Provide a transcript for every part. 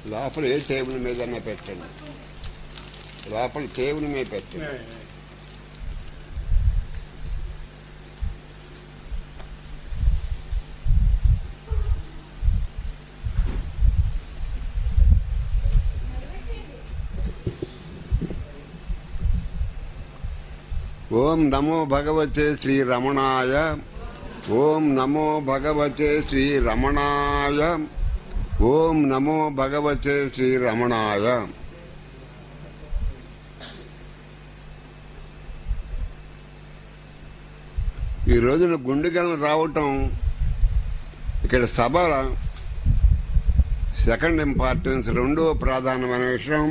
లోపల ఏ టేబుల్ మీదన్నా పెట్టండి, లోపల టేబుల్ మీద పెట్టండి. ఓం నమో భగవతే శ్రీ రమణాయ. ఓం నమో భగవతే శ్రీ రమణాయ. ఓం నమో భగవతే శ్రీ రమణాయ. ఈ రోజున గుండెగలను రావటం ఇక్కడ సభ సెకండ్ ఇంపార్టెన్స్, రెండవ ప్రాధాన్యమైన విషయం.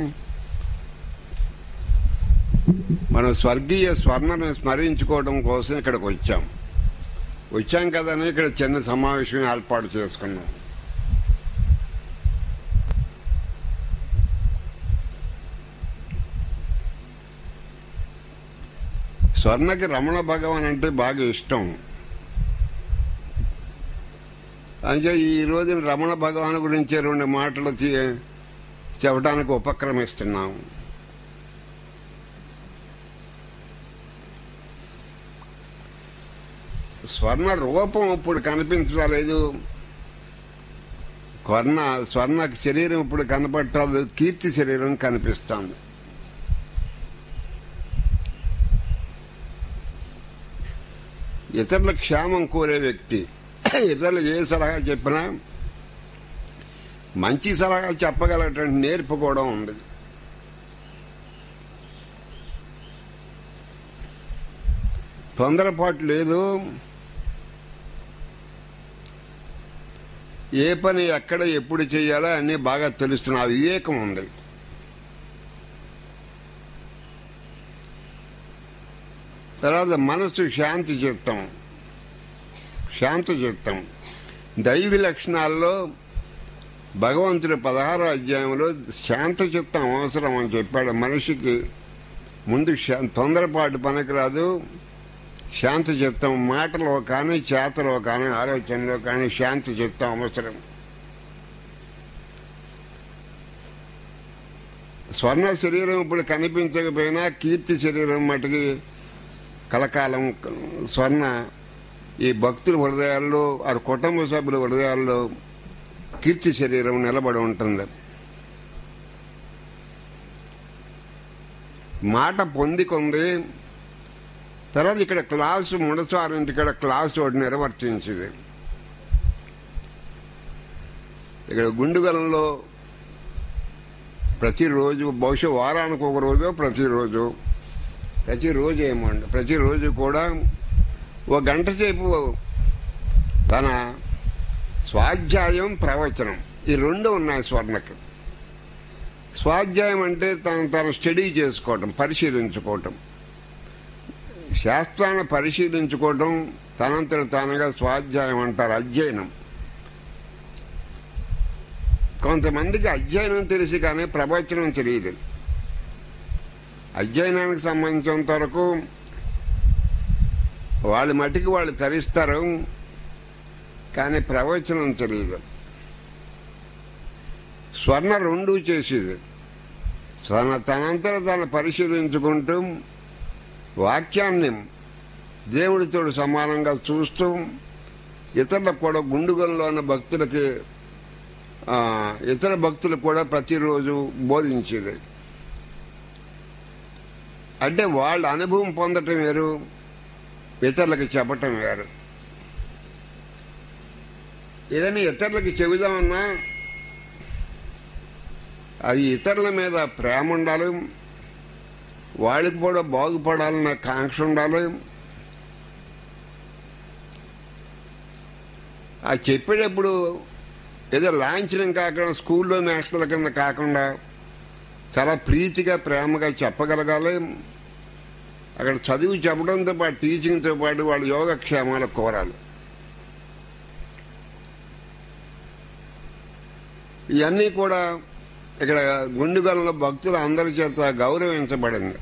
మనం స్వర్గీయ స్వర్ణను స్మరించుకోవడం కోసం ఇక్కడికి వచ్చాం కదని ఇక్కడ చిన్న సమావేశం ఏర్పాటు చేసుకున్నాం. స్వర్ణకి రమణ భగవాన్ అంటే బాగా ఇష్టం. అంటే ఈ రోజున రమణ భగవాన్ గురించి 2 మాటలు చెప్పడానికి ఉపక్రమిస్తున్నాం. స్వర్ణ రూపం ఇప్పుడు కనిపించలేదు, స్వర్ణ శరీరం ఇప్పుడు కనపట్టాలి, కీర్తి శరీరం కనిపిస్తుంది. ఇతరుల క్షేమం కోరే వ్యక్తి, ఇతరులకు ఏ సలహా చెప్పినా మంచి సలహా చెప్పగలటువంటి నేర్పు కూడా ఉంది. తొందరపాటు లేదు, ఏ పని ఎక్కడ ఎప్పుడు చేయాలో అన్నీ బాగా తెలుస్తున్న వివేకం ఉంది. తర్వాత మనసు శాంతి చిత్తం. దైవ లక్షణాల్లో భగవంతుడి 16వ అధ్యాయంలో శాంత చిత్తం అవసరం అని చెప్పాడు. మనిషికి ముందు తొందరపాటు పనికిరాదు, శాంతి చిత్తం మాటలో కానీ చేతలో కానీ ఆలోచనలో కానీ శాంతి చిత్తం అవసరం. స్వర్ణ శరీరం ఇప్పుడు కనిపించకపోయినా కీర్తి శరీరం మటుకి కలకాలం స్వర్ణ ఈ భక్తుల హృదయాల్లో, ఆ కుటుంబ సభ్యుల హృదయాల్లో కీర్తి శరీరం నిలబడి ఉంటుంది. మాట పొందికొంది. తర్వాత ఇక్కడ క్లాసు ముడసారింటి ఇక్కడ క్లాసు ఒకటి నిర్వర్తించింది. ఇక్కడ గుండుగలంలో ప్రతిరోజు, బహుశా వారానికి ఒక రోజు, ప్రతిరోజు ఏమండి, ప్రతిరోజు కూడా 1 గంట సేపు తన స్వాధ్యాయం, ప్రవచనం ఈ 2 ఉన్నాయి స్వర్ణకి. స్వాధ్యాయం అంటే తను స్టడీ చేసుకోవటం, పరిశీలించుకోవటం, శాస్త్రాన్ని పరిశీలించుకోవటం తనంతట తానుగా స్వాధ్యాయం అంటారు, అధ్యయనం. కొంతమందికి అధ్యయనం తెలిసి కానీ ప్రవచనం తెలియదు. అధ్యయనానికి సంబంధించినంత వరకు వాళ్ళ మట్టికి వాళ్ళు తరిస్తారు, కానీ ప్రవచనం తెలియదు. స్వర్ణ 2 చేసేది. తనంతట తాను పరిశీలించుకుంటూ వాక్యాన్ని దేవుడితో సమానంగా చూస్తూ ఇతరులకు కూడా, గుండుగల్లో ఉన్న భక్తులకి, ఇతర భక్తులకు కూడా ప్రతిరోజు బోధించేది. అంటే వాళ్ళ అనుభవం పొందటం వేరు, ఇతరులకు చెప్పటం వేరు. ఏదైనా ఇతరులకి చెబుదామన్నా అది ఇతరుల మీద ప్రేమ ఉండాలి, వాళ్ళకి కూడా బాగుపడాలన్న కాంక్ష ఉండాలి. అది చెప్పేటప్పుడు ఏదో లాంఛనం కాకుండా, స్కూల్లో మాస్టర్ల కింద కాకుండా చాలా ప్రీతిగా, ప్రేమగా చెప్పగలగాలి. అక్కడ చదువు చెప్పడంతో పాటు, టీచింగ్తో పాటు వాళ్ళ యోగక్షేమాలు కోరాలి. ఇవన్నీ కూడా ఇక్కడ గుండుగల్లో భక్తులు అందరి చేత గౌరవించబడింది.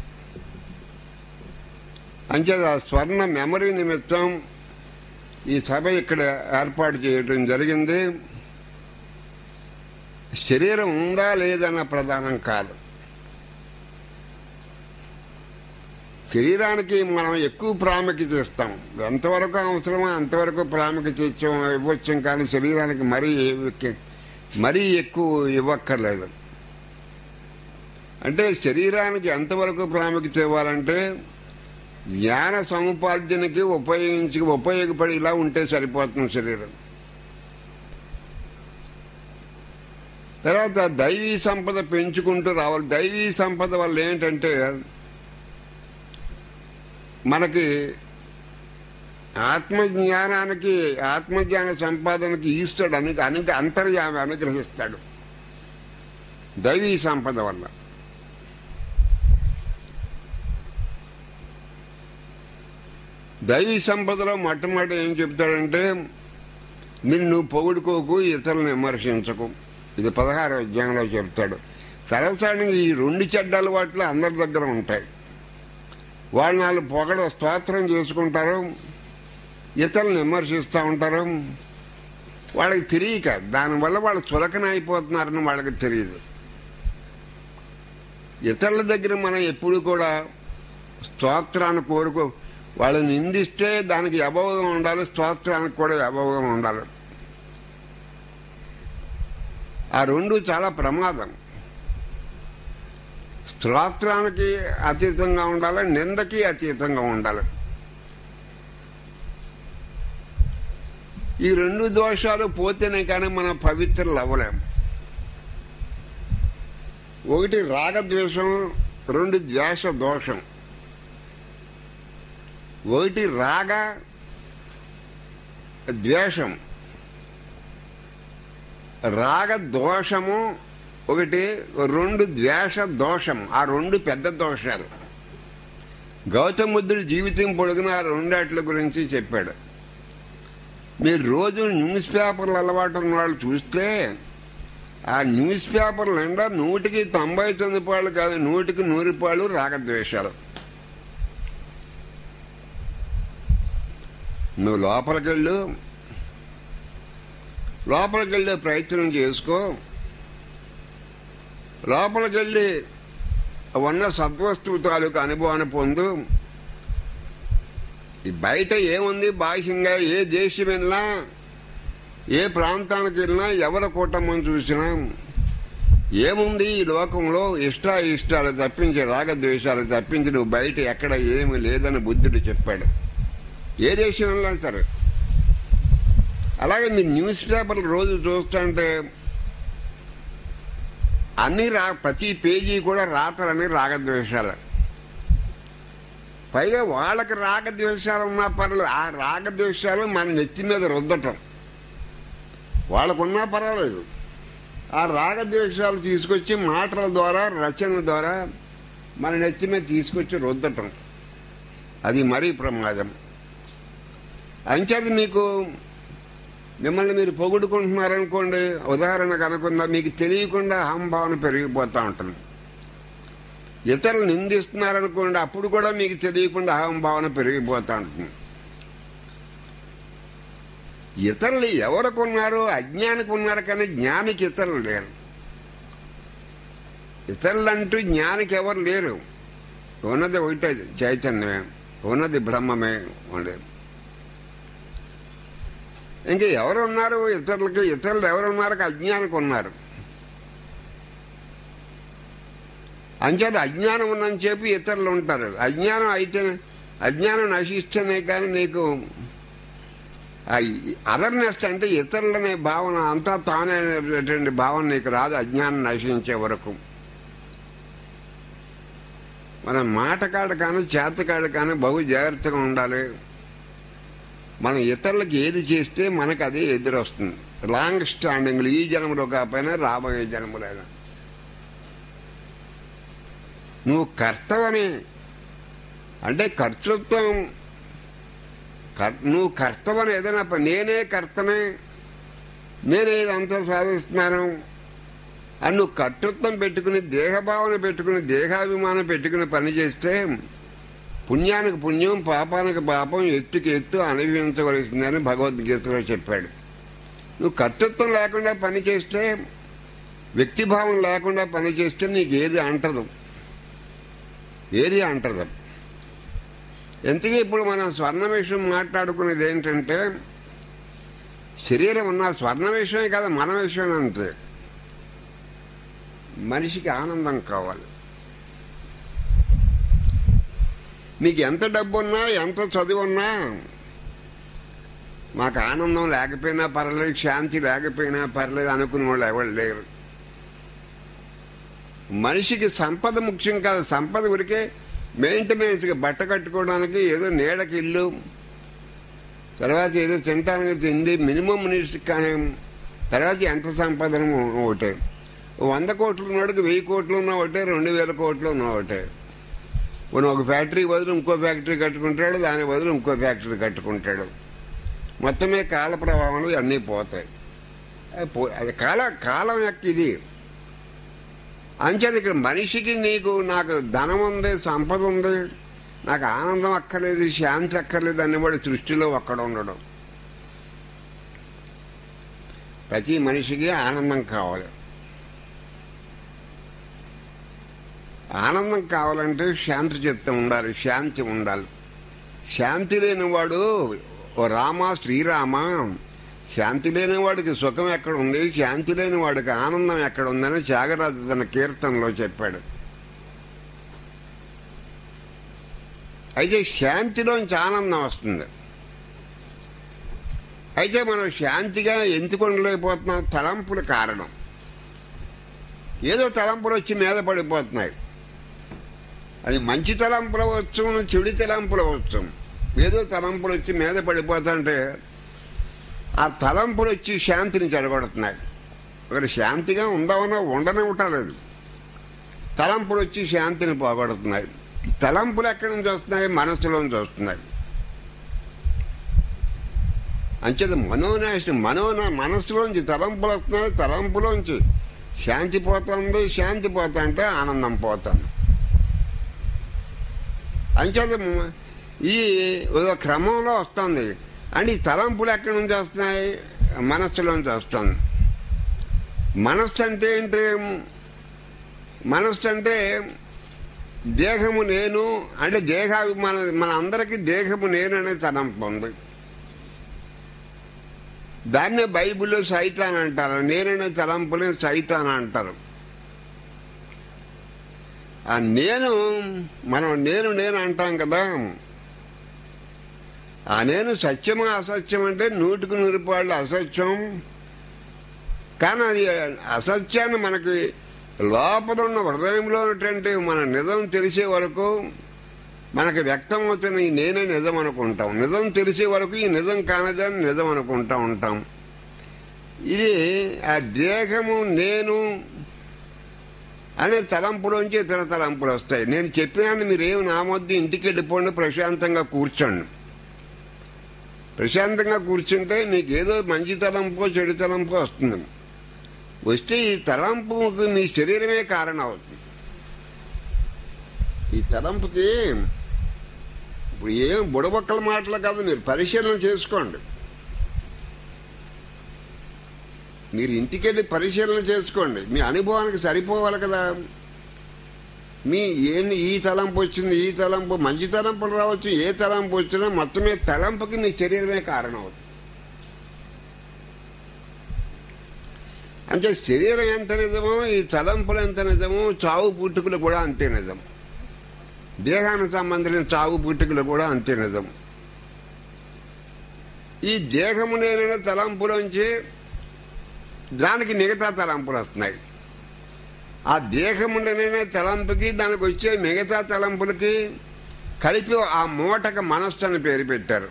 అంచేత ఆ స్వర్ణ మెమరీ నిమిత్తం ఈ సభ ఇక్కడ ఏర్పాటు చేయడం జరిగింది. శరీరం ఉందా లేదన్న ప్రధానం కాదు. శరీరానికి మనం ఎక్కువ ప్రాముఖ్యత ఇస్తాం. ఎంతవరకు అవసరమో అంతవరకు ప్రాముఖ్యత ఇవ్వచ్చు, కానీ శరీరానికి మరీ ఎక్కువ ఇవ్వక్కర్లేదు. అంటే శరీరానికి ఎంతవరకు ప్రాముఖ్యత ఇవ్వాలంటే జ్ఞాన సముపార్జనకి ఉపయోగపడి ఇలా ఉంటే సరిపోతుంది శరీరం. తర్వాత దైవీ సంపద పెంచుకుంటూ రావాలి. దైవీ సంపద వల్ల ఏంటంటే మనకి ఆత్మజ్ఞాన సంపాదనకి ఈశ్వరుడు అంతర్యామి అనుగ్రహిస్తాడు దైవీ సంపద వల్ల. దైవీ సంపదలో మొట్టమొదటి ఏం చెప్తాడంటే నువ్వు పొగుడుకోకు, ఇతరులను విమర్శించకు. ఇది 16వ అధ్యాయంలో చెప్తాడు. సరసానికి ఈ 2 చెడ్డ అలవాట్లు అందరి దగ్గర ఉంటాయి. వాళ్ళు నాలుగు స్తోత్రం చేసుకుంటారు, ఇతరులను విమర్శిస్తూ ఉంటారు. వాళ్ళకి తెలియక దానివల్ల వాళ్ళు చులకన అయిపోతున్నారని వాళ్ళకి తెలియదు. ఇతరుల దగ్గర మనం ఎప్పుడు కూడా స్తోత్రాన్ని వాళ్ళని నిందిస్తే దానికి అభావంగా ఉండాలి, స్తోత్రానికి కూడా అభావంగా ఉండాలి. ఆ 2 చాలా ప్రమాదం. స్తోత్రానికి అతీతంగా ఉండాలి, నిందకి అతీతంగా ఉండాలి. ఈ 2 దోషాలు పోతేనే కానీ మనం పవిత్రులు అవ్వలేం. 1 రాగద్వేషం, 2 ద్వేష దోషం. 1 రాగ ద్వేషం, రాగ దోషము 1, 2 ద్వేష దోషం. ఆ 2 పెద్ద దోషాలు. గౌతమ బుద్ధుడు జీవితం పొడుగున 2 గురించి చెప్పాడు. మీరు రోజు న్యూస్ పేపర్లు అలవాటు ఉన్న వాళ్ళు చూస్తే ఆ న్యూస్ పేపర్లు నిండా 100కి 99 పాళ్ళు కాదు, 100కి 100 పాళ్ళు రాగద్వేషాలు. నువ్వు లోపలికెళ్ళే ప్రయత్నం చేసుకో. లోపలికెళ్ళి ఉన్న సద్వస్తువు తాలూకు అనుభవాన్ని పొందు. ఈ బయట ఏముంది బాహ్యంగా, ఏ దేశం వెళ్ళినా, ఏ ప్రాంతానికి వెళ్ళినా, ఎవరి కుటుంబం చూసినా ఏముంది ఈ లోకంలో? ఇష్టాలు తప్పించి, రాగద్వేషాలు తప్పించి నువ్వు బయట ఎక్కడ ఏమి లేదని బుద్ధుడు చెప్పాడు. ఏ దేశం వెళ్ళినా సరే. అలాగే మీరు న్యూస్ పేపర్లు రోజు చూస్తుంటే ప్రతి పేజీ కూడా రాతలని రాగద్వేషాలు. పైగా వాళ్ళకి రాగద్వేషాలు ఉన్నా పర్లేదు, ఆ రాగద్వేషాలు మన నెత్తి మీద రుద్దటం. వాళ్ళకున్నా పర్వాలేదు, ఆ రాగద్వేషాలు తీసుకొచ్చి మాటల ద్వారా, రచన ద్వారా మన నెత్తి మీద తీసుకొచ్చి రుద్దటం. అది మరీ ప్రమాదం. అంచేది మిమ్మల్ని మీరు పొగుడుకుంటున్నారనుకోండి, ఉదాహరణకు అనుకుందా, మీకు తెలియకుండా అహంభావన పెరిగిపోతూ ఉంటుంది. ఇతరులు నిందిస్తున్నారనుకోండి, అప్పుడు కూడా మీకు తెలియకుండా అహంభావన పెరిగిపోతూ ఉంటుంది. ఇతరులు ఎవరికి ఉన్నారు? అజ్ఞానికి ఉన్నారు, కానీ జ్ఞానికి ఇతరులు లేరు. ఇతరులంటూ జ్ఞానికి ఎవరు లేరు. ఉన్నది ఒకటే చైతన్యమే, ఉన్నది బ్రహ్మమే ఉండేది. ఇంకా ఎవరు ఉన్నారు ఇతరులకి? ఇతరులు ఎవరున్నారు? అజ్ఞానికి ఉన్నారు. అంచేత అజ్ఞానం ఉన్నని చెప్పి ఇతరులు ఉంటారు. అజ్ఞానం నశిస్తేనే కానీ నీకు అదర్నెస్ అంటే ఇతరులనే భావన, అంతా తానేటువంటి భావన నీకు రాదు అజ్ఞానం నశించే వరకు. మన మాటకాడు కానీ చేతకాడు కానీ బహు జాగ్రత్తగా ఉండాలి. మనం ఇతరులకు ఏది చేస్తే మనకు అదే ఎదురొస్తుంది. లాంగ్ స్టాండింగ్లు ఈ జన్మలో కాకపోయినా రాబోయే జన్మలైనా. నువ్వు కర్తవని అంటే కర్తృత్వం, నువ్వు కర్తవని ఏదైనా నేనే కర్తనే, నేనే ఇదంతా సాధిస్తున్నాను అని నువ్వు కర్తృత్వం పెట్టుకుని, దేహభావన పెట్టుకుని, దేహాభిమానం పెట్టుకుని పని చేస్తే పుణ్యానికి పుణ్యం, పాపానికి పాపం, ఎత్తుకి ఎత్తు అనుభవించవలసిందని భగవద్గీతలో చెప్పాడు. నువ్వు కర్తృత్వం లేకుండా పని చేస్తే వ్యక్తిభావం లేకుండా పని చేస్తే నీకు ఏది అంటదు, ఏది అంటదు. ఎంతకీ ఇప్పుడు మనం స్వర్ణ విషయం మాట్లాడుకునేది ఏంటంటే, శరీరం ఉన్న స్వర్ణ విషయమే కాదు, మన విషయం అంతే. మనిషికి ఆనందం కావాలి. మీకు ఎంత డబ్బున్నా, ఎంత చదువున్నా, మాకు ఆనందం లేకపోయినా పర్లేదు, శాంతి లేకపోయినా పర్లేదు అనుకునే వాళ్ళు ఎవరు లేరు. మనిషికి సంపద ముఖ్యం కాదు. సంపద ఉరికే మెయింటెనెన్స్గా, బట్ట కట్టుకోవడానికి, ఏదో నీడకి ఇల్లు, తర్వాత ఏదో తినడానికి తిండి, మినిమం నీడ్స్. కానీ తర్వాత ఎంత సంపాదన ఒకటే. 100 కోట్లు ఉన్నవాడికి 1000 కోట్లు ఉన్న ఒకటే, 2000 కోట్లు ఉన్న ఒకటే. మనం ఒక ఫ్యాక్టరీ బదులు ఇంకో ఫ్యాక్టరీ కట్టుకుంటాడు, దాని బదులు ఇంకో ఫ్యాక్టరీ కట్టుకుంటాడు. మొత్తమే కాల ప్రభావాలు అన్నీ పోతాయి. అది కాలం యొక్క ఇది. అంచేది ఇక్కడ మనిషికి నాకు ధనం ఉంది, సంపద ఉంది, నాకు ఆనందం అక్కర్లేదు, శాంతి అక్కర్లేదు అనేవాడు సృష్టిలో ఒక్కడ ఉండడం. ప్రతి మనిషికి ఆనందం కావాలి. ఆనందం కావాలంటే శాంతి చిత్తం ఉండాలి, శాంతి ఉండాలి. శాంతి లేనివాడు, ఓ రామ శ్రీరామ, శాంతి లేనివాడికి సుఖం ఎక్కడ ఉంది, శాంతి లేని వాడికి ఆనందం ఎక్కడ ఉందని త్యాగరాజు తన కీర్తనలో చెప్పాడు. అయితే శాంతిలోంచి ఆనందం వస్తుంది. అయితే మనం శాంతిగా ఎందుకు ఉండలేకపోతున్నాం? తలంపుల కారణం. ఏదో తలంపులు వచ్చి మీద పడిపోతున్నాయి. అది మంచి తలంపులు అవ్వచ్చు, చెడు తలంపులు అవ్వచ్చు. ఏదో తలంపులు వచ్చి మీద పడిపోతుంటే ఆ తలంపులు వచ్చి శాంతిని చెడగొడుతున్నాయి. ఒకటి శాంతిగా ఉందామన్నా ఉండనివ్వటలేదు. తలంపులు వచ్చి శాంతిని పోగొడుతున్నాయి. తలంపులు ఎక్కడి నుంచి వస్తున్నాయి? మనస్సులోంచి వస్తున్నాయి. అంచేత మనోనాశనం, మనస్సులోంచి తలంపులు వస్తున్నాయి. తలంపులోంచి శాంతి పోతుంది. శాంతి పోతుంటే ఆనందం పోతుంది. అంచేత ఈ క్రమంలో వస్తుంది. అండ్ ఈ తలంపులు ఎక్కడి నుంచి వస్తున్నాయి? మనస్సులోంచి వస్తుంది. మనస్సు అంటే ఏంటి? మనస్సు అంటే దేహము నేను, అంటే మన అందరికీ దేహము నేను అనే తలంపు ఉంది. దాన్నే బైబిల్లో సైతాన్ అంటారు. నేననే తలంపులే సైతాన్ అంటారు. ఆ మనం నేను అంటాం కదా. ఆ నేను సత్యమా అసత్యం అంటే 100% అసత్యం. కానీ అది అసత్యాన్ని మనకి లోపల ఉన్న హృదయంలో ఉన్నటువంటి మన నిజం తెలిసే వరకు మనకు వ్యక్తమవుతున్న ఈ నేనే నిజం అనుకుంటాం. నిజం తెలిసే వరకు ఈ నిజం కానిదాన్ని నిజం అనుకుంటా ఉంటాం. ఇది ఆ దేహము నేను అనే తలంపులోంచి ఇతర తలంపులు వస్తాయి. నేను చెప్పినాను మీరేమి నా మధ్య ఇంటికి వెళ్ళిపోండి, ప్రశాంతంగా కూర్చోండి. ప్రశాంతంగా కూర్చుంటే మీకు ఏదో మంచి తలంపో చెడు తలంపో వస్తుంది. వస్తే ఈ తలంపుకి మీ శరీరమే కారణం అవుతుంది. ఈ తలంపుకి ఇప్పుడు ఏం బుడబొక్కల మాటలు కాదు, మీరు పరిశీలన చేసుకోండి. మీరు ఇంటికెళ్ళి పరిశీలన చేసుకోండి. మీ అనుభవానికి సరిపోవాలి కదా. ఈ తలంపు వచ్చింది, ఈ తలంపు మంచి తలంపులు రావచ్చు, ఏ తలంపు వచ్చినా మొత్తమే తలంపుకి మీ శరీరమే కారణం అవుతుంది. అంటే శరీరం ఎంత నిజమో ఈ తలంపులు ఎంత నిజమో చావు పుట్టుకలు కూడా అంతే నిజం. దేహానికి సంబంధించిన చావు పుట్టుకలు కూడా అంతే నిజం. ఈ దేహము నేనైనా తలంపులోంచి దానికి మిగతా తలంపులు వస్తున్నాయి. ఆ దేహముండనే తలంపుకి దానికి వచ్చే మిగతా తలంపులకి కలిపి ఆ మూటకు మనస్సు అని పేరు పెట్టారు.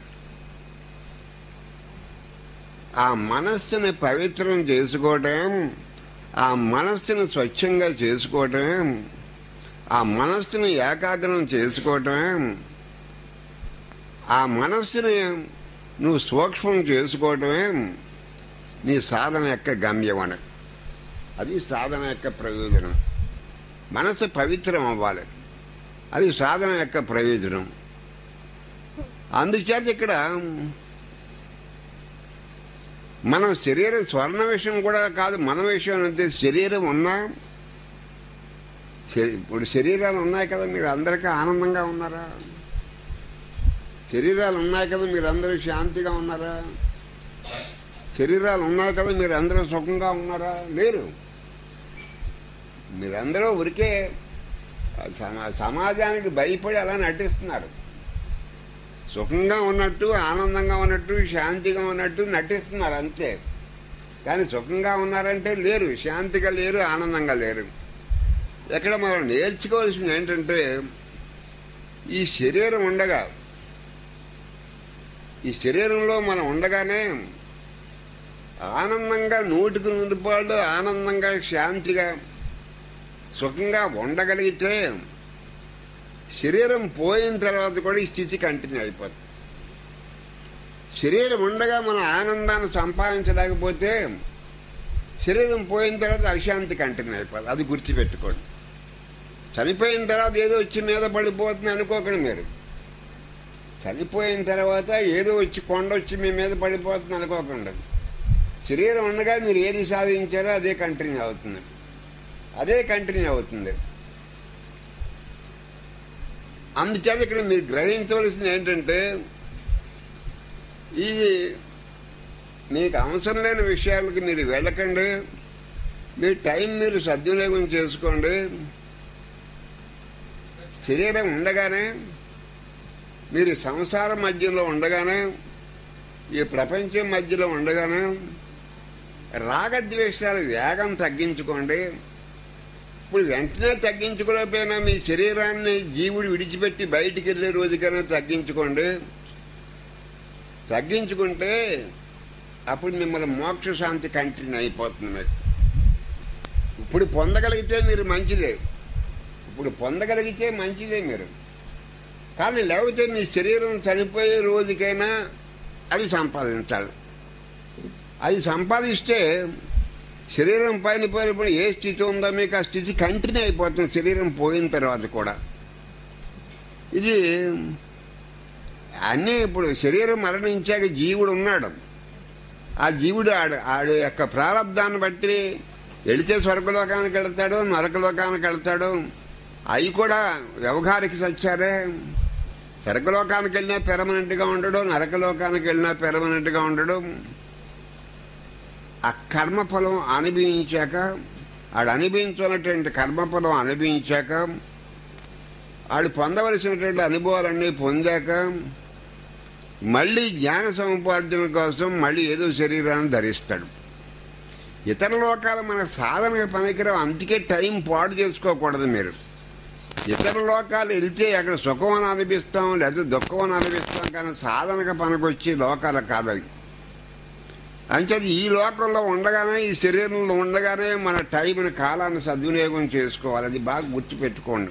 ఆ మనస్సుని పవిత్రం చేసుకోవటం, ఆ మనస్సుని స్వచ్ఛంగా చేసుకోవటం, ఆ మనస్సుని ఏకాగ్రం చేసుకోవటం, ఆ మనస్సుని నువ్వు సూక్ష్మం చేసుకోవటమే నీ సాధన యొక్క గమ్యం అని. అది సాధన యొక్క ప్రయోజనం. మనసు పవిత్రం అవ్వాలి, అది సాధన యొక్క ప్రయోజనం. అందుచేత ఇక్కడ మనం శరీరం స్వర్ణ విషయం కూడా కాదు, మన విషయం అంటే శరీరం ఉన్నా, ఇప్పుడు శరీరాలు ఉన్నాయి కదా, మీరు అందరికీ ఆనందంగా ఉన్నారా? శరీరాలు ఉన్నాయి కదా, మీరు అందరూ శాంతిగా ఉన్నారా? శరీరాలు ఉన్నాయి కదా, మీరు అందరూ సుఖంగా ఉన్నారా? లేరు. మీరందరూ ఊరికే సమాజానికి భయపడి అలా నటిస్తున్నారు. సుఖంగా ఉన్నట్టు, ఆనందంగా ఉన్నట్టు, శాంతిగా ఉన్నట్టు నటిస్తున్నారు అంతే. కానీ సుఖంగా ఉన్నారంటే లేరు, శాంతిగా లేరు, ఆనందంగా లేరు. ఇక్కడ మనం నేర్చుకోవాల్సింది ఏంటంటే, ఈ శరీరం ఉండగా, ఈ శరీరంలో మనం ఉండగానే ఆనందంగా 100కి 100 ఆనందంగా శాంతిగా సుఖంగా ఉండగలిగితే శరీరం పోయిన తర్వాత కూడా ఈ స్థితి కంటిన్యూ అయిపోతుంది. శరీరం ఉండగా మన ఆనందాన్ని సంపాదించలేకపోతే శరీరం పోయిన తర్వాత అశాంతి కంటిన్యూ అయిపోతుంది. అది గుర్తుపెట్టుకోండి. చనిపోయిన తర్వాత ఏదో వచ్చి మీద పడిపోతుంది అనుకోకండి. మీరు చనిపోయిన తర్వాత ఏదో వచ్చి కొండ వచ్చి మీ మీద పడిపోతుంది అనుకోకండి. శరీరం ఉండగా మీరు ఏది సాధించారో అదే కంటిన్యూ అవుతుంది, అదే కంటిన్యూ అవుతుంది. అందుచేత ఇక్కడ మీరు గ్రహించవలసింది ఏంటంటే, ఇది మీకు అవసరం లేని విషయాలకి మీరు వెళ్ళకండి. మీ టైం మీరు సద్వినియోగం చేసుకోండి. శరీరం ఉండగానే, మీరు సంసారం మధ్యలో ఉండగానే, ఈ ప్రపంచం మధ్యలో ఉండగానే రాగద్వేషాల వేగం తగ్గించుకోండి. ఇప్పుడు వెంటనే తగ్గించుకోలేకపోయినా మీ శరీరాన్ని జీవుడు విడిచిపెట్టి బయటికి వెళ్ళే రోజుకైనా తగ్గించుకోండి. తగ్గించుకుంటే అప్పుడు మిమ్మల్ని మోక్ష శాంతి కంటిన్యూ అయిపోతుంది. మీకు ఇప్పుడు పొందగలిగితే మీరు మంచిదే, ఇప్పుడు పొందగలిగితే మంచిదే మీరు. కానీ లేకపోతే మీ శరీరం చనిపోయే రోజుకైనా అది సంపాదించాలి. అది సంపాదిస్తే శరీరం పైన పోయినప్పుడు ఏ స్థితి ఉందో మీకు ఆ స్థితి కంటిన్యూ అయిపోతుంది శరీరం పోయిన తర్వాత కూడా. ఇది అన్నీ ఇప్పుడు శరీరం మరణించాక జీవుడు ఉన్నాడు. ఆ జీవుడు ఆడు యొక్క ప్రారంధాన్ని బట్టి వెళితే స్వర్గలోకానికి వెళ్తాడు, నరకలోకానికి వెళ్తాడు. అవి కూడా వ్యవహారిక సత్యాలే. స్వర్గలోకానికి వెళ్ళినా పెర్మనెంట్గా ఉండడు, నరకలోకానికి వెళ్ళినా పెర్మనెంట్గా ఉండడు. ఆ కర్మఫలం అనుభవించాక, ఆడు అనుభవించున్నటువంటి కర్మఫలం అనుభవించాక, ఆడు పొందవలసినటువంటి అనుభవాలన్నీ పొందాక మళ్ళీ జ్ఞాన సముపార్జన కోసం మళ్ళీ ఏదో శరీరాన్ని ధరిస్తాడు. ఇతర లోకాలు మన సాధనకు పనికిరావు. అందుకే టైం పాడు చేసుకోకూడదు. మీరు ఇతర లోకాలు వెళ్తే అక్కడ సుఖం అని అనిపిస్తాం, లేదా దుఃఖం అని అనిపిస్తాం, కానీ సాధనకు పనికొచ్చి లోకాలు కాదు. అంచేది ఈ లోకంలో ఉండగానే, ఈ శరీరంలో ఉండగానే మన టైంని, కాలాన్ని సద్వినియోగం చేసుకోవాలి. అది బాగా గుర్తుపెట్టుకోండి.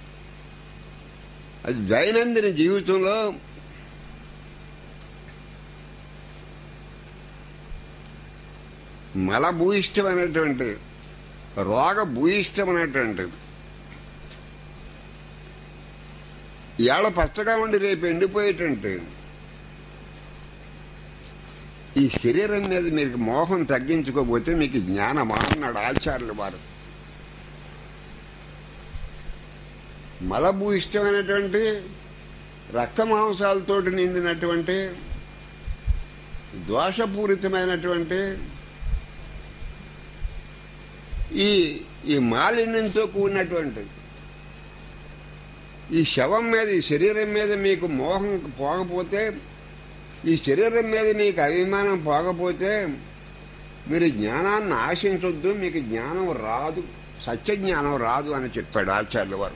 అది దైనందిన జీవితంలో మల భూయిష్టమైనటువంటి, రోగ భూయిష్టమైనటువంటి, ఇవాళ పచ్చగా ఉండి రేపు ఎండిపోయేటువంటి ఈ శరీరం మీద మీకు మోహం తగ్గించుకోకపోతే మీకు జ్ఞానమా అన్నాడు ఆచార్యులు వారు. మలభూ ఇష్టమైనటువంటి రక్తమాంసాలతో నిండినటువంటి దోషపూరితమైనటువంటి ఈ మాలిన్యంతో కూడినటువంటి ఈ శవం మీద, ఈ శరీరం మీద మీకు మోహం పోకపోతే, ఈ శరీరం మీద మీకు అభిమానం పోకపోతే మీరు జ్ఞానాన్ని ఆశించొద్దు, మీకు జ్ఞానం రాదు, సత్య జ్ఞానం రాదు అని చెప్పాడు ఆచార్యుల వారు.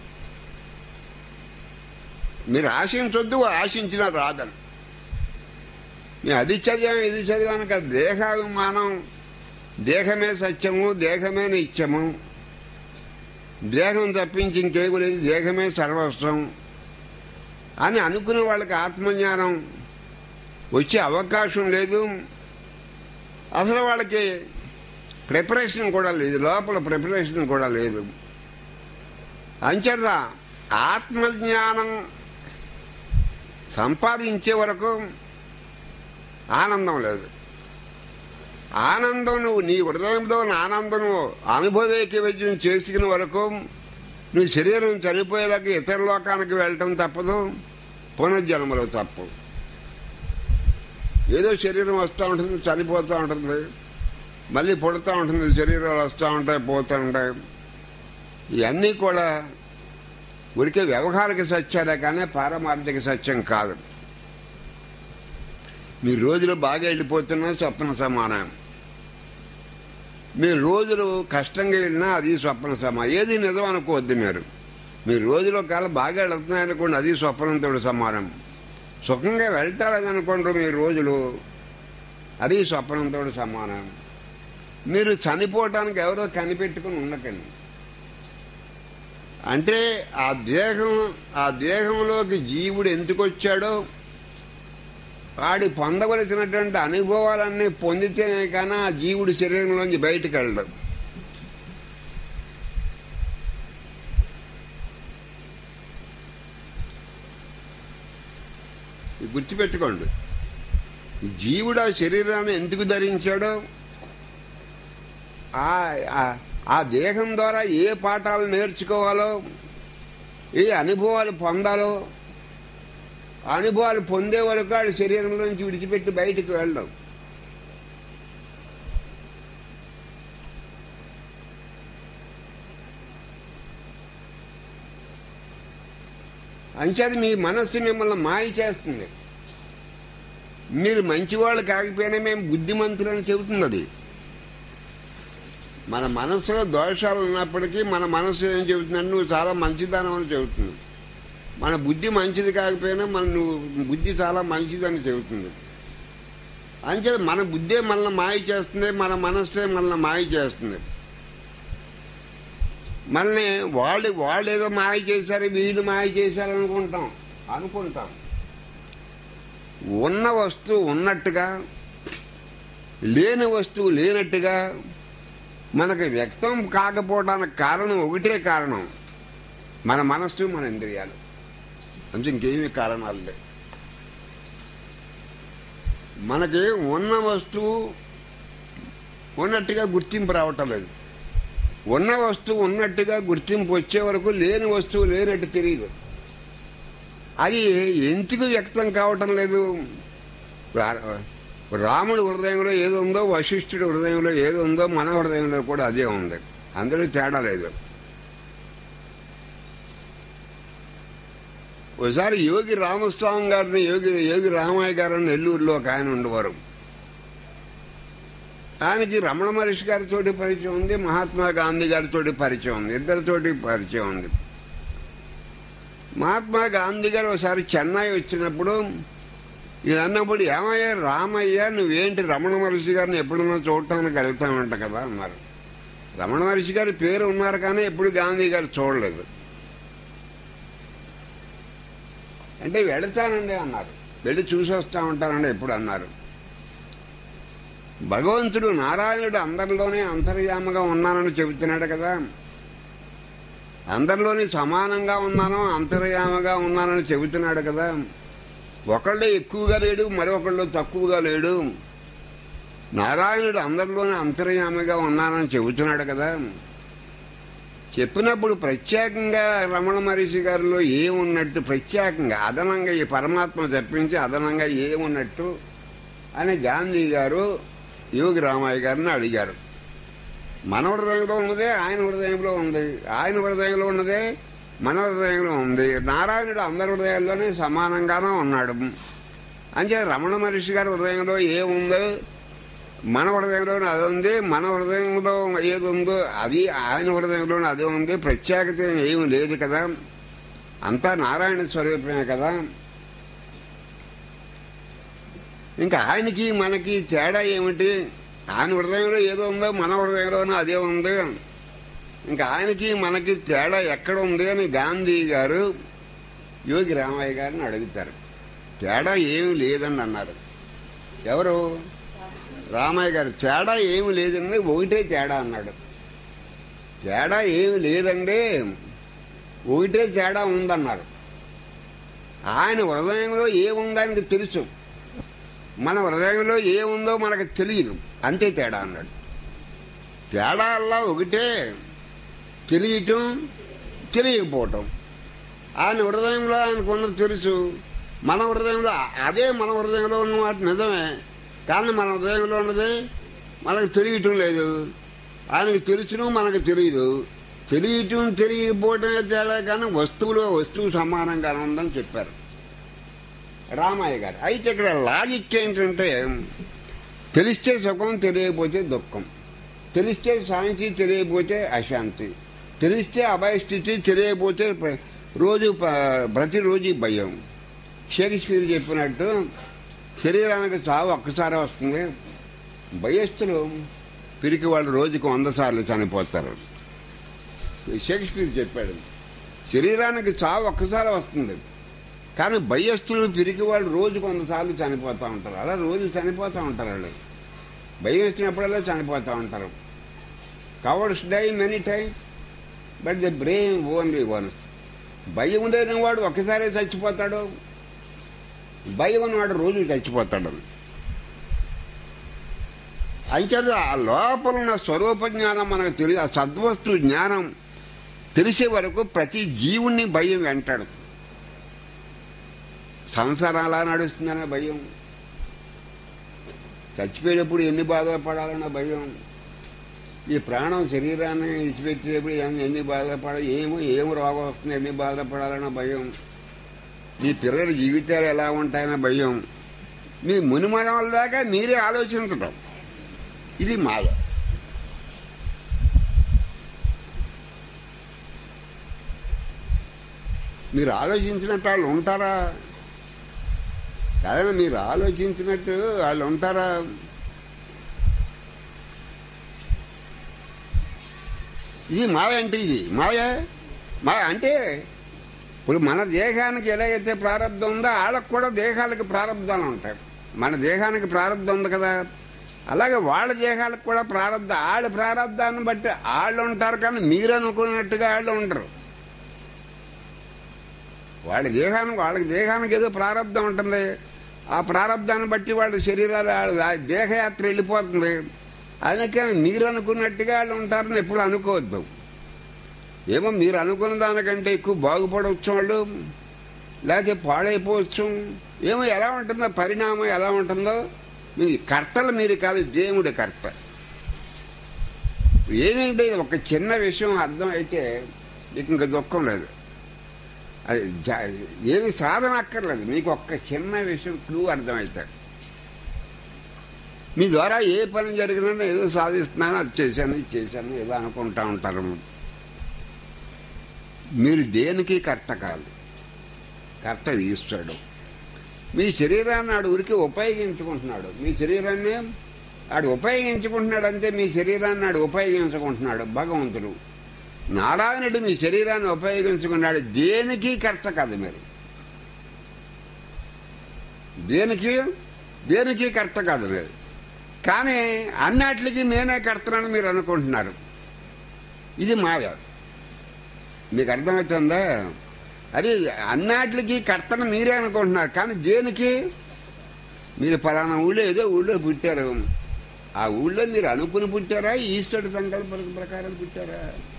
మీరు ఆశించొద్దు, ఆశించినా రాదని. మేము అది చదివాము, ఇది చదివాను కదా. దేహాభిమానం, దేహమే సత్యము, దేహమే నిత్యము, దేహం తప్పించి ఇంకేమీ లేదు, దేహమే సర్వస్వం అని అనుకునే వాళ్ళకి ఆత్మజ్ఞానం వచ్చే అవకాశం లేదు. అసలు వాళ్ళకి ప్రిపరేషన్ కూడా లేదు, లోపల ప్రిపరేషన్ కూడా లేదు. అంచేత ఆత్మజ్ఞానం సంపాదించే వరకు ఆనందం లేదు. ఆనందం నువ్వు నీ హృదయంలో ఆనందం నువ్వు అనుభవేకి వైద్యం చేసుకునే వరకు నువ్వు శరీరం చనిపోయేలాగా ఇతర లోకానికి వెళ్ళటం తప్పదు, పునర్జన్మలో తప్పు. ఏదో శరీరం వస్తూ ఉంటుంది, చనిపోతూ ఉంటుంది, మళ్ళీ పుడుతూ ఉంటుంది, శరీరాలు వస్తూ ఉంటాయి, పోతూ ఉంటాయి. ఇవన్నీ కూడా ఉడికే వ్యవహారిక సత్యాలే కానీ పారమార్థిక సత్యం కాదు. మీ రోజులు బాగా వెళ్ళిపోతున్నా స్వప్న సమానం, మీ రోజులు కష్టంగా వెళ్ళినా అది స్వప్న సమానం. ఏది నిజం అనుకోవద్దు. మీ రోజులో కాలం బాగా వెళుతున్నాయనుకోండి, అది స్వప్నంతో సమానం. సుఖంగా వెళ్తారనుకోండి మీ రోజులు, అది స్వప్నంతో సమానం. మీరు చనిపోవటానికి ఎవరో కనిపెట్టుకుని ఉండకండి. అంటే ఆ దేహంలోకి జీవుడు ఎందుకు వచ్చాడో వాడి పొందవలసినటువంటి అనుభవాలన్నీ పొందితేనే కానీ ఆ జీవుడు శరీరంలోంచి బయటకు వెళ్ళడు. గుర్తుపెట్టుకోండి, జీవుడు ఆ శరీరాన్ని ఎందుకు ధరించాడో, ఆ దేహం ద్వారా ఏ పాఠాలు నేర్చుకోవాలో, ఏ అనుభవాలు పొందాలో, అనుభవాలు పొందే వరకు వాడి శరీరంలో నుంచి విడిచిపెట్టి బయటికి వెళ్ళడం. అంచేది మీ మనస్సు మిమ్మల్ని మాయ చేస్తుంది. మీరు మంచివాళ్ళు కాకపోయినా మేము బుద్ధిమంతులని చెబుతుంది అది. మన మనస్సులో దోషాలు ఉన్నప్పటికీ మన మనస్సు ఏం చెబుతుందంటే నువ్వు చాలా మంచిదానం అని చెబుతుంది. మన బుద్ధి మంచిది కాకపోయినా నువ్వు బుద్ధి చాలా మంచిదని చెబుతుంది. అంచేది మన బుద్ధే మనల్ని మాయ చేస్తుంది, మన మనస్సే మనల్ని మాయ చేస్తుంది. మనల్ని వాళ్ళు ఏదో మాయ చేశారు, వీళ్ళు మాయ చేశారు అనుకుంటాం. ఉన్న వస్తువు ఉన్నట్టుగా, లేని వస్తువు లేనట్టుగా మనకు వ్యక్తం కాకపోవడానికి కారణం ఒకటే కారణం, మన మనస్సు, మన ఇంద్రియాలు. అంటే ఇంకేమీ కారణాలు లేవు. మనకి ఉన్న వస్తువు ఉన్నట్టుగా గుర్తింపు రావటం లేదు. ఉన్న వస్తువు ఉన్నట్టుగా గుర్తింపు వచ్చే వరకు లేని వస్తువు లేనట్టు తెలియదు. అది ఎందుకు వ్యక్తం కావటం లేదు? రాముడి హృదయంలో ఏదో ఉందో, వశిష్ఠుడి హృదయంలో ఏదో ఉందో, మన హృదయంలో కూడా అదే ఉంది. అందరూ తేడా లేదు. ఒకసారి యోగి రామస్వామి గారిని యోగి రామయ్య గారిని నెల్లూరులో ఒక ఆయన ఉండేవారు. ఆయనకి రమణ మహర్షి గారితో పరిచయం ఉంది, మహాత్మా గాంధీ గారితో పరిచయం ఉంది, ఇద్దరితోటి పరిచయం ఉంది. మహాత్మా గాంధీ గారు ఒకసారి చెన్నై వచ్చినప్పుడు ఇది అన్నప్పుడు, ఏమయ్యా రామయ్య నువ్వేంటి రమణ మహర్షి గారిని ఎప్పుడన్నా చూడటానికి వెళ్తామంట కదా అన్నారు. రమణ మహర్షి గారి పేరు ఉన్నారు కానీ ఎప్పుడు గాంధీ గారు చూడలేదు. అంటే వెళతానండి అన్నారు. వెళ్ళి చూసి వస్తా ఉంటానండి ఎప్పుడు అన్నారు. భగవంతుడు నారాయణుడు అందరిలోనే అంతర్యామగా ఉన్నానని చెబుతున్నాడు కదా. అందరిలోని సమానంగా ఉన్నాను, అంతర్యామగా ఉన్నానని చెబుతున్నాడు కదా. ఒకళ్ళు ఎక్కువగా లేడు, మరొకళ్ళు తక్కువగా లేడు. నారాయణుడు అందరిలోనే అంతర్యామిగా ఉన్నానని చెబుతున్నాడు కదా. చెప్పినప్పుడు ప్రత్యేకంగా రమణ మహర్షి గారిలో ఏమున్నట్టు, ప్రత్యేకంగా అదనంగా ఈ పరమాత్మ చెప్పించి అదనంగా ఏమున్నట్టు అని గాంధీ గారు యోగి రామయ్య గారిని అడిగారు. మన హృదయంలో ఉన్నదే ఆయన హృదయంలో ఉంది, ఆయన హృదయంలో ఉన్నదే మన హృదయంలో ఉంది. నారాయణుడు అందరి హృదయాల్లోనే సమానంగానే ఉన్నాడు. అంటే రమణ మహర్షి గారి హృదయంలో ఏముందో మన హృదయంలోనే అది ఉంది, మన హృదయంలో ఏది ఉందో అది ఆయన హృదయంలోనే అదే ఉంది. ప్రత్యేకత ఏమి లేదు కదా, అంతా నారాయణ స్వరూపమే కదా. ఇంకా ఆయనకి మనకి తేడా ఏమిటి? ఆయన హృదయంలో ఏదో ఉందో మన హృదయంలోనే అదే ఉంది. ఇంకా ఆయనకి మనకి తేడా ఎక్కడ ఉంది అని గాంధీ గారు యోగి రామయ్య గారిని అడుగుతారు. తేడా ఏమి లేదండి అన్నారు. ఎవరు? రామయ్య గారు. తేడా ఏమి లేదండి, ఒకటే తేడా అన్నాడు. తేడా ఏమి లేదండి, ఒకటే తేడా ఉందన్నారు. ఆయన హృదయంలో ఏముంది ఆయనకు తెలుసు. మన హృదయంలో ఏముందో మనకు తెలియదు, అంతే తేడా అన్నాడు. తేడా అలా ఒకటే, తెలియటం తెలియకపోవటం. ఆయన హృదయంలో ఆయనకున్నది తెలుసు, మన హృదయంలో అదే మన హృదయంలో ఉన్నమాట నిజమే, కానీ మన హృదయంలో ఉన్నది మనకు తెలియటం లేదు. ఆయనకు తెలుసును మనకు తెలియదు. తెలియటం తెలియకపోవటమే తేడా, కానీ వస్తువు సమానంగానే ఉందని చెప్పారు రామయ్య గారు. అయితే ఇక్కడ లాజిక్ ఏంటంటే, తెలిస్తే సుఖం, తెలియకపోతే దుఃఖం. తెలిస్తే శాంతి, తెలియకపోతే అశాంతి. తెలిస్తే అభయస్థితి, తెలియకపోతే ప్రతిరోజు భయం. షేక్స్పియర్ చెప్పినట్టు శరీరానికి చావు ఒక్కసారి వస్తుంది, భయస్థులు పిరికి వాళ్ళు రోజుకు 100 సార్లు చనిపోతారు. షేక్స్పియర్ చెప్పాడు, శరీరానికి చావు ఒక్కసారి వస్తుంది, కానీ భయస్థులు పిరికి వాళ్ళు రోజుకు 100 సార్లు చనిపోతూ ఉంటారు. అలా రోజు చనిపోతూ ఉంటారు. వాళ్ళు భయం వేసినప్పుడల్లా చనిపోతూ ఉంటారు. Cowards die many times but the brave only once. భయం లేని వాడు ఒక్కసారే చచ్చిపోతాడు, భయం ఉన్నవాడు రోజు చచ్చిపోతాడు. అయితే ఆ లోపల ఉన్న స్వరూప జ్ఞానం మనకు తెలియదు. ఆ సద్వస్తు జ్ఞానం తెలిసే వరకు ప్రతి జీవుణ్ణి భయం వెంటాడు. సంసారం అలా నడుస్తుందన్న భయం, చచ్చిపోయేటప్పుడు ఎన్ని బాధలు పడాలన్న భయం, ఈ ప్రాణం శరీరాన్ని విడిచిపెట్టేటప్పుడు ఎన్ని బాధపడాలి, ఏం రోగం వస్తుంది, ఎన్ని బాధపడాలన్న భయం, మీ పిల్లల జీవితాలు ఎలా ఉంటాయన్న భయం, మీ మునిమనవాళ్ళ దాకా మీరే ఆలోచించటం, ఇది మాయ. మీరు ఆలోచించినట్టు వాళ్ళు ఉంటారా? కాదన్నా, మీరు ఆలోచించినట్టు వాళ్ళు ఉంటారా? ఇది మాయ అంటే, ఇది మాయ అంటే ఇప్పుడు మన దేహానికి ఎలాగైతే ప్రారంభం ఉందో వాళ్ళకు కూడా దేహాలకు ప్రారంభాలు ఉంటాయి. మన దేహానికి ప్రారంభం ఉంది కదా, అలాగే వాళ్ళ దేహాలకు కూడా వాళ్ళ ప్రారంధాన్ని బట్టి వాళ్ళు ఉంటారు, కానీ మీరు అనుకున్నట్టుగా వాళ్ళు ఉండరు. వాళ్ళకి దేహానికి ఏదో ప్రారంధం ఉంటుంది, ఆ ప్రారంధాన్ని బట్టి వాళ్ళ శరీరాలు దేహయాత్ర వెళ్ళిపోతుంది. అందుకని మీరు అనుకున్నట్టుగా వాళ్ళు ఉంటారని ఎప్పుడు అనుకోవద్దు. ఏమో మీరు అనుకున్న దానికంటే ఎక్కువ బాగుపడవచ్చు వాళ్ళు, లేకపోతే పాడైపోవచ్చు. ఏమో ఎలా ఉంటుందో పరిణామం ఎలా ఉంటుందో, మీ కర్తలు మీరు కాదు, దేవుడి కర్త. ఏమేంటి ఒక చిన్న విషయం అర్థం అయితే మీకు ఇంకా దుఃఖం లేదు. అది ఏమి సాధన అక్కర్లేదు, మీకు ఒక్క చిన్న విషయం క్లూ అర్థమవుతాయి. మీ ద్వారా ఏ పని జరిగినా ఏదో సాధిస్తున్నాను, అది చేశాను, ఇది చేశాను ఏదో అనుకుంటా ఉంటారు. మీరు దేనికి కర్త కాదు, కర్త ఈశ్వరుడు. మీ శరీరాన్ని ఆడు ఊరికి ఉపయోగించుకుంటున్నాడు. మీ శరీరాన్ని ఆడు ఉపయోగించుకుంటున్నాడు, అంతే. మీ శరీరాన్ని ఆడు ఉపయోగించుకుంటున్నాడు భగవంతుడు. నారాయణుడు మీ శరీరాన్ని ఉపయోగించుకున్నాడు. దేనికి కర్త కాదు మీరు, దేనికి కర్త కాదు మీరు. కానీ అన్నిటికీ నేనే కర్తనని మీరు అనుకుంటున్నారు. ఇది మాయ. మీకు అర్థమవుతుందా? అది అన్నిటికీ కర్తను మీరే అనుకుంటున్నారు, కానీ దేనికి? మీరు ఫలానా ఏదో ఊళ్ళో పుట్టారు, ఆ ఊళ్ళో మీరు అనుకుని పుట్టారా, ఈశ్వరుడి సంకల్ప ప్రకారం పుట్టారా?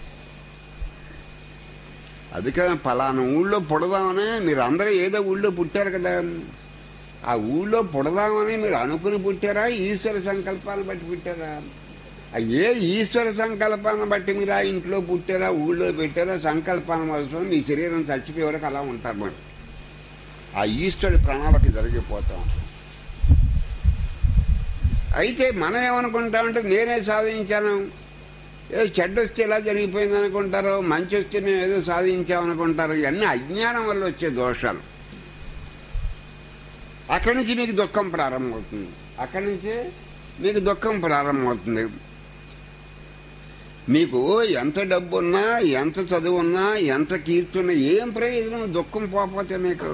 అది కదా, ఫలానా ఊళ్ళో పుడదామని మీరు అందరూ ఏదో ఊళ్ళో పుట్టారు కదా, ఆ ఊళ్ళో పుడదామని మీరు అనుకుని పుట్టారా, ఈశ్వర సంకల్పాన్ని బట్టి పుట్టారా? ఏ ఈశ్వర సంకల్పాన్ని బట్టి మీరు ఆ ఇంట్లో పుట్టారా, ఊళ్ళో పెట్టారా, సంకల్పాన్ని అవసరం మీ శరీరం చచ్చిపోయే వరకు అలా ఉంటారు. మరి ఆ ఈశ్వరుడి ప్రణాళిక జరిగిపోతాం. అయితే మనం ఏమనుకుంటామంటే నేనే సాధించాను, ఏదో చెడ్డ వస్తే ఎలా జరిగిపోయింది అనుకుంటారు, మంచి వస్తే మేము ఏదో సాధించామనుకుంటారు. ఇవన్నీ అజ్ఞానం వల్ల వచ్చే దోషాలు. అక్కడి నుంచి మీకు దుఃఖం ప్రారంభమవుతుంది. మీకు ఎంత డబ్బున్నా, ఎంత చదువున్నా, ఎంత కీర్తున్నా ఏం ప్రయోజనం దుఃఖం పోకపోతే? మీకు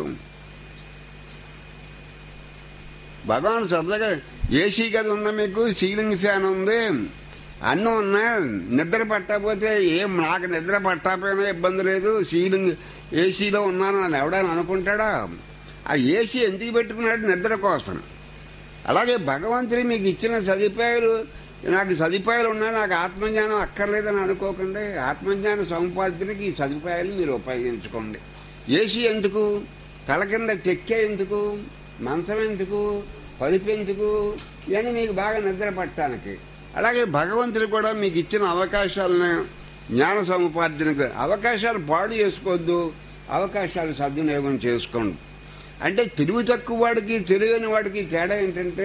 భగవాన్ సరదాగా ఏసీ గది ఉందా, మీకు సీలింగ్ ఫ్యాన్ ఉంది, అన్నీ ఉన్నా, నిద్ర పట్టకపోతే నాకు నిద్ర పట్టకపోయినా ఇబ్బంది లేదు, సీలింగ్ ఏసీలో ఉన్నాను అని ఎవడని అనుకుంటాడా? ఆ ఏసీ ఎందుకు పెట్టుకున్నాడు? నిద్ర కోసం. అలాగే భగవంతుడు మీకు ఇచ్చిన సదుపాయాలు, నాకు సదుపాయాలు ఉన్నాయి, నాకు ఆత్మజ్ఞానం అక్కర్లేదని అనుకోకండి. ఆత్మజ్ఞాన సముపార్జనకి ఈ సదుపాయాలు మీరు ఉపయోగించుకోండి. ఏసీ ఎందుకు, తల కింద చెక్కే ఎందుకు, మంచం ఎందుకు, పరుపు ఎందుకు, ఇవన్నీ మీకు బాగా నిద్ర పట్టడానికి. అలాగే భగవంతుడు కూడా మీకు ఇచ్చిన అవకాశాలను జ్ఞాన సముపార్జనకు అవకాశాలు పాడు చేసుకోవద్దు, అవకాశాలు సద్వినియోగం చేసుకోండి. అంటే తెలివి తక్కువ వాడికి తెలివైన వాడికి తేడా ఏంటంటే,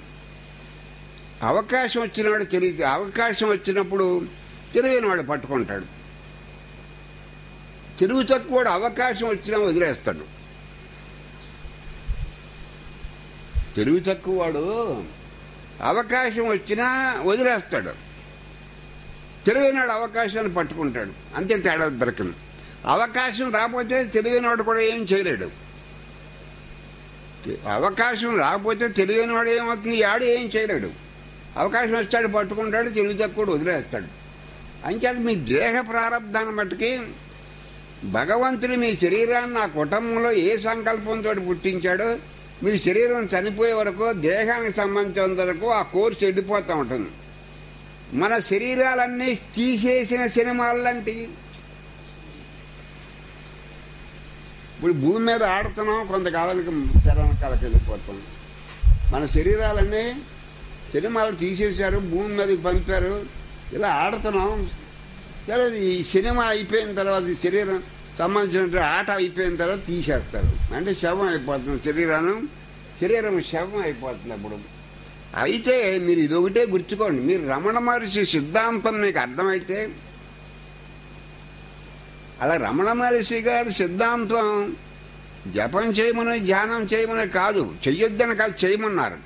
అవకాశం వచ్చినవాడు అవకాశం వచ్చినప్పుడు తెలివైన వాడు పట్టుకుంటాడు. తెలివి తక్కువ వాడు అవకాశం వచ్చినా వదిలేస్తాడు. తెలివి తక్కువ వాడు అవకాశం వచ్చినా వదిలేస్తాడు, తెలివైన వాడు అవకాశాన్ని పట్టుకుంటాడు. అంతే తేడా దొరకదు. అవకాశం రాకపోతే తెలివైన వాడు కూడా ఏం చేయలేడు. అవకాశం రాకపోతే తెలివైన వాడు ఏమవుతుంది, ఆడు ఏం చేయలేడు. అవకాశం వచ్చాడు పట్టుకుంటాడు, తెలివి తక్కువ వదిలేస్తాడు. అంచేత మీ దేహ ప్రారంధాన్ని బట్టికి భగవంతుడు మీ శరీరాన్ని ఆ కుటుంబంలో ఏ సంకల్పంతో పుట్టించాడో, మీ శరీరం చనిపోయే వరకు దేహానికి సంబంధించినంత వరకు ఆ కోర్సు వెళ్ళిపోతూ ఉంటుంది. మన శరీరాలన్నీ తీసేసిన సినిమాలు లాంటివి. ఇప్పుడు భూమి మీద ఆడుతున్నాం, కొంతకాలానికి తెలంగాణకి వెళ్ళిపోతాం. మన శరీరాలన్నీ సినిమాలు తీసేశారు, భూమి మీదకి పంపారు, ఇలా ఆడుతున్నాం. సరే, ఈ సినిమా అయిపోయిన తర్వాత ఈ శరీరం సంబంధించిన ఆట అయిపోయిన తర్వాత తీసేస్తారు. అంటే శవం అయిపోతుంది శరీరం శవం అయిపోతుంది. అప్పుడు అయితే మీరు ఇదొకటే గుర్తుకోండి, మీరు రమణ మహర్షి సిద్ధాంతం మీకు అర్థమైతే, అలా రమణ మహర్షి గారి సిద్ధాంతం జపం చేయమని ధ్యానం చేయమని కాదు, చెయ్యొద్దని కాదు, చేయమన్నారు.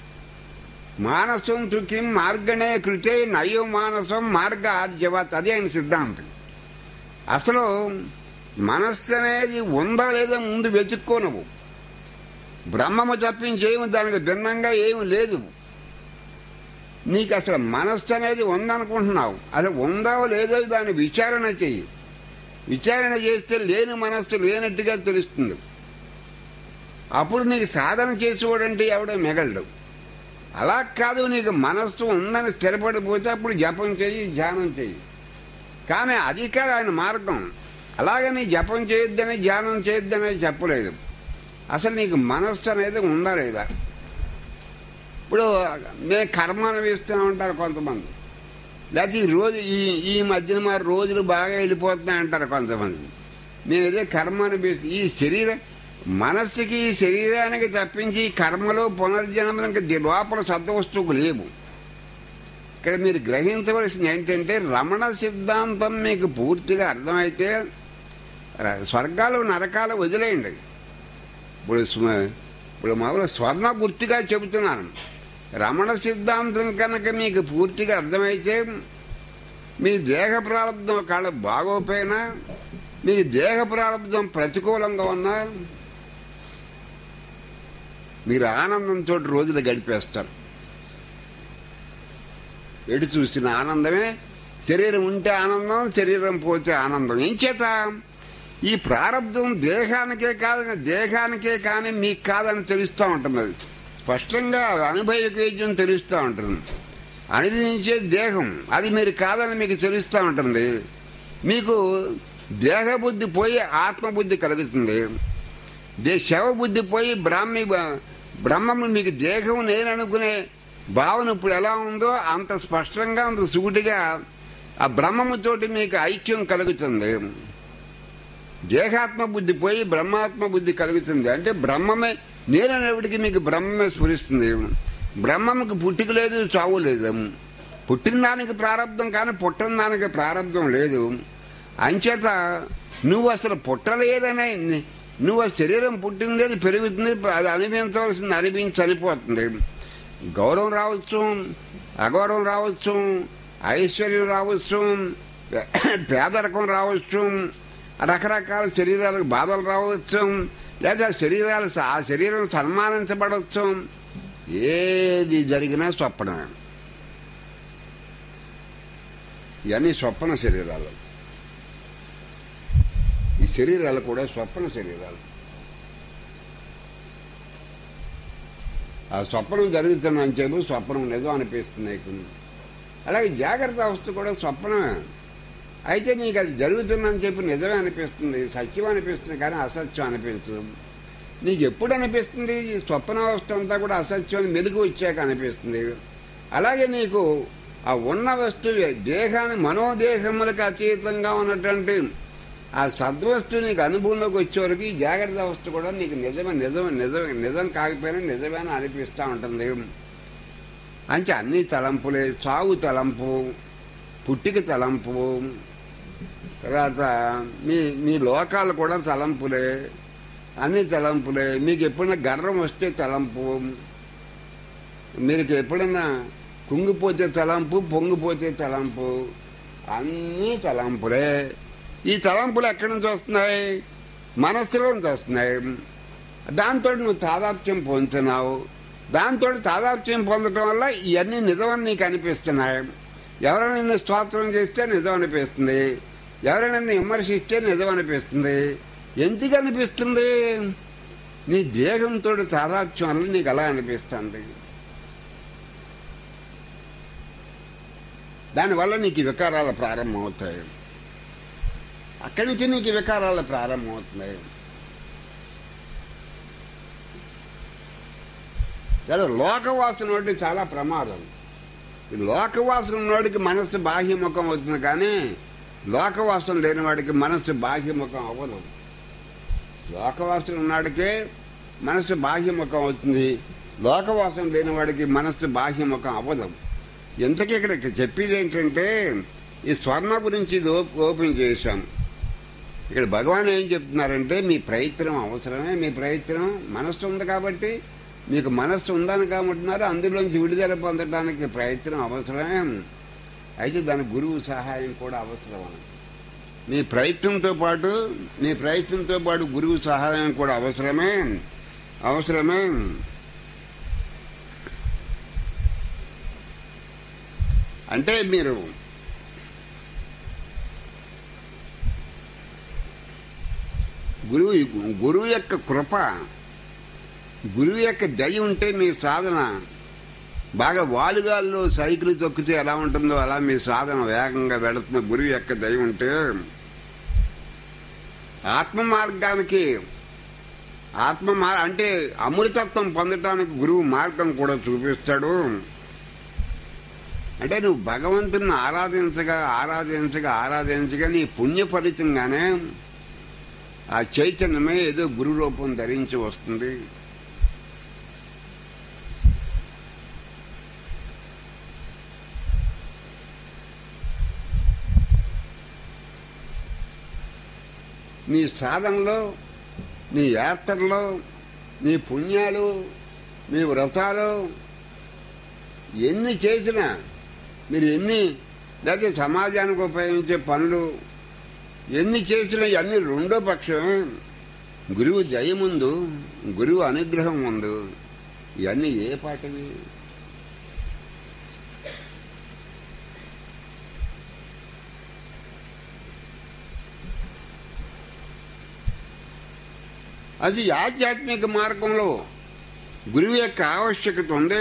మానసం తుకిం మార్గణే కృతే నయో మానసం మార్గ ఆద్యవత్, అదే ఆయన సిద్ధాంతం. అసలు మనస్సు అనేది ఉందా లేదా ముందు వెతుక్కో. నువ్వు బ్రహ్మము తప్పించేమి దానికి భిన్నంగా ఏమి లేదు. నీకు అసలు మనస్సు అనేది ఉందనుకుంటున్నావు, అసలు ఉందో లేదో దాన్ని విచారణ చెయ్యి. విచారణ చేస్తే లేని మనస్సు లేనట్టుగా తెలుస్తుంది. అప్పుడు నీకు సాధన చేసేవాడంటే ఎవడో మిగలడు. అలా కాదు, నీకు మనస్సు ఉందని స్థిరపడిపోతే అప్పుడు జపం చెయ్యి, ధ్యానం చెయ్యి. కానీ అది కాదు ఆయన మార్గం. అలాగని జపం చేయొద్దని ధ్యానం చేయొద్దనేది చెప్పలేదు. అసలు నీకు మనస్సు అనేది ఉందా లేదా. ఇప్పుడు మేము కర్మ అనుభవిస్తామంటారు కొంతమంది, లేకపోతే ఈ రోజు ఈ మధ్యన మా రోజులు బాగా వెళ్ళిపోతున్నాయి అంటారు కొంతమంది. మేము ఇదే కర్మ అనుభవిస్తాం. ఈ మనస్సుకి శరీరానికి తప్పించి కర్మలో పునర్జన్మకి లోపల సద్వస్తువుకు లేవు. ఇక్కడ మీరు గ్రహించవలసింది ఏంటంటే, రమణ సిద్ధాంతం మీకు పూర్తిగా అర్థమైతే స్వర్గాలు నరకాలు వదిలేయండి. ఇప్పుడు మామూలు స్వర్ణ గుర్తుగా చెబుతున్నాను. రమణ సిద్ధాంతం కనుక మీకు పూర్తిగా అర్థమైతే, మీ దేహ ప్రారంభం కాళ్ళ బాగోపోయినా, మీకు దేహ ప్రారంభం ప్రతికూలంగా ఉన్నా మీరు ఆనందంతో రోజులు గడిపేస్తారు. ఎటు చూసిన ఆనందమే. శరీరం ఉంటే ఆనందం, శరీరం పోతే ఆనందం. ఏం చేత ఈ ప్రారంభం దేహానికే కానీ మీకు కాదని తెలుస్తూ ఉంటుంది. అది స్పష్టంగా అనుభవవేద్యం తెలుస్తూ ఉంటుంది. అనుభవించే దేహం అది మీరు కాదని మీకు తెలుస్తూ ఉంటుంది. మీకు దేహబుద్ధి పోయి ఆత్మబుద్ధి కలుగుతుంది. శవబుద్ధి పోయి బ్రహ్మము మీకు దేహం నేననుకునే భావన ఇప్పుడు ఎలా ఉందో అంత స్పష్టంగా, అంత సూటిగా ఆ బ్రహ్మముతోటి మీకు ఐక్యం కలుగుతుంది. దేహాత్మ బుద్ధి పోయి బ్రహ్మాత్మ బుద్ధి కలుగుతుంది. అంటే బ్రహ్మమే నేననేవాడికి మీకు బ్రహ్మమే స్ఫురిస్తుంది. బ్రహ్మముకి పుట్టుక లేదు, చావు లేదు. పుట్టిన దానికి ప్రారంభం కానీ పుట్టిన దానికి ప్రారంభం లేదు. అంచేత నువ్వు అసలు పుట్టలేదనే, నువ్వు ఆ శరీరం పుట్టింది, అది పెరుగుతుంది, అది అనుభవించవలసింది అనిపించి చనిపోతుంది. గౌరవం రావచ్చు, అగౌరవం రావచ్చు, ఐశ్వర్యం రావచ్చు, పేదరికం రావచ్చు, రకరకాల శరీరాలకు బాధలు రావచ్చు, లేదా ఆ శరీరం సన్మానించబడవచ్చు. ఏది జరిగినా స్వప్నమే. ఇవన్నీ స్వప్న శరీరాలు. ఈ శరీరాలు కూడా స్వప్న శరీరాలు. ఆ స్వప్నం జరుగుతుందని చెప్పి స్వప్నం నిజం అనిపిస్తుంది నీకు. అలాగే జాగ్రత్త అవస్థ కూడా స్వప్నమే. అయితే నీకు అది జరుగుతుందని చెప్పి నిజమే అనిపిస్తుంది, సత్యం అనిపిస్తుంది, కానీ అసత్యం అనిపించదు. నీకు ఎప్పుడు అనిపిస్తుంది? ఈ స్వప్నావస్థ అంతా కూడా అసత్యం అని మెలుగు వచ్చాక అనిపిస్తుంది. అలాగే నీకు ఆ ఉన్న వస్తువు దేహాన్ని మనోదేహములకు అతీతంగా ఉన్నటువంటి ఆ సద్వస్తువు నీకు అనుభవంలోకి వచ్చేవరకు ఈ జాగ్రత్త అవస్థ కూడా నీకు నిజమే నిజం నిజం నిజం కాకపోయినా నిజమే అని అనిపిస్తూ ఉంటుంది. అంటే అన్ని తలంపులే, చావు తలంపు, పుట్టిక తలంపు, తర్వాత మీ లోకాలు కూడా తలంపులే, అన్ని తలంపులే. మీకు ఎప్పుడైనా గర్వం వస్తే తలంపు, మీకు ఎప్పుడైనా కుంగిపోతే తలంపు, పొంగిపోతే తలంపు, అన్నీ తలంపులే. ఈ తలంపులు ఎక్కడి నుంచి వస్తున్నాయి? మనస్సులో నుంచి వస్తున్నాయి. దాంతో నువ్వు తాదాత్మ్యం పొందుతున్నావు. దాంతో తాదాత్మ్యం పొందడం వల్ల ఇవన్నీ నిజమని నీకు అనిపిస్తున్నాయి. ఎవరైనా నిన్ను స్తోత్రం చేస్తే నిజం అనిపిస్తుంది, ఎవరైనా నిన్ను విమర్శిస్తే నిజం అనిపిస్తుంది. ఎందుకు అనిపిస్తుంది? నీ దేహంతో తాదాత్మ్యం వల్ల నీకు అలా అనిపిస్తుంది. దానివల్ల నీకు వికారాలు ప్రారంభమవుతాయి. అక్కడి నుంచి నీకు వికారాలు ప్రారంభమవుతున్నాయి. లోకవాసన ఒకటి చాలా ప్రమాదం. ఈ లోకవాసన ఉన్నవాడికి మనస్సు బాహ్యముఖం అవుతుంది, కానీ లోకవాసన లేని వాడికి మనస్సు బాహ్యముఖం అవ్వదు. లోకవాసన ఉన్నవాడికే మనస్సు బాహ్యముఖం అవుతుంది, లోకవాసన లేని వాడికి మనస్సు బాహ్యముఖం అవ్వదు. ఇంతకీ ఇక్కడ చెప్పేది ఏంటంటే, ఈ స్వర్ణ గురించి ఇది ఓపెన్ చేశాం. ఇక్కడ భగవాన్ ఏం చెప్తున్నారంటే, మీ ప్రయత్నం అవసరమే. మీ ప్రయత్నం మనస్సు ఉంది కాబట్టి, మీకు మనస్సు ఉందని కాబట్టినారు, అందులోంచి విడుదల పొందడానికి ప్రయత్నం అవసరమే. అయితే దానికి గురువు సహాయం కూడా అవసరం. మీ ప్రయత్నంతో పాటు గురువు సహాయం కూడా అవసరమే. అంటే మీరు గురువు యొక్క కృప, గురువు యొక్క దయ ఉంటే మీ సాధన బాగా వాలుగాల్లో సైకిల్ తొక్కితే ఎలా ఉంటుందో అలా మీ సాధన వేగంగా వెళుతున్న గురువు యొక్క దయ ఉంటే ఆత్మ మార్గానికి అంటే అమృతత్వం పొందటానికి గురువు మార్గం కూడా చూపిస్తాడు. అంటే నువ్వు భగవంతుని ఆరాధించగా నీ పుణ్య ఫలితంగానే ఆ చైతన్యమే ఏదో గురు రూపం ధరించి వస్తుంది. నీ సాధనలో, నీ యాత్రలో, నీ పుణ్యాలు, నీ వ్రతాలు ఎన్ని చేసినా, మీరు లేకపోతే సమాజానికి ఉపయోగించే పనులు ఎన్ని చేసినా ఇవన్నీ రెండో పక్షం. గురువు దయ ముందు, గురువు అనుగ్రహం ముందు ఇవన్నీ ఏ పాటవి? అది ఆధ్యాత్మిక మార్గంలో గురువు యొక్క ఆవశ్యకత ఉంది.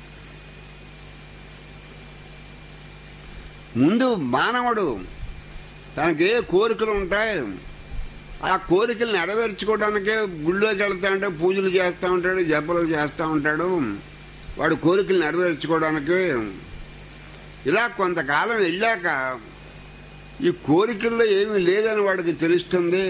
ముందు మానవుడు తనకి ఏ కోరికలు ఉంటాయి, ఆ కోరికలు నెరవేర్చుకోవడానికే గుళ్ళోకి వెళ్తా ఉంటాడు, పూజలు చేస్తూ ఉంటాడు, జపలు చేస్తూ ఉంటాడు. వాడు కోరికలు నెరవేర్చుకోవడానికి ఇలా కొంతకాలం వెళ్ళాక ఈ కోరికల్లో ఏమీ లేదని వాడికి తెలుస్తుంది.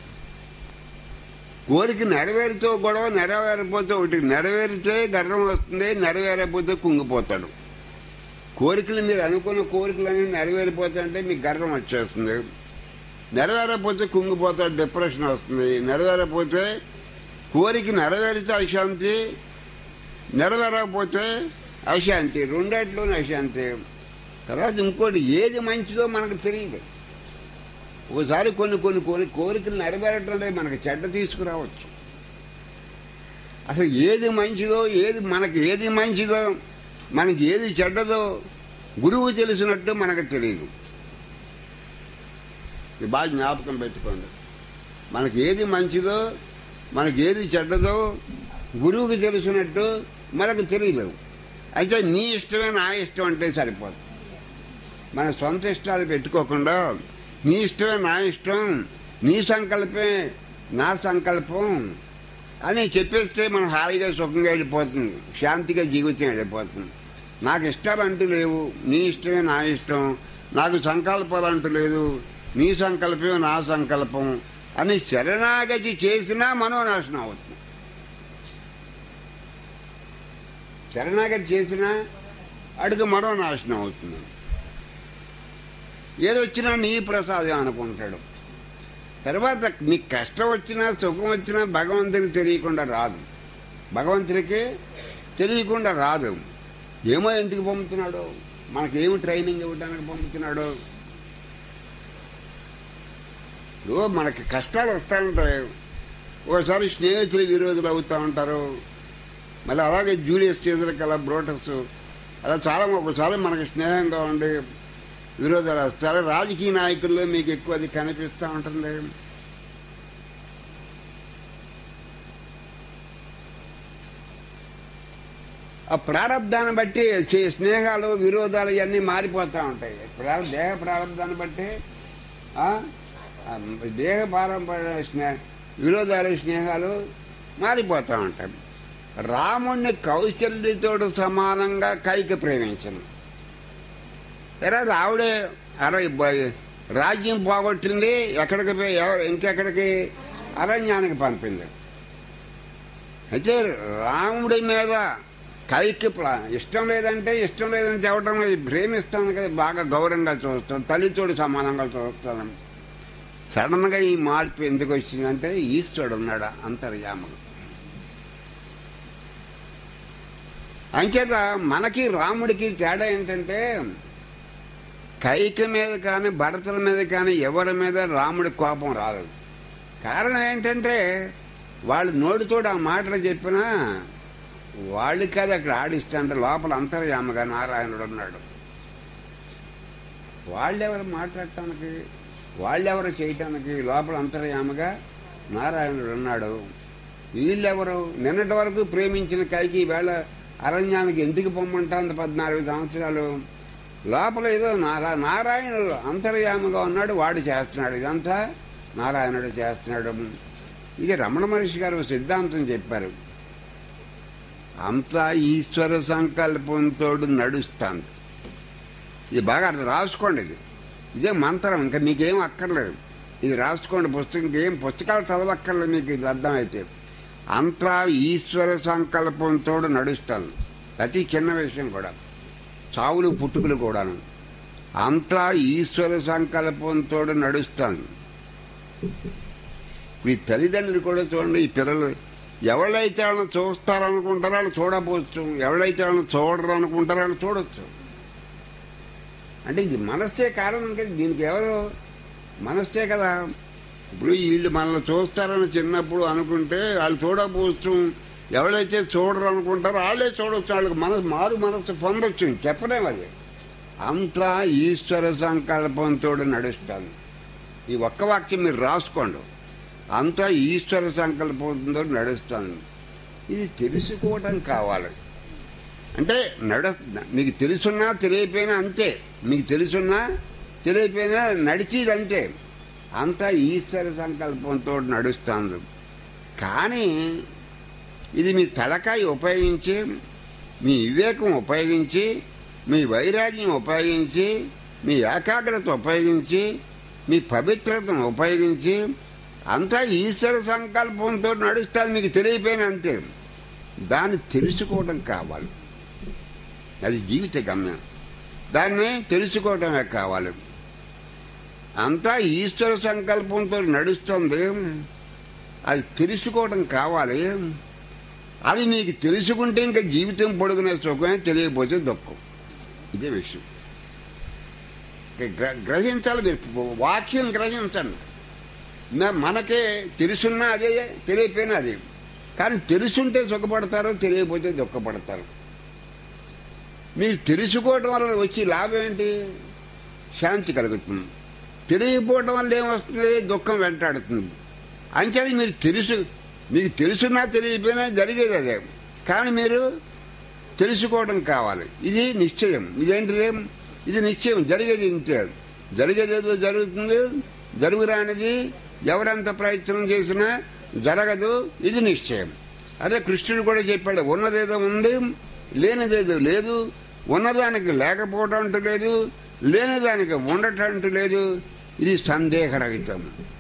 కోరిక నెరవేరుతో గొడవ, నెరవేరకపోతే ఒకటి. నెరవేరితే గర్వం వస్తుంది, నెరవేరకపోతే కుంగిపోతాడు. కోరికలు మీరు అనుకున్న కోరికలన్నీ నెరవేరిపోతాయంటే మీకు గర్వం వచ్చేస్తుంది. నెరవేరకపోతే కుంగిపోతాడు, డిప్రెషన్ వస్తుంది. నెరవేరకపోతే కోరిక నెరవేరితే అశాంతి, నెరవేరకపోతే అశాంతి, రెండేట్లోనే అశాంతి. తర్వాత ఇంకోటి, ఏది మంచిదో మనకు తెలియదు. ఒకసారి కొన్ని కోరికలు నెరవేరటం మనకు చెడ్డ తీసుకురావచ్చు. అసలు ఏది మంచిదో, మనకి ఏది మంచిదో, మనకి ఏది చెడ్డదో గురువు తెలిసినట్టు మనకు తెలియదు. ఇది బాగా జ్ఞాపకం పెట్టుకోండి. మనకి ఏది మంచిదో, మనకి ఏది చెడ్డదో గురువుకి తెలిసినట్టు మనకు తెలియదు. అయితే నీ ఇష్టమే నా ఇష్టం అంటే సరిపోదు. మన సొంత ఇష్టాలు పెట్టుకోకుండా నీ ఇష్టమే నా ఇష్టం, నీ సంకల్పమే నా సంకల్పం అని చెప్పేస్తే మనం హాయిగా సుఖంగా వెళ్ళిపోతుంది, శాంతిగా జీవితం వెళ్ళిపోతుంది. నాకు ఇష్టాలు అంటూ లేవు, నీ ఇష్టమే నా ఇష్టం, నాకు సంకల్పాలు అంటూ లేదు, నీ సంకల్పమే నా సంకల్పం అని శరణాగతి చేసినా మనోనాశనం అవుతుంది. శరణాగతి చేసినా అడుగు మనోనాశనం అవుతుంది. ఏదొచ్చినా నీ ప్రసాదం అనుకుంటాడు. తర్వాత నీకు కష్టం వచ్చినా సుఖం వచ్చినా భగవంతుడికి తెలియకుండా రాదు, భగవంతుడికి తెలియకుండా రాదు. ఏమో ఎందుకు పంపుతున్నాడు, మనకేమి ట్రైనింగ్ ఇవ్వడానికి పంపుతున్నాడు. మనకి కష్టాలు వస్తూ ఉంటాయి, ఒకసారి స్నేహితులు విరోధులు అవుతూ ఉంటారు, మళ్ళీ అలాగే జూలియస్ సీజర్కి అలా బ్రోటస్ అలా చాలా ఒకసారి మనకు స్నేహంగా ఉండి విరోధాలు వస్తారు. రాజకీయ నాయకుల్లో మీకు ఎక్కువ అది కనిపిస్తూ ఉంటుంది. ఆ ప్రారంధాన్ని బట్టి స్నేహాలు విరోధాలు ఇవన్నీ మారిపోతూ ఉంటాయి. దేహ ప్రారంధాన్ని బట్టి దేహ విరోధాలు స్నేహాలు మారిపోతూ ఉంటాయి. రాముణ్ణి కౌశల్యతోడు సమానంగా కైకి ప్రేమించింది. తర్వాత ఆవిడే రాజ్యం పోగొట్టింది, ఎక్కడికి ఇంకెక్కడికి అరణ్యానికి పంపింది. అయితే రాముడి మీద కైకి ఇష్టం లేదంటే ఇష్టం లేదని చెప్పడం, ప్రేమిస్తాను కదా, బాగా గౌరవంగా చూస్తాను, తల్లితోడు సమానంగా చూస్తాను. సడన్ గా ఈ మార్పు ఎందుకు వచ్చిందంటే ఈశ్వరుడు ఉన్నాడు అంతర్యాముడు. అంచేత మనకి రాముడికి తేడా ఏంటంటే కైక మీద కానీ భరతుల మీద కానీ ఎవరి మీద రాముడి కోపం రాదు. కారణం ఏంటంటే వాళ్ళు నోటితోడు ఆ మాటలు చెప్పినా వాళ్ళు కాదు అక్కడ ఆడిస్తాంటే లోపల అంతర్యామగా నారాయణుడు ఉన్నాడు. వాళ్ళెవరు మాట్లాడటానికి, వాళ్ళెవరు చేయటానికి, లోపల అంతర్యామగా నారాయణుడు ఉన్నాడు. వీళ్ళెవరు నిన్నటి వరకు ప్రేమించిన కైకి వేళ అరణ్యానికి ఎందుకు పొమ్మంటాంది 14 సంవత్సరాలు. లోపల ఏదో నారాయణుడు అంతర్యామగా ఉన్నాడు, వాడు చేస్తున్నాడు, ఇదంతా నారాయణుడు చేస్తున్నాడు. ఇది రమణ మహర్షి గారు సిద్ధాంతం చెప్పారు. అంతా ఈశ్వర సంకల్పంతో నడుస్తాను. ఇది బాగా రాసుకోండి, ఇదే మంత్రం, ఇంకా మీకేం అక్కర్లేదు. ఇది రాసుకోండి, పుస్తకాలు చదవక్కర్లేదు మీకు ఇది అర్థమైతే. అంతా ఈశ్వర సంకల్పంతో నడుస్తాను. ప్రతి చిన్న విషయం కూడా, చావులు పుట్టుకులు కూడాను అంతా ఈశ్వర సంకల్పంతో నడుస్తాను. ఇప్పుడు ఈ తల్లిదండ్రులు కూడా చూడండి, ఈ పిల్లలు ఎవరైతే వాళ్ళని చూస్తారనుకుంటారో వాళ్ళు చూడకపోవచ్చు, ఎవరైతే వాళ్ళని చూడరు అనుకుంటారో వాళ్ళు చూడొచ్చు. అంటే ఇది మనస్సే కారణం కదా, దీనికి ఎవరు మనస్సే కదా. ఇప్పుడు వీళ్ళు మనల్ని చూస్తారని చిన్నప్పుడు అనుకుంటే వాళ్ళు చూడకపోవచ్చు, ఎవరైతే చూడరు అనుకుంటారో వాళ్ళే చూడవచ్చు, వాళ్ళకి మారు మనస్సు పొందొచ్చు, చెప్పలేము. అది అంతా ఈశ్వర సంకల్పంతో నడుస్తాను. ఈ ఒక్క వాక్యం మీరు రాసుకోండి, అంతా ఈశ్వర సంకల్పంతో నడుస్తాను. ఇది తెలుసుకోవటం కావాలి. అంటే మీకు తెలుసున్నా తెలియపోయినా అంతే, మీకు తెలుసున్నా తెలియపోయినా నడిచేది అంతే. అంతా ఈశ్వర సంకల్పంతో నడుస్తాను. కానీ ఇది మీ తలకాయ ఉపయోగించి, మీ వివేకం ఉపయోగించి, మీ వైరాగ్యం ఉపయోగించి, మీ ఏకాగ్రత ఉపయోగించి, మీ పవిత్రతను ఉపయోగించి అంతా ఈశ్వర సంకల్పంతో నడుస్తాను. మీకు తెలియపోయినా అంతే. దాన్ని తెలుసుకోవడం కావాలి, అది జీవిత గమ్యం. దాన్ని తెలుసుకోవడమే కావాలి. అంతా ఈశ్వర సంకల్పంతో నడుస్తుంది, అది తెలుసుకోవడం కావాలి. అది మీకు తెలుసుకుంటే ఇంకా జీవితం పొడుగునే సుఖమే, తెలియకపోతే దుఃఖం. ఇదే విషయం. గ్రహించాలి, మీరు వాక్యం గ్రహించండి. మనకే తెలుసున్నా అదే, తెలియపోయినా అదే. కానీ తెలుసుంటే సుఖపడతారు, తెలియకపోతే దుఃఖపడతారు. మీరు తెలుసుకోవటం వల్ల వచ్చి లాభం ఏంటి? శాంతి కలుగుతుంది. తెలియకపోవటం వల్ల ఏమొస్తుంది? దుఃఖం వెంటాడుతుంది. అంచేది మీకు తెలుసున్నా తెలియపోయినా జరిగేది అదే. కానీ మీరు తెలుసుకోవడం కావాలి. ఇది నిశ్చయం. ఇదేంటిది? ఇది నిశ్చయం. జరిగేది ఇంతే. జరిగేదేదో జరుగుతుంది, జరుగురానిది ఎవరెంత ప్రయత్నం చేసినా జరగదు. ఇది నిశ్చయం. అదే కృష్ణుడు కూడా చెప్పాడు, ఉన్నదేదో ఉంది, లేనిదేదో లేదు. ఉన్నదానికి లేకపోవటం అంటూ లేదు, లేనిదానికి ఉండటం అంటూ లేదు. ఇది సందేహరహితం.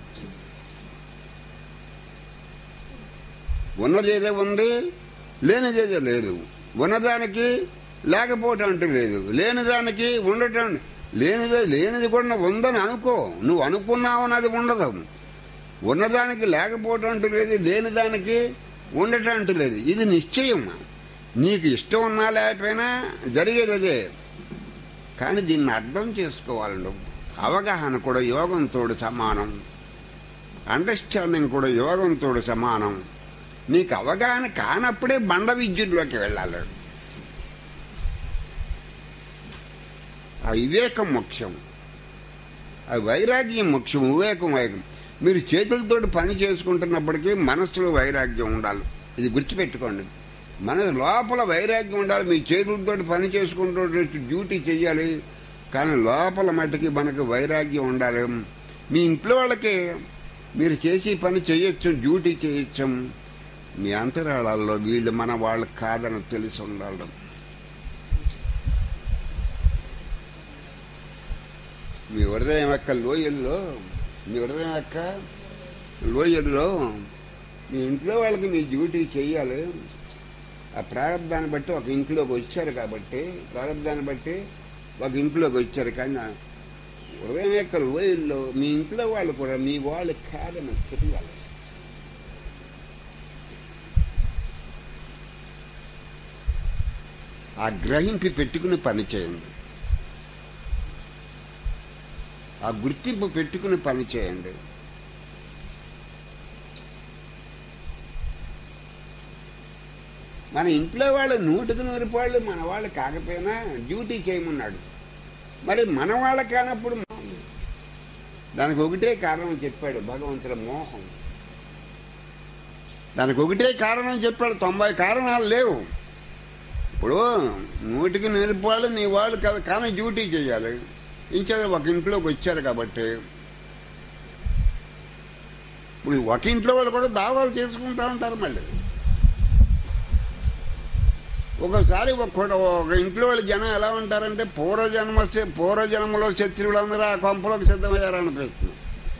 ఉన్నదేదో ఉంది, లేనిదేదో లేదు. ఉన్నదానికి లేకపోవటం అంటూ లేదు, లేనిదానికి ఉండటం. లేనిది కూడా ఉందని అనుకో, నువ్వు అనుకున్నావని అది ఉండదు. ఉన్నదానికి లేకపోవటం అంటూ లేదు, లేనిదానికి ఉండటం అంటూ లేదు. ఇది నిశ్చయం. నీకు ఇష్టం ఉన్నా లేకపోయినా జరిగేది అదే. కానీ దీన్ని అర్థం చేసుకోవాలండి. అవగాహన కూడా యోగంతో సమానం, అండర్స్టాండింగ్ కూడా యోగంతో సమానం. నీకు అవగాహన కానప్పుడే బండ విద్యుల్లోకి వెళ్ళాలి. ఆ వివేకం ముఖ్యం, ఆ వైరాగ్యం ముఖ్యం. వివేకం. మీరు చేతులతో పని చేసుకుంటున్నప్పటికీ మనస్సులో వైరాగ్యం ఉండాలి. ఇది గుర్తుపెట్టుకోండి. మన లోపల వైరాగ్యం ఉండాలి. మీ చేతులతో పని చేసుకుంటూ డ్యూటీ చెయ్యాలి, కానీ లోపల మటుకి మనకు వైరాగ్యం ఉండాలి. మీ ఇంట్లో వాళ్ళకి మీరు చేసి పని చేయొచ్చు, డ్యూటీ చేయొచ్చు. మీ అంతరాళాల్లో వీళ్ళు మన వాళ్ళు కాదని తెలిసి ఉండాలి. మీ హృదయం యొక్క లోయల్లో, మీ హృదయం యొక్క లోయల్లో మీ ఇంట్లో వాళ్ళకి మీ డ్యూటీ చెయ్యాలి. ఆ ప్రారంభాన్ని బట్టి ఒక ఇంట్లోకి వచ్చారు కాబట్టి, ప్రారంభాన్ని బట్టి ఒక ఇంట్లోకి వచ్చారు. కానీ హృదయం యొక్క లోయల్లో మీ ఇంట్లో వాళ్ళు కూడా మీ వాళ్ళు కాదని తెలియాలి. ఆ గ్రహింపు పెట్టుకుని పని చేయండి, ఆ గుర్తింపు పెట్టుకుని పని చేయండి. మన ఇంట్లో వాళ్ళు 100కి 100 మన వాళ్ళు కాకపోయినా డ్యూటీ చేయమన్నాడు. మరి మన వాళ్ళ కానప్పుడు దానికి ఒకటే కారణం చెప్పాడు భగవంతుడు, మోహం. దానికి ఒకటే కారణం చెప్పాడు, 90 కారణాలు లేవు. ఇప్పుడు 100కి 100 నీ వాళ్ళు కదా, కానీ డ్యూటీ చేయాలి. ఇంకా ఒక ఇంట్లోకి వచ్చారు కాబట్టి ఇప్పుడు ఒక ఇంట్లో వాళ్ళు కూడా దావాలు చేసుకుంటూ ఉంటారు. మళ్ళీ ఒకసారి ఒక ఇంట్లో వాళ్ళ జనం ఎలా ఉంటారంటే పూర్వజన్మలో శత్రువులందరూ ఆ కొంపలోకి సిద్ధమయ్యారనిపిస్తుంది.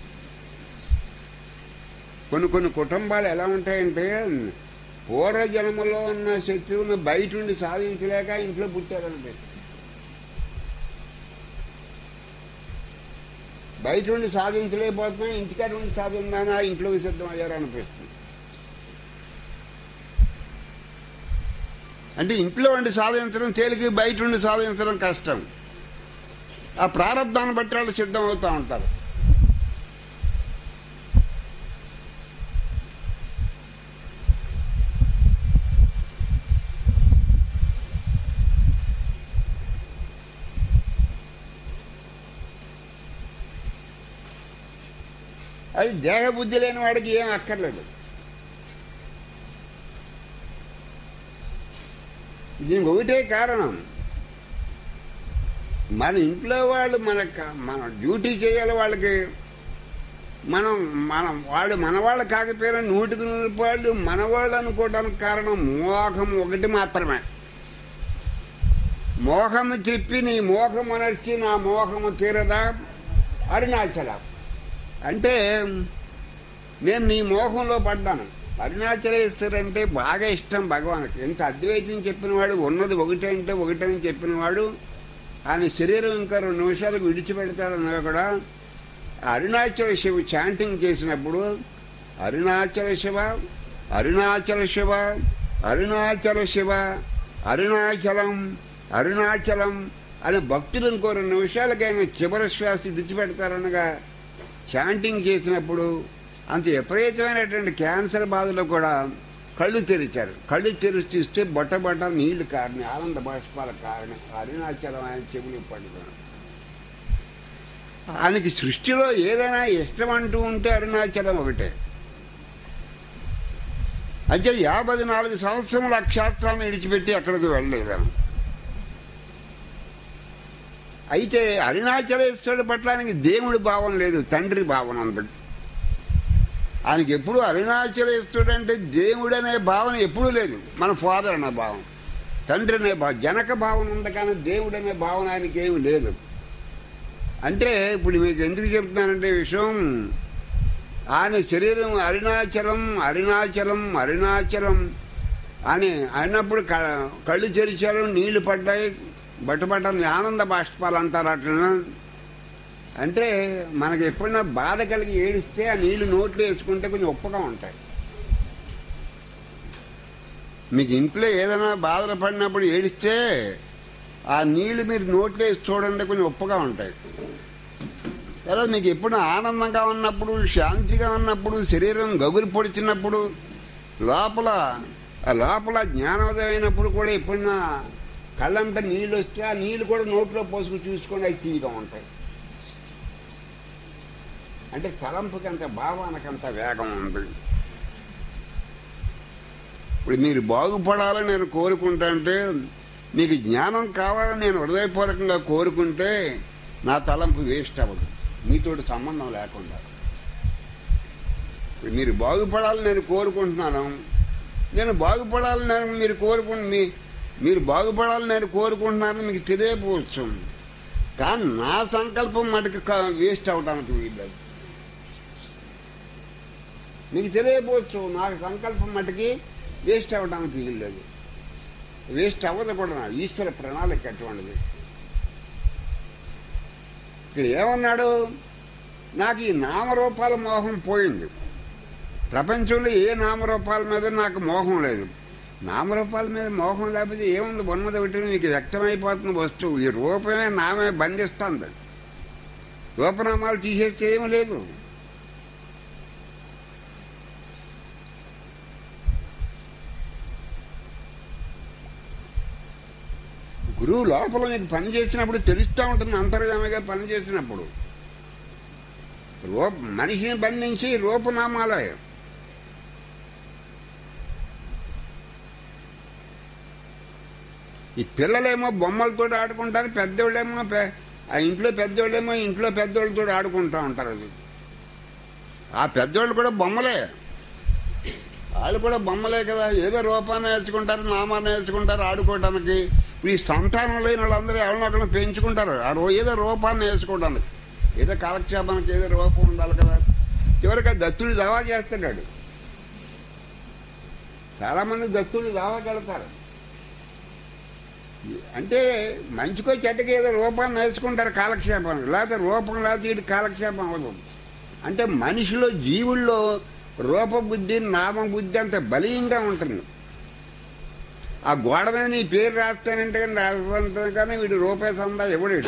కొన్ని కుటుంబాలు ఎలా ఉంటాయంటే పూర్వజన్మలో ఉన్న శత్రువుని బయట ఉండి సాధించలేక ఇంట్లో పుట్టారనిపిస్తుంది. బయట ఉండి సాధించలేకపోతున్నా, ఇంటికాడ ఉండి సాధించానా ఇంట్లోకి సిద్ధం అయ్యారనిపిస్తుంది. అంటే ఇంట్లో ఉండి సాధించడం తేలిక, బయట ఉండి సాధించడం కష్టం. ఆ ప్రారంభాన్ని బట్టి వాళ్ళు సిద్ధం అవుతూ ఉంటారు. అది దేహబుద్ధి లేని వాడికి ఏం అక్కర్లేదు. దీనికి ఒకటే కారణం, మన ఇంట్లో వాళ్ళు మన డ్యూటీ చేయాలి. వాళ్ళకి వాళ్ళు మనవాళ్ళు కాకపోయినా 100కి 100 మనవాళ్ళు అనుకోవడానికి కారణం మోహం ఒకటి మాత్రమే. మోహము చెప్పి నీ మోహము నడిచి నా మోహము తీరదా అరుణాచలం అంటే నేను నీ మోహంలో పడ్డాను. అరుణాచలేశ్వరంటే బాగా ఇష్టం భగవానికి. ఎంత అద్వైతం చెప్పినవాడు, ఉన్నది ఒకటే అంటే ఒకటని చెప్పినవాడు, ఆయన శరీరం ఇంకా 2 నిమిషాలకు విడిచిపెడతాడన్నా కూడా అరుణాచల శివ చాంటింగ్ చేసినప్పుడు అరుణాచల శివ అరుణాచల శివ అరుణాచల శివ అరుణాచలం అరుణాచలం అని భక్తులు ఇంకో 2 నిమిషాలకైనా చివరి శ్వాస విడిచిపెడతారనగా చాంటింగ్ చేసినప్పుడు అంత విపరీతమైనటువంటి క్యాన్సర్ బాధలో కూడా కళ్ళు తెరిచారు. కళ్ళు తెరిచి చూస్తే బొట్ట నీళ్లు కారణం, ఆనంద బాష్పాల కారణం అరుణాచలం ఆయన చెవులు పడుతున్నాడు. ఆయనకి సృష్టిలో ఏదైనా ఇష్టం అంటూ ఉంటే అరుణాచలం ఒకటే. అంటే 54 సంవత్సరముల క్షేత్రాలను విడిచిపెట్టి ఎక్కడికి వెళ్ళలేదని. అయితే అరుణాచలేశ్వరుడు పట్ల ఆయనకి దేవుడి భావం లేదు, తండ్రి భావన ఉంది. ఆయనకి ఎప్పుడు అరుణాచలేశ్వరుడు అంటే దేవుడు అనే భావన ఎప్పుడూ లేదు. మన ఫాదర్ అనే భావం, తండ్రి అనే భావం, జనక భావన ఉంది, కానీ దేవుడు అనే భావన ఆయనకి ఏమి లేదు. అంటే ఇప్పుడు మీకు ఎందుకు చెప్తున్నానంటే విషయం, ఆయన శరీరం అరుణాచలం అరుణాచలం అరుణాచలం అని అయినప్పుడు కళ్ళు తెరిచారు, నీళ్లు పడ్డాయి, బట్టబట్టని ఆనంద బాష్పాలు అంటారు. అట్లా అంటే మనకి ఎప్పుడైనా బాధ కలిగి ఏడిస్తే ఆ నీళ్లు నోట్లో వేసుకుంటే కొంచెం ఉప్పగా ఉంటాయి. మీకు ఇంట్లో ఏదైనా బాధలు పడినప్పుడు ఏడిస్తే ఆ నీళ్లు మీరు నోట్లో వేసి చూడండి, కొంచెం ఉప్పగా ఉంటాయి. తర్వాత మీకు ఎప్పుడు ఆనందంగా ఉన్నప్పుడు, శాంతిగా ఉన్నప్పుడు, శరీరం గగురు పొడిచినప్పుడు, లోపల జ్ఞానోదయం అయినప్పుడు కూడా ఎప్పుడన్నా కళ్ళంతా నీళ్ళు వస్తే ఆ నీళ్ళు కూడా నోట్లో పోసుకు చూసుకొని అవి తీయగా ఉంటాయి. అంటే తలంపుకి అంత భావానికి అంత వేగం ఉంది. ఇప్పుడు మీరు బాగుపడాలని నేను కోరుకుంటా అంటే, మీకు జ్ఞానం కావాలని నేను హృదయపూర్వకంగా కోరుకుంటే నా తలంపు వేస్ట్ అవ్వదు, మీతోటి సంబంధం లేకుండా. మీరు బాగుపడాలని నేను కోరుకుంటున్నాను, నేను బాగుపడాలని మీరు బాగుపడాలని నేను కోరుకుంటున్నాను, మీకు తెలియకపోవచ్చు. కానీ నా సంకల్పం మటుకు వేస్ట్ అవడానికి వీల్లేదు. మీకు తెలియకపోవచ్చు, నా సంకల్పం మటుకి వేస్ట్ అవ్వడానికి వీల్లేదు. వేస్ట్ అవ్వదు కూడా, ఈశ్వర ప్రణాళిక అటువంటిది. ఇక్కడ ఏమన్నాడు, నాకు ఈ నామరూపాల మోహం పోయింది. ప్రపంచంలో ఏ నామరూపాల మీద నాకు మోహం లేదు. నామరూపాల మీద మోహం లేకపోతే ఏముంది, ఉన్నది ఒకటి మీకు వ్యక్తమైపోతున్న వస్తువు. ఈ రూపమే నామే బంధిస్తుంది, రూపనామాలు తీసేస్తే ఏమీ లేదు. గురువు లోపల మీకు పని చేసినప్పుడు తెలుస్తూ ఉంటుంది, అంతర్యామిగా పని చేసినప్పుడు. మనిషిని బంధించి రూపనామాలే. ఈ పిల్లలేమో బొమ్మలతో ఆడుకుంటారు, పెద్దోళ్ళేమో ఇంట్లో పెద్దోళ్ళతో ఆడుకుంటూ ఉంటారు. అది ఆ పెద్దోళ్ళు కూడా బొమ్మలే, వాళ్ళు కూడా బొమ్మలే కదా. ఏదో రూపాన్ని వేసుకుంటారు, నామాన్ని వేసుకుంటారు ఆడుకోవడానికి. ఇప్పుడు ఈ సంతానం లేని వాళ్ళందరూ ఎవరినొకరిని పెంచుకుంటారు, ఏదో రూపాన్ని వేసుకోవడానికి, ఏదో కాలక్షేపానికి ఏదో రూపం ఉండాలి కదా. చివరికి ఆ దత్తుడు దావా చేస్తున్నాడు. చాలా మంది దత్తుడు దావాకి వెళ్తారు. అంటే మంచికో చెడ్డకి ఏదో రూపాన్ని వేసుకుంటారు కాలక్షేపానికి, లేకపోతే రూపం లేకపోతే ఇటు కాలక్షేపం అవ్వదు. అంటే మనిషిలో, జీవుల్లో రూపబుద్ధి నామబుద్ధి అంత బలీయంగా ఉంటుంది. ఆ గోడ మీద నీ పేరు రాస్తానంటే కానీ రాస్తానంటే కానీ వీడు రూపేసందా ఎవడేడు.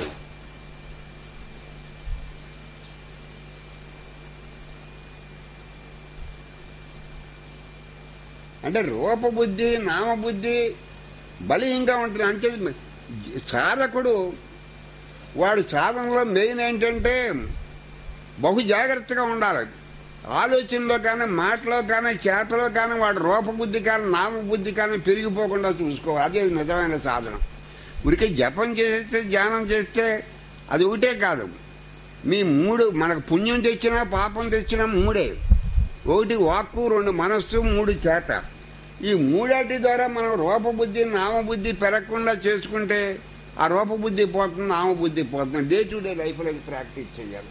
అంటే రూపబుద్ధి నామబుద్ధి బలీయంగా ఉంటుంది. అంటే సాధకుడు వాడు సాధనలో మెయిన్ ఏంటంటే బహు జాగ్రత్తగా ఉండాలి. ఆలోచనలో కానీ, మాటలో కానీ, చేతలో కానీ వాడు రూపబుద్ధి కానీ నామబుద్ధి కానీ పెరిగిపోకుండా చూసుకోవాలి. అదే నిజమైన సాధన. ఊరికే జపం చేస్తే, ధ్యానం చేస్తే అది ఒకటే కాదు. మీ మూడు, మనకు పుణ్యం తెచ్చినా పాపం తెచ్చినా మూడే. ఒకటి వాక్కు, రెండు మనస్సు, మూడు చేత. ఈ మూడాటి ద్వారా మనం రూపబుద్ధి నామబుద్ధి పెరగకుండా చేసుకుంటే ఆ రూపబుద్ధి పోతుంది, నామబుద్ధి పోతుంది. డే టు డే లైఫ్లో అది ప్రాక్టీస్ చేయాలి.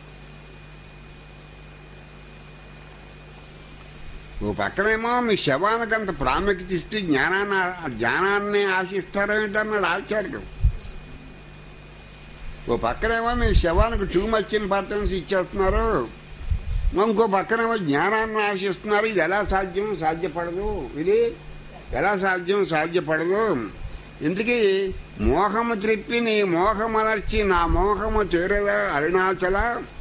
ఓ పక్కనేమో మీ శవానికి అంత ప్రాముఖ్యత ఇస్తే జ్ఞానాన్ని ఆశిస్తారేమిటన్నాడు ఆచార్యుడు. ఓ పక్కనేమో మీ శవానికి టూ మచ్ ఇంపార్టెన్స్ ఇచ్చేస్తున్నారు, ఇంకో పక్కనేమో జ్ఞానాన్ని ఆశిస్తున్నారు. ఇది ఎలా సాధ్యం? సాధ్యపడదు. ఇది ఎలా సాధ్యం? సాధ్యపడదు. ఇంతకీ మోహము త్రిప్పి నీ మోహమనర్చి నా మోహము చేరగా అరుణాచల.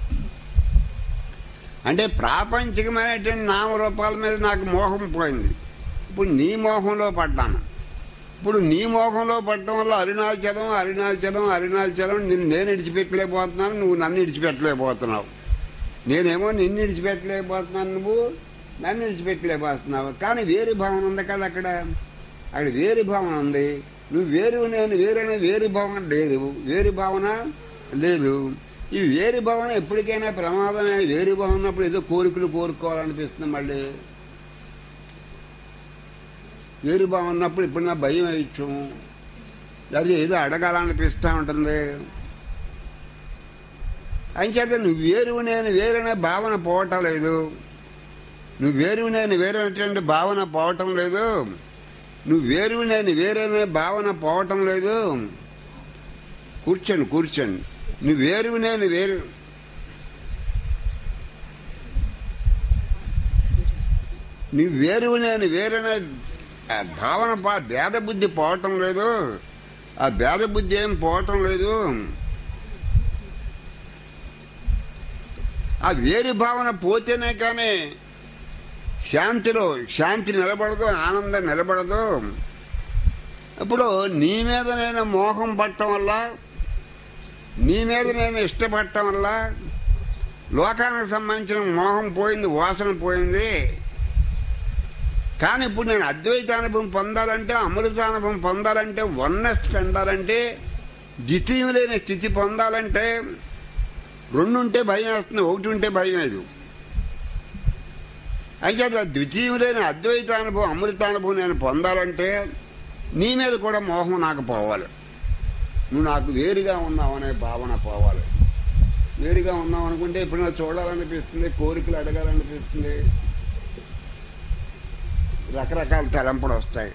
అంటే ప్రాపంచికమైనటువంటి నామరూపాల మీద నాకు మోహం పోయింది. ఇప్పుడు నీ మోహంలో పడ్డాను. ఇప్పుడు నీ మోహంలో పడటం వల్ల అరుణాచలం అరుణాచలం అరుణాచలం నేను విడిచిపెట్టలేకపోతున్నాను, నువ్వు నన్ను విడిచిపెట్టలేకపోతున్నావు. నేనేమో నిన్ను విడిచిపెట్టలేకపోతున్నాను, నువ్వు నన్ను విడిచిపెట్టలేకపోతున్నావు. కానీ వేరు భావన ఉంది కదా అక్కడ వేరు భావన ఉంది. నువ్వు వేరు నేను వేరైనా వేరు భావన లేదు, వేరు భావన లేదు. ఈ వేరు భావన ఎప్పటికైనా ప్రమాదమే. వేరు భావన ఉన్నప్పుడు ఏదో కోరికలు కోరుకోవాలనిపిస్తుంది. మళ్ళీ వేరు భావన ఉన్నప్పుడు ఇప్పుడు నా భయం వేయచ్చు, అది ఏదో అడగాలనిపిస్తూ ఉంటుంది. అంచేత నువ్వు వేరు నేను వేరైన భావన పోవటం లేదు. నువ్వు వేరు నేను వేరైనటువంటి భావన పోవటం లేదు. నువ్వు వేరు నేను వేరైన భావన పోవటం లేదు. కూర్చోండి. నువ్వు వేరు నేను వేరు, నువ్వు వేరు నేను వేరైన భావన భేద బుద్ధి పోవటం లేదు. ఆ భేద బుద్ధి ఏం పోవటం లేదు. ఆ వేరు భావన పోతేనే కానీ శాంతి నిలబడదు, ఆనందం నిలబడదు. ఇప్పుడు నీ మీద నేను మోహం పట్టడం వల్ల, నీ మీద నేను ఇష్టపడటం వల్ల లోకానికి సంబంధించిన మోహం పోయింది, వాసన పోయింది. కానీ ఇప్పుడు నేను అద్వైతానుభవం పొందాలంటే, అమృతానుభవం పొందాలంటే, వన్నెస్ పొందాలంటే, ద్వితీయం లేని స్థితి పొందాలంటే 2 ఉంటే భయం వేస్తుంది, 1 ఉంటే భయం లేదు. అయితే ద్వితీయం లేని అద్వైతానుభవం అమృతానుభవం నేను పొందాలంటే నీ మీద కూడా మోహం నాకు పోవాలి. నువ్వు నాకు వేరుగా ఉన్నావనే భావన పోవాలి. వేరుగా ఉన్నావు అనుకుంటే ఇప్పుడు నాకు చూడాలనిపిస్తుంది, కోరికలు అడగాలనిపిస్తుంది, రకరకాల తలంపులు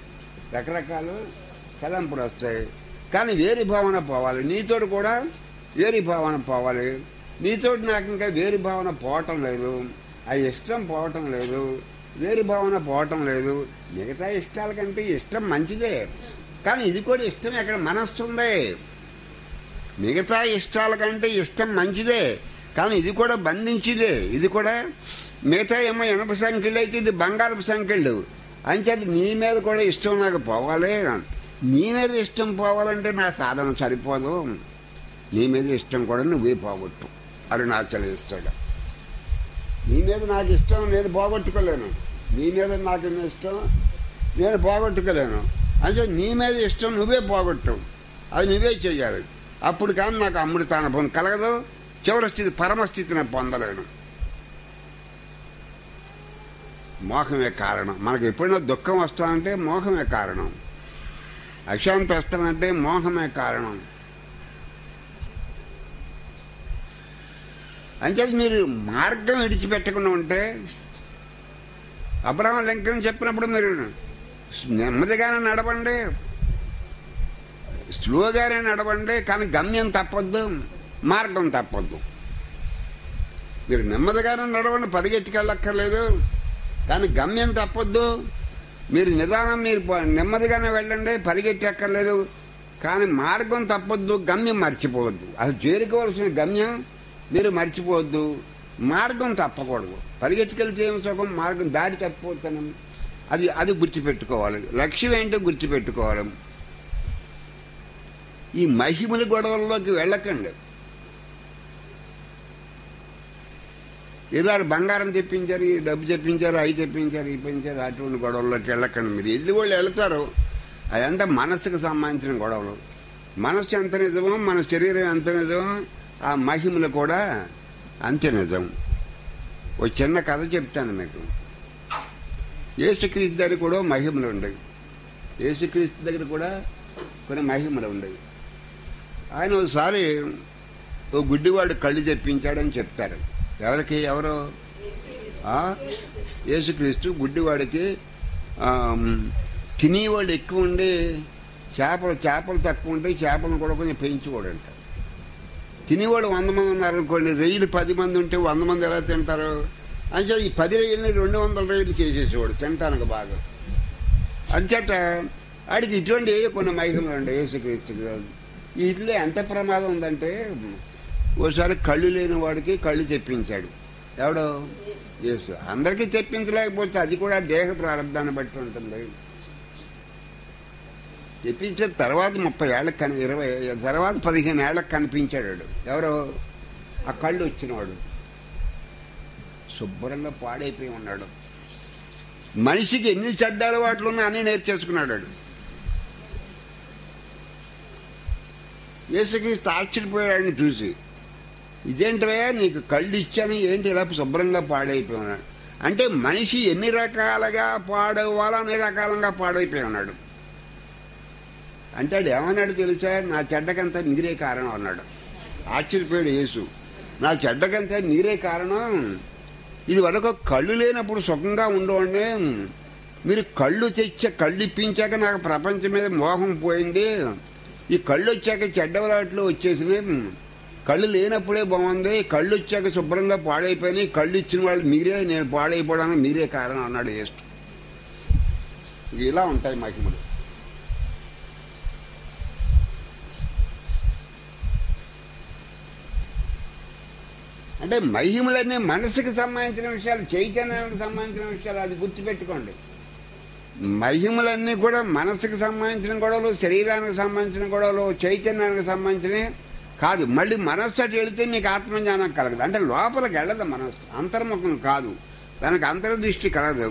వస్తాయి. కానీ వేరు భావన పోవాలి. నీతోటి కూడా వేరు భావన పోవాలి. నీతోటి నాకు ఇంకా వేరు భావన పోవటం లేదు, ఆ ఇష్టం పోవటం లేదు, వేరు భావన పోవటం లేదు. మిగతా ఇష్టాల కంటే ఇష్టం మంచిదే, కానీ ఇది కూడా ఇష్టం. ఎక్కడ మనస్సు ఉంది. మిగతా ఇష్టాల కంటే ఇష్టం మంచిదే, కానీ ఇది కూడా బంధించిదే. ఇది కూడా మిగతా ఏమో ఇనప సంఖ్యలు అయితే ఇది బంగారపు సంఖ్యలు. అంచేత నీ మీద కూడా ఇష్టం నాకు పోవాలి. నీ మీద ఇష్టం పోవాలంటే నా సాధన సరిపోదు. నీ మీద ఇష్టం కూడా నువ్వే పోగొట్టు. అరుణాచలేస్తాడు. నీ మీద నాకు ఇష్టం నేను పోగొట్టుకోలేను, నీ మీద నాకు ఇష్టం నేను పోగొట్టుకోలేను. అంటే నీ మీద ఇష్టం నువ్వే పోగొట్టు, అది నువ్వే చెయ్యాలి. అప్పుడు కానీ నాకు అమృతానుభవం కలగదు, చివరి స్థితి పరమస్థితిని పొందలేను. మోహమే కారణం. మనకు ఎప్పుడైనా దుఃఖం వస్తానంటే మోహమే కారణం, అశాంతి వస్తానంటే మోహమే కారణం. అంచేది మీరు మార్గం విడిచిపెట్టకుండా ఉంటే, అబ్రహం లింకన్ చెప్పినప్పుడు మీరు నెమ్మదిగానే నడవండి, స్లోగానే నడవండి, కానీ గమ్యం తప్పొద్దు, మార్గం తప్పొద్దు. మీరు నెమ్మదిగానే నడవండి, పరిగెత్తుకెళ్ళక్కర్లేదు, కానీ గమ్యం తప్పొద్దు. మీరు నిదానం, మీరు నెమ్మదిగానే వెళ్ళండి, పరిగెత్తక్కర్లేదు, కానీ మార్గం తప్పొద్దు, గమ్యం మర్చిపోవద్దు. అది చేరుకోవాల్సిన గమ్యం మీరు మర్చిపోవద్దు, మార్గం తప్పకూడదు. పరిగెత్తుకెళ్తే ఏం సుఖం, మార్గం దారి తప్పిపోతాను. అది గుర్తుపెట్టుకోవాలి. లక్ష్యం ఏంటో గుర్తుపెట్టుకోవాలి. ఈ మహిమల గొడవల్లోకి వెళ్ళకండి. ఏదో బంగారం తెప్పించారు, ఈ డబ్బు తెప్పించారు, అవి తెప్పించారు, ఈ పెంచారు, అటువంటి గొడవల్లోకి వెళ్ళకండి. మీరు వాళ్ళు వెళ్తారు, అదంతా మనస్సుకు సంబంధించిన గొడవలు. మనస్సు ఎంత నిజమో మన శరీరం ఎంత నిజమో ఆ మహిమలు కూడా అంతే నిజం. ఓ చిన్న కథ చెప్తాను మీకు. యేసుక్రీస్తు దగ్గర కూడా మహిమలు ఉండేవి. యేసుక్రీస్తు దగ్గర కూడా కొన్ని మహిమలు ఉండేవి. ఆయన ఒకసారి ఓ గుడ్డివాడు కళ్ళు తెప్పించాడని చెప్తారు. ఎవరో యేసుక్రీస్తు గుడ్డివాడికి తినేవాళ్ళు ఎక్కువ ఉండి చేపలు తక్కువ ఉంటాయి, చేపలను కూడా కొంచెం పెంచుకోడంట. తినేవాళ్ళు 100 మంది ఉన్నారనుకోండి, రొయ్యలు 10 మంది ఉంటే 100 మంది ఎలా తింటారు? అంటే ఈ 10 రొయ్యలని 200 రొయ్యలు చేసేసేవాడు తినటానికి బాగా. అంచేత ఆడికి ఇటువంటి కొన్ని మహిమలు ఉండే యేసుక్రీస్తుకి. వీటిలో ఎంత ప్రమాదం ఉందంటే, ఓసారి కళ్ళు లేని వాడికి కళ్ళు తెప్పించాడు. ఎవడో? యేసు. అందరికీ తెప్పించలేకపోతే అది కూడా దేహ ప్రారంభాన్ని బట్టి ఉంటుంది. తెప్పించిన తర్వాత 30 ఏళ్ళకి 20 తర్వాత 15 ఏళ్ళకి కనిపించాడు. ఎవరో? ఆ కళ్ళు వచ్చినవాడు. శుభ్రంగా పాడైపోయి ఉన్నాడు. మనిషికి ఎన్ని చెడ్డ అలవాట్లు ఉన్నా అన్నీ నేర్చేసుకున్నాడు వాడు. యేసుక్రీస్తు ఆశ్చర్యపోయాడని చూసి, ఇదేంటయ్యా నీకు కళ్ళు ఇచ్చాను, ఏంటి ఇలా శుభ్రంగా పాడైపోయినాడు అంటే మనిషి ఎన్ని రకాలుగా పాడవ్వాలో అన్ని రకాలుగా పాడైపోయి ఉన్నాడు. అంటే అది ఏమన్నాడు తెలుసా, నా చెడ్డకంతా మీరే కారణం అన్నాడు. ఆశ్చర్యపోయాడు యేసు, నా చెడ్డకంతా మీరే కారణం. ఇది వరకు కళ్ళు లేనప్పుడు సుఖంగా ఉండవండి, మీరు కళ్ళు కళ్ళు ఇప్పించాక నాకు ప్రపంచం మీద మోహం పోయింది, ఈ కళ్ళు వచ్చాక చెడ్డవలాట్లు వచ్చేసినాయి, కళ్ళు లేనప్పుడే బాగుంది, కళ్ళు వచ్చాక శుభ్రంగా పాడైపోయినాయి, కళ్ళు ఇచ్చిన వాళ్ళు మీరే, నేను పాడైపోవడానికి మీరే కారణం అన్నాడు యేసు. ఇలా ఉంటాయి మహిమలు. అంటే మహిమలన్నీ మనసుకు సంబంధించిన విషయాలు, చైతన్యానికి సంబంధించిన విషయాలు, అది గుర్తుపెట్టుకోండి. మహిమలన్నీ కూడా మనసుకు సంబంధించిన గొడవలు, శరీరానికి సంబంధించిన గొడవలు, చైతన్యానికి సంబంధించినవి కాదు. మళ్ళీ మనస్సు అటు వెళితే మీకు ఆత్మజ్ఞానం కలగదు. అంటే లోపలికి వెళ్ళదు మనస్సు, అంతర్ముఖం కాదు, దానికి అంతర్దృష్టి కలగదు.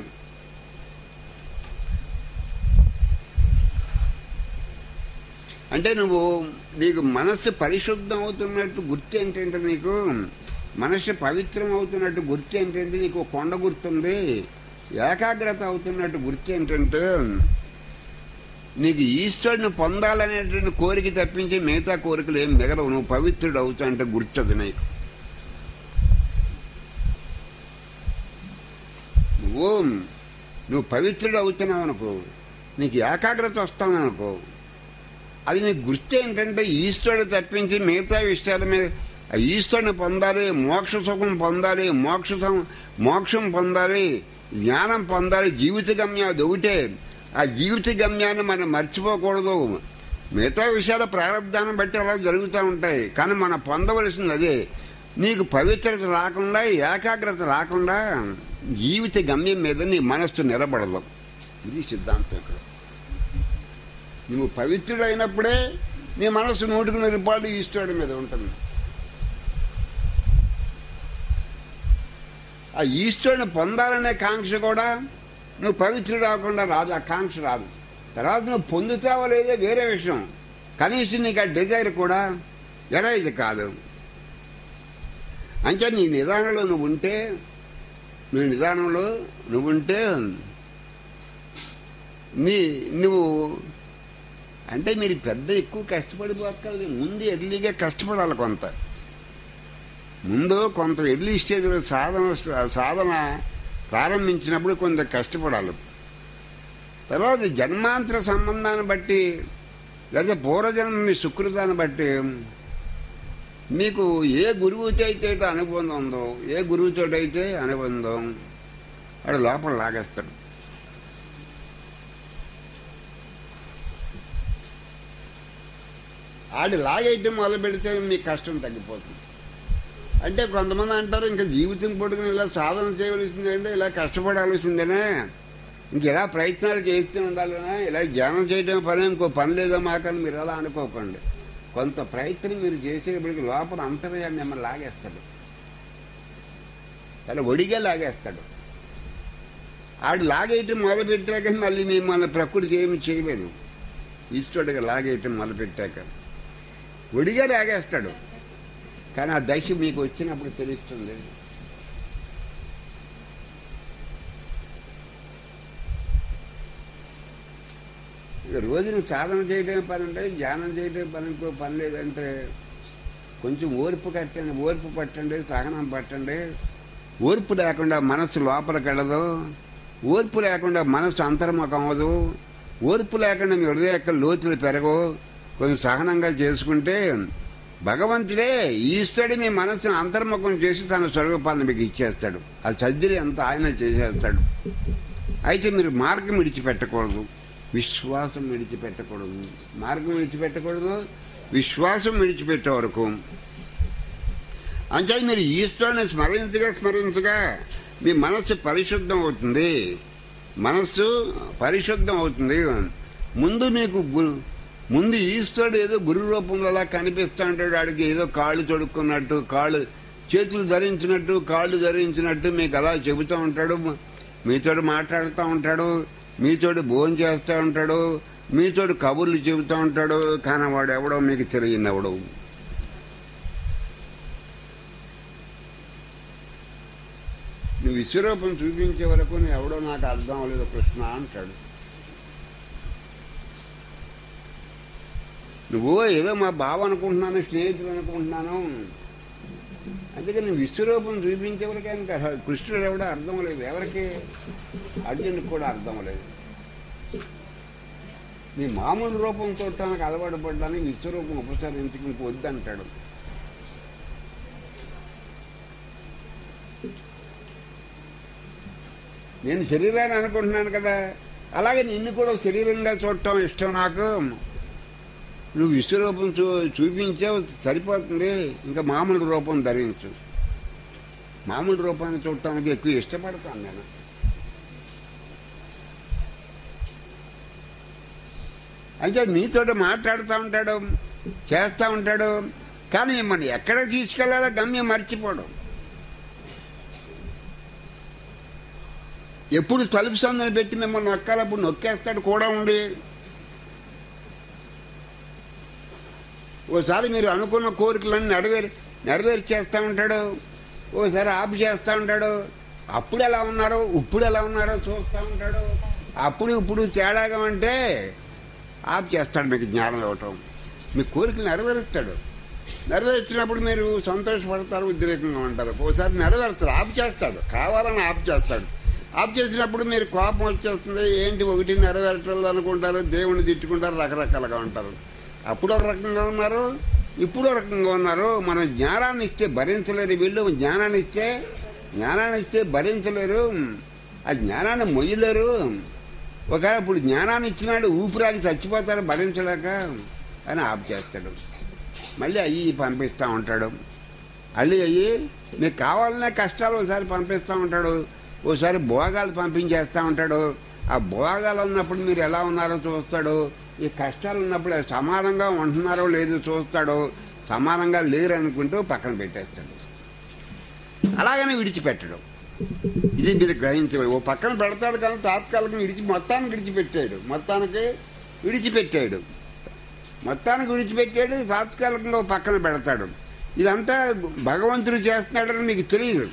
అంటే నీకు మనస్సు పరిశుద్ధం అవుతున్నట్టు గుర్తు ఏంటంటే, నీకు మనస్సు పవిత్రం అవుతున్నట్టు గుర్తు ఏంటంటే, నీకు కొండ గుర్తుంది. ఏకాగ్రత అవుతున్నట్టు గుర్తు ఏంటంటే, నీకు ఈశ్వరుని పొందాలనేటువంటి కోరిక తప్పించి మిగతా కోరికలు ఏం మిగలవు. నువ్వు పవిత్రుడు అవుతా అంటే గుర్తుంది నీకు. నువ్వు పవిత్రుడు అవుతున్నావు అనుకో, నీకు ఏకాగ్రత వస్తావు అనుకో, అది నీకు గుర్తు ఏంటంటే ఈశ్వరుడు తప్పించి మిగతా విషయాల మీద ఈశ్వరుని పొందాలి, మోక్ష సుఖం పొందాలి, మోక్షం పొందాలి, జ్ఞానం పొందాలి, జీవిత గమ్యం అది ఒకటే. ఆ జీవిత గమ్యాన్ని మనం మర్చిపోకూడదు. మిగతా విషయాల ప్రారంధాన్ని బట్టి అలా జరుగుతూ ఉంటాయి, కానీ మనం పొందవలసింది అదే. నీకు పవిత్రత రాకుండా, ఏకాగ్రత రాకుండా జీవిత గమ్యం మీద నీ మనస్సు నిలబడదు. ఇది సిద్ధాంతం. ఇక్కడ నువ్వు పవిత్రుడైనప్పుడే నీ మనస్సు 100% ఈశ్వరుడి మీద ఉంటుంది. ఆ ఈశ్వరుని పొందాలనే కాంక్ష కూడా నువ్వు పవిత్రుడు రాకుండా రాదు, ఆ కాంక్ష రాదు. తర్వాత నువ్వు పొందుతావో లేదో వేరే విషయం, కనీసం నీకు ఆ డిజైర్ కూడా ఎరైజ్ కాదు. అంటే నీ నిదానంలో నువ్వుంటే నువ్వు అంటే మీరు పెద్ద ఎక్కువ కష్టపడిపోక్కర్లేదు. ముందు ఎర్లీగా కష్టపడాలి. కొంత ఎర్లీ స్టేజ్లో సాధన ప్రారంభించినప్పుడు కొంత కష్టపడాలి. తర్వాత జన్మాంతర సంబంధాన్ని బట్టి లేదా పూర్వజన్మ మీ సుకృతాన్ని బట్టి మీకు ఏ గురువుతో అయితే అనుబంధం ఉందో, ఏ గురువుతో అయితే అనుబంధం వాడు లోపల లాగేస్తాడు. ఆడి లాగైతే మొదలు పెడితే మీకు కష్టం తగ్గిపోతుంది. అంటే కొంతమంది అంటారు, ఇంకా జీవితం పొడుగుని ఇలా సాధన చేయవలసిందంటే, ఇలా కష్టపడాల్సిందేనా, ఇంక ఇలా ప్రయత్నాలు చేస్తూ ఉండాలనా, ఇలా ధ్యానం చేయడం పని, ఇంకో పని లేదా మాకని మీరు అలా అనుకోకండి. కొంత ప్రయత్నం మీరు చేసేటప్పటికి లోపల అంతర్యాన్ని మిమ్మల్ని లాగేస్తాడు, అలా ఒడిగా లాగేస్తాడు. ఆడు లాగేయటం మొదలుపెట్టాక మళ్ళీ మిమ్మల్ని ప్రకృతి ఏమి చేయలేదు. ఈశ్వరుడిగా లాగేయటం మొదలుపెట్టాక ఒడిగా లాగేస్తాడు. కానీ ఆ దశ మీకు వచ్చినప్పుడు తెలుస్తుంది. ఇక రోజున సాధన చేయడం పని ఉంటుంది, ధ్యానం చేయడం పని లేదంటే కొంచెం ఓర్పు పట్టండి, సహనం పట్టండి. ఓర్పు లేకుండా మనసు లోపలికి వెళ్ళదు, ఓర్పు లేకుండా మనసు అంతర్ముఖం అవ్వదు, ఓర్పు లేకుండా మీ హృదయ యొక్క లోతులు పెరగవు. కొంచెం సహనంగా చేసుకుంటే భగవంతుడే ఈశ్వరుడు మీ మనసును అంతర్ముఖం చేసి తన స్వరూపాన్ని మీకు ఇచ్చేస్తాడు. ఆ సర్జరీ అంతా ఆయన చేసేస్తాడు. అయితే మీరు మార్గం విడిచిపెట్టకూడదు, విశ్వాసం విడిచిపెట్టకూడదు. మార్గం విడిచిపెట్టకూడదు, విశ్వాసం విడిచిపెట్టే వరకు. అంటే మీరు ఈశ్వరుని స్మరించగా మీ మనస్సు పరిశుద్ధం అవుతుంది. ముందు ఈశ్వరుడు ఏదో గురు రూపంలో అలా కనిపిస్తూ ఉంటాడు. వాడికి ఏదో కాళ్ళు తొడుక్కున్నట్టు, చేతులు ధరించినట్టు, కాళ్ళు ధరించినట్టు మీకు అలా చెబుతూ ఉంటాడు. మీతోటి మాట్లాడుతూ ఉంటాడు, మీతోటి భోజనం చేస్తూ ఉంటాడు, మీతోటి కబుర్లు చెబుతూ ఉంటాడు. కానీ వాడు ఎవడో మీకు తెలియనివాడు. నువ్వు విశ్వరూపం చూపించే వరకు నువ్వు ఎవడో నాకు అర్థం అవ్వలేదు కృష్ణ అంటాడు. నువ్వు ఏదో మా బావ అనుకుంటున్నాను, స్నేహితులు అనుకుంటున్నాను, అందుకని విశ్వరూపం చూపించేవరకు ఆయనకి అసలు కృష్ణుడు ఎవడో అర్థం లేదు. ఎవరికి? అర్జునుడికి కూడా అర్థం లేదు. నీ మామూలు రూపం చూడటానికి అలవాటు పడ్డానికి విశ్వరూపం ఉపసరించుకు ఇంక వద్దంటాడు. నేను శరీరాన్ని అనుకుంటున్నాను కదా, అలాగే నిన్ను కూడా శరీరంగా చూడటం ఇష్టం నాకు. నువ్వు విశ్వరూపం చూపించావు సరిపోతుంది, ఇంకా మామూలు రూపం ధరించు. మామూలు రూపాన్ని చూడటానికి ఎక్కువ ఇష్టపడతాను నేను. అయితే నీతోటి మాట్లాడుతూ ఉంటాడు, చేస్తూ ఉంటాడు, కానీ మనం ఎక్కడ తీసుకెళ్లాలో గమ్యం మర్చిపోవడం. ఎప్పుడు తలుపు సందని పెట్టి మిమ్మల్ని నొక్కాలప్పుడు నొక్కేస్తాడు కూడా ఉండి. ఓసారి మీరు అనుకున్న కోరికలన్నీ నెరవేర్చేస్తూ ఉంటాడు, ఓసారి ఆపు చేస్తూ ఉంటాడు. అప్పుడు ఎలా ఉన్నారో ఇప్పుడు ఎలా ఉన్నారో చూస్తూ ఉంటాడు. అప్పుడు ఇప్పుడు తేడాగా అంటే ఆపు చేస్తాడు, మీకు జ్ఞానం ఇవ్వటం. మీ కోరికలు నెరవేరుస్తాడు. నెరవేర్చినప్పుడు మీరు సంతోషపడతారు, ఉద్రేకంగా ఉంటారు. ఓసారి నెరవేరుస్తాడు, ఆపు చేస్తాడు, కావాలని ఆపు చేస్తాడు. ఆపు చేసినప్పుడు మీరు కోపం వచ్చేస్తుంది. ఏంటి ఒకటి నెరవేరట్లేదు అనుకుంటారు, దేవుణ్ణి తిట్టుకుంటారు, రకరకాలుగా ఉంటారు. అప్పుడు ఒక రకంగా ఉన్నారు, ఇప్పుడు ఒక రకంగా ఉన్నారు. మనం జ్ఞానాన్ని ఇస్తే భరించలేరు వీళ్ళు. జ్ఞానాన్ని ఇస్తే భరించలేరు, ఆ జ్ఞానాన్ని మొయ్యలేరు. ఒకవేళ ఇప్పుడు జ్ఞానాన్ని ఇచ్చినాడు ఊపిరాకి చచ్చిపోతారు భరించలేక అని ఆపు చేస్తాడు. మళ్ళీ అయ్యి పంపిస్తూ ఉంటాడు. అయ్యి మీకు కావాలనే కష్టాలు ఒకసారి పంపిస్తూ ఉంటాడు, ఓసారి భోగాలు పంపించేస్తూ ఉంటాడు. ఆ భోగాలు ఉన్నప్పుడు మీరు ఎలా ఉన్నారో చూస్తాడు. ఈ కష్టాలు ఉన్నప్పుడు అది సమానంగా ఉంటున్నారో లేదో చూస్తాడు. సమానంగా లేరు అనుకుంటూ పక్కన పెట్టేస్తాడు. అలాగనే విడిచిపెట్టడు. ఇది మీరు గ్రహించలేదు. ఓ పక్కన పెడతాడు కానీ తాత్కాలికంగా మొత్తానికి విడిచిపెట్టాడు, తాత్కాలికంగా పక్కన పెడతాడు. ఇదంతా భగవంతుడు చేస్తున్నాడని మీకు తెలియదు.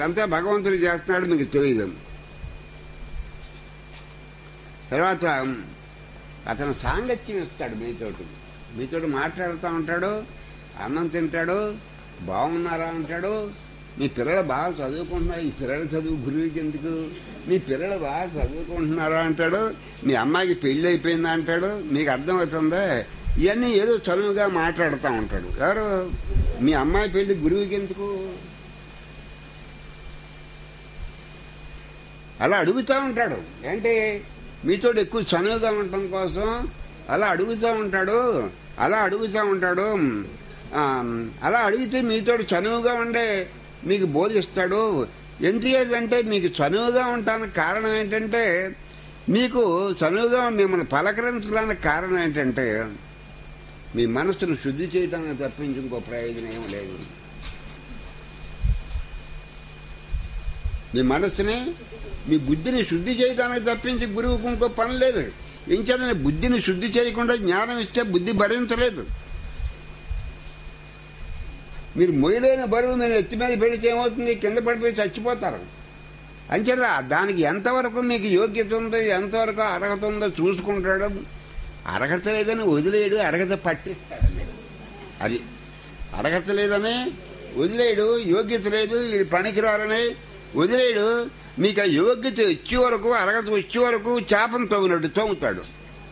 తర్వాత అతను సాంగత్యం ఇస్తాడు. మీతోటి మాట్లాడుతూ ఉంటాడు, అన్నం తింటాడు, బాగున్నారా అంటాడు. మీ పిల్లలు బాగా చదువుకుంటున్నారు, ఈ పిల్లల చదువు గురువుకి ఎందుకు, మీ పిల్లలు బాగా చదువుకుంటున్నారా అంటాడు. మీ అమ్మాయికి పెళ్లి అయిపోయిందా అంటాడు. మీకు అర్థమవుతుందా? ఇవన్నీ ఏదో చదువుగా మాట్లాడుతూ ఉంటాడు. ఎవరు? మీ అమ్మాయి పెళ్లి గురువుకి ఎందుకు అలా అడుగుతూ ఉంటాడు. అంటే మీతో ఎక్కువ చనువుగా ఉండటం కోసం అలా అడుగుతూ ఉంటాడు. అలా అడిగితే మీతో చనువుగా ఉండే మీకు బోధిస్తాడు. ఎందుకంటే మీకు చనువుగా ఉండటానికి కారణం ఏంటంటే, మీకు చనువుగా మిమ్మల్ని పలకరించడానికి కారణం ఏంటంటే, మీ మనసును శుద్ధి చేయడానికి తప్పించి ఇంకో ప్రయోజనం ఏం లేదు. మీ బుద్ధిని శుద్ధి చేయడానికి తప్పించి గురువుకు ఇంకో పని లేదు. ఇంకేదైనా బుద్ధిని శుద్ధి చేయకుండా జ్ఞానం ఇస్తే బుద్ధి భరించలేదు. మీరు మొయ్యలేని బరువు మీరు ఎత్తి మీద పెడితే ఏమవుతుంది? కింద పడిపోయి చచ్చిపోతారు. అంచేత దానికి ఎంతవరకు మీకు యోగ్యత ఉందో, ఎంతవరకు అర్హత ఉందో చూసుకుంటాడు. అర్హత లేదని వదిలేయడు, అర్హత పట్టిస్తాడు. అది అర్హత లేదని వదిలేయడు, యోగ్యత లేదు ఇది పనికిరారని వదిలేయడు. మీకు ఆ యోగ్యత వచ్చే వరకు, అర్హత వచ్చే వరకు చేపను తవ్వినట్టు తవ్వుతాడు.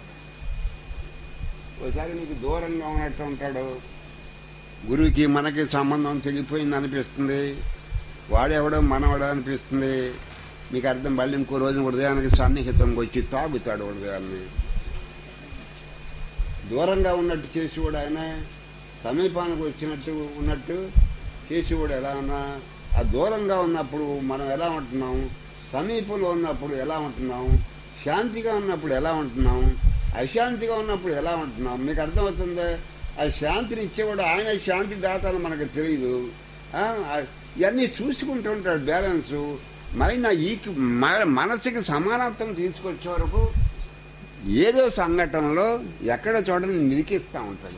ఒకసారి మీకు దూరంగా ఉన్నట్టు ఉంటాడు. గురువుకి మనకి సంబంధం తెగిపోయింది అనిపిస్తుంది, వాడెవడో మనవడో అనిపిస్తుంది. మీకు అర్థం మళ్ళీ ఇంకో రోజు హృదయానికి సన్నిహితంగా వచ్చి తాగుతాడు హృదయాన్ని. దూరంగా ఉన్నట్టు చేసేవాడు ఆయన, సమీపానికి వచ్చినట్టు ఉన్నట్టు చేసేవాడు ఎలా ఉన్నా. ఆ దూరంగా ఉన్నప్పుడు మనం ఎలా ఉంటున్నాం, సమీపంలో ఉన్నప్పుడు ఎలా ఉంటున్నాం, శాంతిగా ఉన్నప్పుడు ఎలా ఉంటున్నాం, అశాంతిగా ఉన్నప్పుడు ఎలా ఉంటున్నాం. మీకు అర్థమవుతుందా? ఆ శాంతిని ఇచ్చేవాడు ఆయన శాంతి దాత అని మనకు తెలియదు. ఇవన్నీ చూసుకుంటూ ఉంటాడు బ్యాలెన్సు. మరి నా ఈ మనసుకి సమానత్వం తీసుకొచ్చే వరకు ఏదో సంఘటనలో ఎక్కడ చూడని నిలికిస్తూ ఉంటాడు.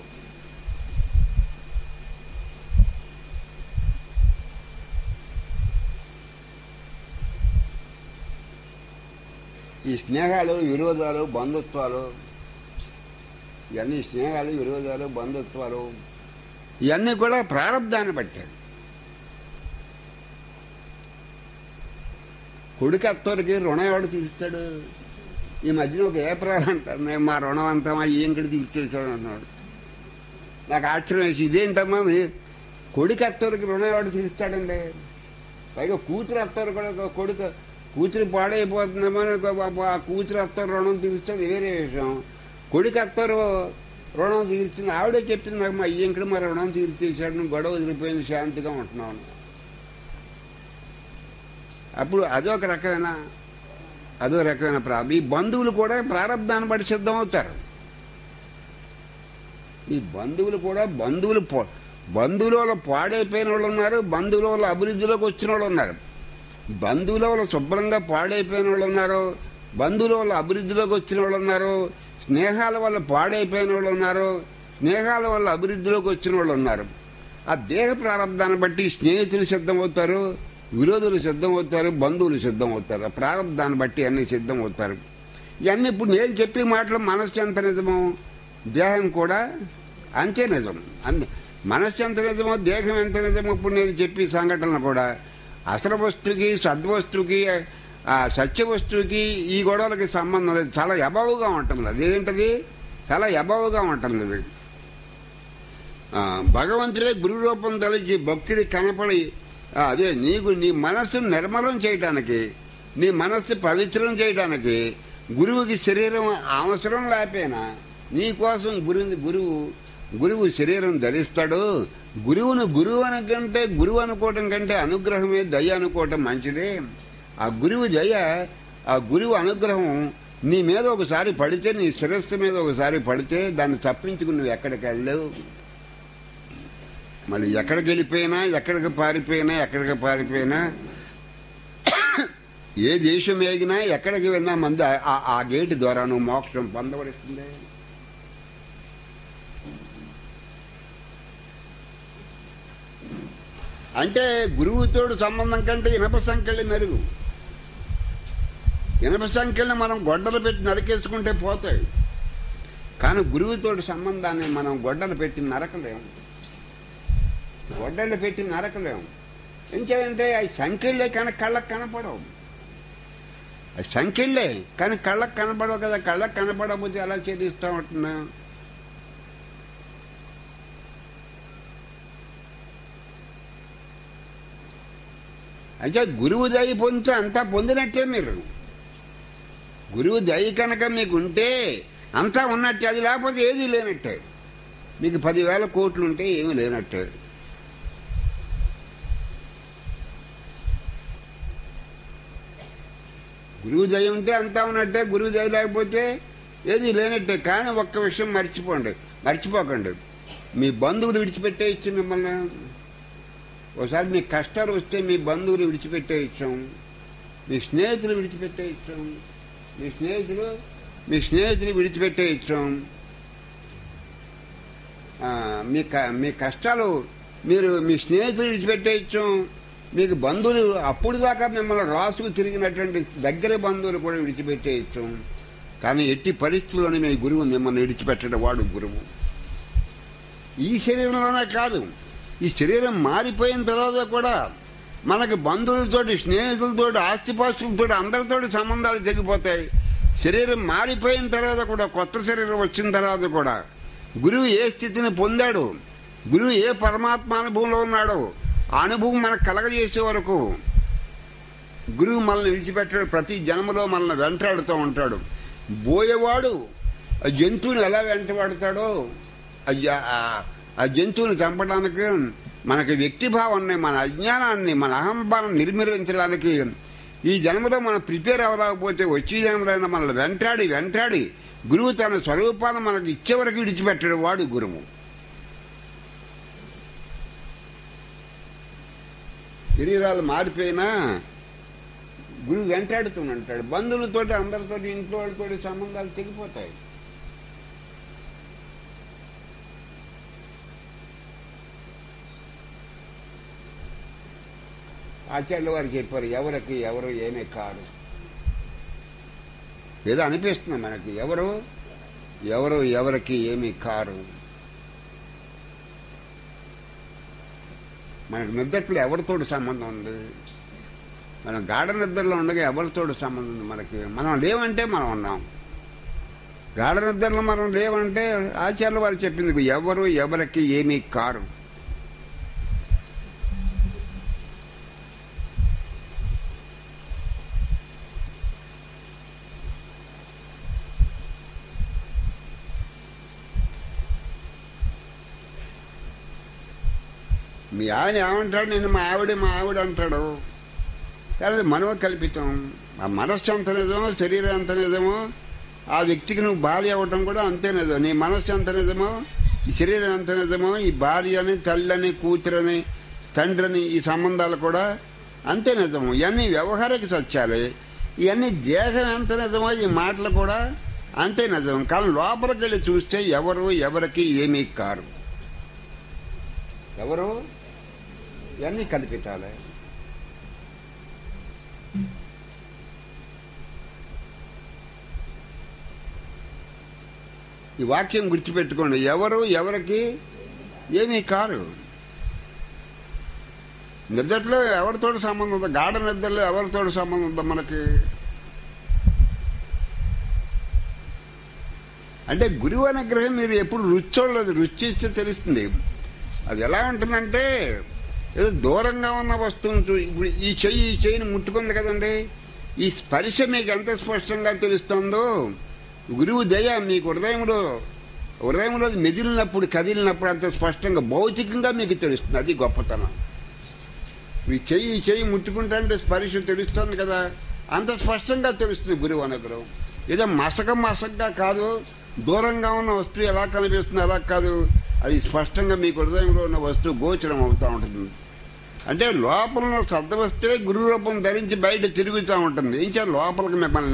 ఈ స్నేహాలు విరోధాలు బంధుత్వాలు ఇవన్నీ స్నేహాలు విరోధాలు బంధుత్వాలు ఇవన్నీ కూడా ప్రారంధాన్ని బట్టాడు. కొడుకు అత్తోరికి రుణం ఎవడు తీరుస్తాడు? ఈ మధ్యలో ఒక ఏప్రిల్ అంటారు, నేను మా రుణం అంతా మా ఏంకడి తీర్చేసాడు అన్నాడు. నాకు ఆశ్చర్యం వేసి ఇదేంటమ్మా కొడుకు అత్తోరికి రుణం ఎవడు తీరుస్తాడండి? పైగా కూతురు అత్తోరు కూడా కూతురు పాడైపోతుందేమో ఆ కూతురు అత్తోరు రుణం తీరుస్తుంది వేరే విషయం. కొడుకు అత్తోరు రుణం తీర్చింది, ఆవిడే చెప్పింది నాకు మా ఏంకడి మా రుణం తీర్చేసాడు, నువ్వు గొడవ వదిలిపోయింది శాంతిగా ఉంటున్నావు. అప్పుడు అదొక రకమైన ప్రారంభం. ఈ బంధువులు కూడా ప్రారంధాన్ని బట్టి సిద్ధమవుతారు. ఈ బంధువులు కూడా బంధువుల వల్ల పాడైపోయిన వాళ్ళు ఉన్నారు, బంధువుల వల్ల అభివృద్ధిలోకి వచ్చిన వాళ్ళు ఉన్నారు. బంధువుల వల్ల శుభ్రంగా పాడైపోయిన వాళ్ళు ఉన్నారు, బంధువుల వల్ల అభివృద్ధిలోకి వచ్చిన వాళ్ళు ఉన్నారు. స్నేహాల వల్ల పాడైపోయిన వాళ్ళు ఉన్నారు, స్నేహాల వల్ల అభివృద్ధిలోకి వచ్చిన వాళ్ళు ఉన్నారు. ఆ దేహ ప్రారంధాన్ని బట్టి స్నేహితులు సిద్ధమవుతారు, విరోధులు సిద్ధమవుతారు, బంధువులు సిద్ధమవుతారు. ప్రారంధాన్ని బట్టి అన్ని సిద్ధమవుతారు. ఇవన్నీ ఇప్పుడు నేను చెప్పే మాటలు మనస్సు ఎంత నిజమో దేహం కూడా అంతే నిజం. మనస్సు ఎంత నిజమో దేహం ఎంత నిజమో ఇప్పుడు నేను చెప్పే సంఘటనలు కూడా అసలు వస్తువుకి సద్వస్తువుకి సత్య వస్తువుకి ఈ గొడవలకి సంబంధం లేదు. చాలా అభావుగా ఉంటుంది. అదేంటది చాలా అభావుగా ఉంటుంది. భగవంతుడే గురు రూపం తలిచి భక్తుడి కనపడి అదే నీ మనస్సును నిర్మలం చేయడానికి, నీ మనస్సు పవిత్రం చేయడానికి గురువుకి శరీరం అవసరం లేకపోయినా నీ కోసం గురువు శరీరం ధరిస్తాడు. గురువు అనకంటే గురువు అనుకోవటం కంటే అనుగ్రహమే దయ అనుకోవటం మంచిదే. ఆ గురువు దయ, ఆ గురువు అనుగ్రహం నీ మీద ఒకసారి పడితే, నీ శిరస్సు మీద ఒకసారి పడితే దాన్ని తప్పించుకుని నువ్వు ఎక్కడికి వెళ్ళలేవు. మళ్ళీ ఎక్కడికి వెళ్ళిపోయినా, ఎక్కడికి పారిపోయినా ఏ దేశం ఏగినా ఎక్కడికి వెళ్ళినా మంది ఆ గేటు ద్వారా నువ్వు మోక్షం పొందవలసిందే. అంటే గురువుతోడు సంబంధం కంటే ఇనప సంఖ్యలు మెరుగు. ఇనప సంఖ్యలను మనం గొడ్డలు పెట్టి నరికేసుకుంటే పోతాయి, కానీ గురువుతోటి సంబంధాన్ని మనం గొడ్డలు పెట్టి నరకలేము. ఏం చేయాలంటే అవి సంఖ్యలే కానీ కళ్ళకు కనపడవు. అవి సంఖ్యలే కానీ కళ్ళకు కనపడవు కదా. కళ్ళకు కనపడకపోతే ఎలా ఛేదిస్తూ ఉంటున్నా? అయితే గురువు దయ పొందితే అంతా పొందినట్టే. మీరు గురువు దయ కనుక మీకు ఉంటే అంతా ఉన్నట్టే, అది లేకపోతే ఏదీ లేనట్టే. మీకు 10,000 కోట్లు ఉంటే ఏమీ లేనట్టే. గురువు దయ ఉంటే అంతా ఉన్నట్టే, గురువు దయ లేకపోతే ఏది లేనట్టే. కానీ ఒక్క విషయం మర్చిపోకండి, మీ బంధువులు విడిచిపెట్టేయచ్చు మిమ్మల్ని. ఒకసారి మీ కష్టాలు వస్తే మీ బంధువులు విడిచిపెట్టేయచ్చాం, మీ స్నేహితులు విడిచిపెట్టేయచ్చాం, మీ స్నేహితులు విడిచిపెట్టేయచ్చాం. మీ కష్టాలు మీరు మీ స్నేహితులు విడిచిపెట్టేయచ్చాం, మీకు బంధువులు అప్పుడు దాకా మిమ్మల్ని రాసుకు తిరిగినటువంటి దగ్గర బంధువులు కూడా విడిచిపెట్టేయచ్చాం. కానీ ఎట్టి పరిస్థితుల్లోనే మీ గురువు మిమ్మల్ని విడిచిపెట్టడం వాడు గురువు. ఈ శరీరంలోనే కాదు, ఈ శరీరం మారిపోయిన తర్వాత కూడా మనకి బంధువులతోటి, స్నేహితులతోటి, ఆస్తిపాస్తులతోటి అందరితోటి సంబంధాలు తెగిపోతాయి. శరీరం మారిపోయిన తర్వాత కూడా, కొత్త శరీరం వచ్చిన తర్వాత కూడా గురువు ఏ స్థితిని పొందాడు, గురువు ఏ పరమాత్మ అనుభవంలో ఉన్నాడో ఆ అనుభవం మనకు కలగజేసే వరకు గురువు మనల్ని విడిచిపెట్టాడు. ప్రతి జన్మలో మనల్ని వెంటాడుతూ ఉంటాడు. బోయేవాడు ఆ జంతువుని ఎలా వెంటబడతాడో, ఆ జంతువుని చంపడానికి మనకి వ్యక్తిభావాన్ని, మన అజ్ఞానాన్ని, మన అహంభావం నిర్మూలించడానికి ఈ జన్మలో మనం ప్రిపేర్ అవ్వలేకపోతే వచ్చే జన్మలైనా మనల్ని వెంటాడి గురువు తన స్వరూపాన్ని మనకు ఇచ్చే వరకు విడిచిపెట్టాడు వాడు గురువు. శరీరాలు మారిపోయినా గురువు వెంటాడుతూనే ఉంటాడు. బంధువులతోటి అందరితోటి ఇంట్లో వాళ్ళతోటి సంబంధాలు తెగిపోతాయి. ఆచార్యుల వారు చెప్పారు, ఎవరికి ఎవరు ఏమీ కాదు. ఏదో అనిపిస్తుంది మనకి, ఎవరు ఎవరికి ఏమీ కారు. మనకు నిద్రలో ఎవరితోటి సంబంధం ఉంది? మనం గాఢ నిద్రలో ఉండగా ఎవరితోటి సంబంధం ఉంది మనకి? మనం లేవంటే మనం ఉన్నాం. గాఢ నిద్రలో మనం లేవంటే ఆచార్యుల వారు చెప్పింది, ఎవరు ఎవరికి ఏమీ కారు. మీ ఆయన ఏమంటాడు? నేను మా ఆవిడ అంటాడు. కానీ మనోకల్పితం. ఆ మనస్సు ఎంత నిజమో, శరీరం ఎంత నిజమో, ఆ వ్యక్తికి నువ్వు భార్య అవ్వటం కూడా అంతే నిజం. నీ మనస్సు ఎంత నిజమో, ఈ శరీరం ఎంత నిజమో, ఈ భార్యని, తల్లిని, కూతురని, తండ్రిని, ఈ సంబంధాలు కూడా అంతే నిజము. ఇవన్నీ వ్యవహారిక సత్యాలే. ఇవన్నీ దేహం ఎంత నిజమో ఈ మాటలు కూడా అంతే నిజం. కానీ లోపలికి వెళ్ళి చూస్తే ఎవరు ఎవరికి ఏమీ కారు. ఎవరు ఇవన్నీ కల్పితాలే. ఈ వాక్యం గుర్తుపెట్టుకోండి, ఎవరు ఎవరికి ఏమీ కారు. నిద్రలో ఎవరితోటి సంబంధం ఉందో, గాఢ నిద్రలో ఎవరితోటి సంబంధం ఉందో మనకి? అంటే గురువు అనుగ్రహం మీరు ఎప్పుడు రుచి చూడలేదు, రుచి ఇస్తే తెలుస్తుంది. అది ఎలా ఉంటుందంటే, ఏదో దూరంగా ఉన్న వస్తువును ఇప్పుడు ఈ చెయ్యిని ముట్టుకుంది కదండి, ఈ స్పర్శ మీకు ఎంత స్పష్టంగా తెలుస్తుందో, గురువు దయ మీకు హృదయంలో మెదిలినప్పుడు, కదిలినప్పుడు అంత స్పష్టంగా భౌతికంగా మీకు తెలుస్తుంది. అది గొప్పతనం. ఈ చెయ్యి ముట్టుకుంటే స్పర్శ తెలుస్తుంది కదా, అంత స్పష్టంగా తెలుస్తుంది గురువు అనుగ్రహం. ఏదో మసకగా కాదు, దూరంగా ఉన్న వస్తువు ఎలా కనిపిస్తుంది అలా కాదు, అది స్పష్టంగా మీకు హృదయంలో ఉన్న వస్తువు గోచరం అవుతూ ఉంటుంది. అంటే లోపల శ్రద్ధ వస్తే గురు రూపం ధరించి బయట తిరుగుతూ ఉంటుంది. ఏం చేయాలి? లోపలికి మిమ్మల్ని